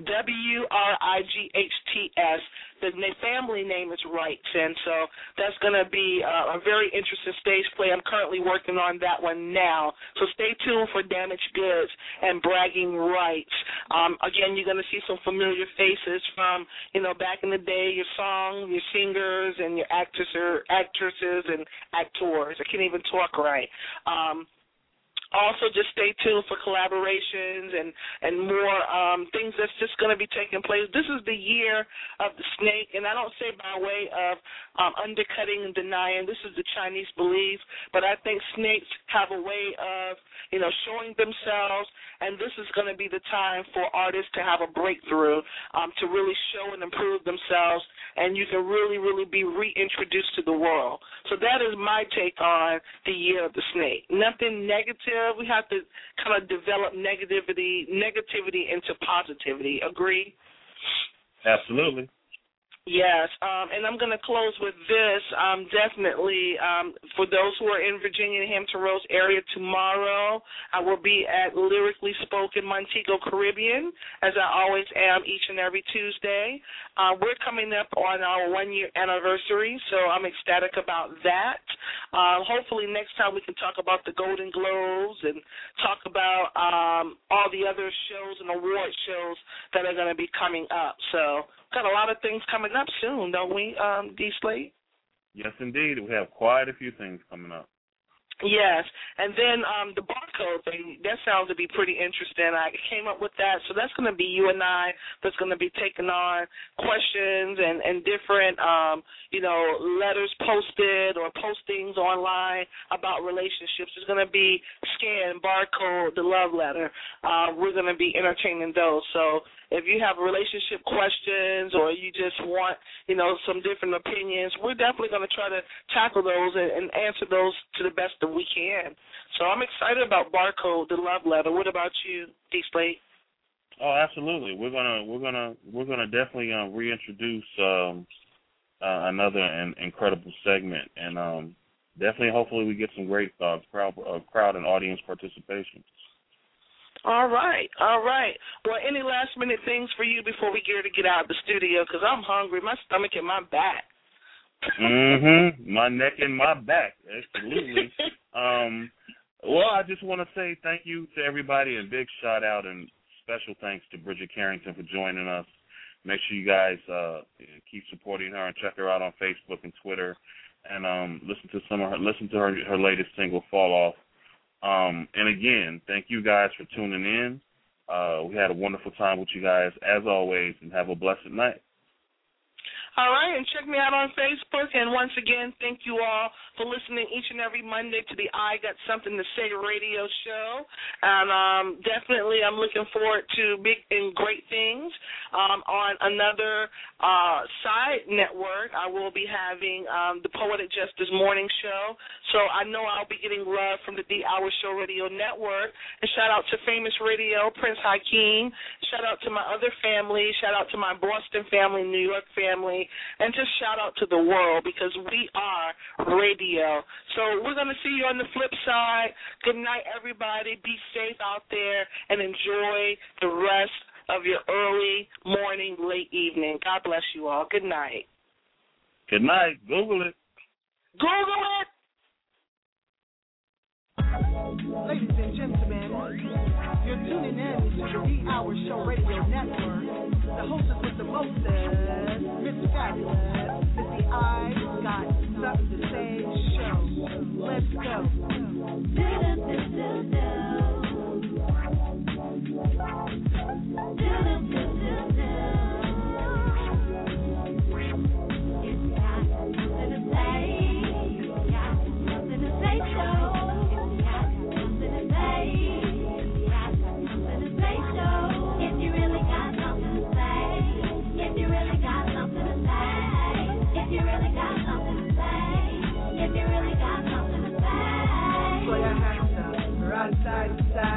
WRIGHTS. The family name is Rights, and so that's going to be a very interesting stage play. I'm currently working on that one now, so stay tuned for Damaged Goods and Bragging Rights. Again, you're going to see some familiar faces from, back in the day, your song, your singers, and your actresses and actors. I can't even talk right. Also, just stay tuned for collaborations and more things that's just going to be taking place. This is the year of the snake, and I don't say by way of undercutting and denying. This is the Chinese belief, but I think snakes have a way of, showing themselves, and this is going to be the time for artists to have a breakthrough, to really show and improve themselves, and you can really, really be reintroduced to the world. So that is my take on the year of the snake. Nothing negative. We have to kind of develop negativity into positivity. Agree? Absolutely. Yes, and I'm going to close with this. Definitely, for those who are in Virginia and Hampton Roads area tomorrow, I will be at Lyrically Spoken Montego Caribbean, as I always am each and every Tuesday. We're coming up on our 1-year anniversary, so I'm ecstatic about that. Hopefully next time we can talk about the Golden Globes and talk about all the other shows and award shows that are going to be coming up. So got a lot of things coming up soon, don't we, D. Slate? Yes, indeed. We have quite a few things coming up. Yes, and then the barcode thing, that sounds to be pretty interesting. I came up with that, so that's going to be you and I that's going to be taking on questions and different, letters posted or postings online about relationships. It's going to be Scan, Barcode, the love letter. We're going to be entertaining those. So if you have relationship questions or you just want, some different opinions, we're definitely going to try to tackle those and answer those to the best that we can. So I'm excited about Barcode, the love letter. What about you, D. Slate? Oh, absolutely. We're gonna definitely reintroduce another incredible segment, and definitely, hopefully, we get some great crowd and audience participation. All right. Well, any last-minute things for you before we get out of the studio? Because I'm hungry. My stomach and my back. My neck and my back. Absolutely. Well, I just want to say thank you to everybody, and big shout-out and special thanks to Bridget Carrington for joining us. Make sure you guys keep supporting her and check her out on Facebook and Twitter, and listen to her latest single, Fall Off. And again, thank you guys for tuning in. We had a wonderful time with you guys, as always, and have a blessed night. All right, and check me out on Facebook. And once again, thank you all for listening each and every Monday to the I Got Something to Say radio show. And definitely I'm looking forward to big and great things on another side network. I will be having the Poetic Justice Morning Show. So I know I'll be getting love from the D Hour Show Radio Network. And shout out to Famous Radio, Prince Hakeem. Shout out to my other family. Shout out to my Boston family, New York family. And just shout out to the world, because we are radio. So we're going to see you on the flip side. Good night, everybody. Be safe out there and enjoy the rest of your early morning, late evening. God bless you all. Good night. Good night. Google it. Google it. Ladies and gentlemen, you're tuning in to the D Hour Show Radio Network. The hostess with the mostest, Miss Fabulous. It's the I Got Something to Say show. Let's go. Side to side.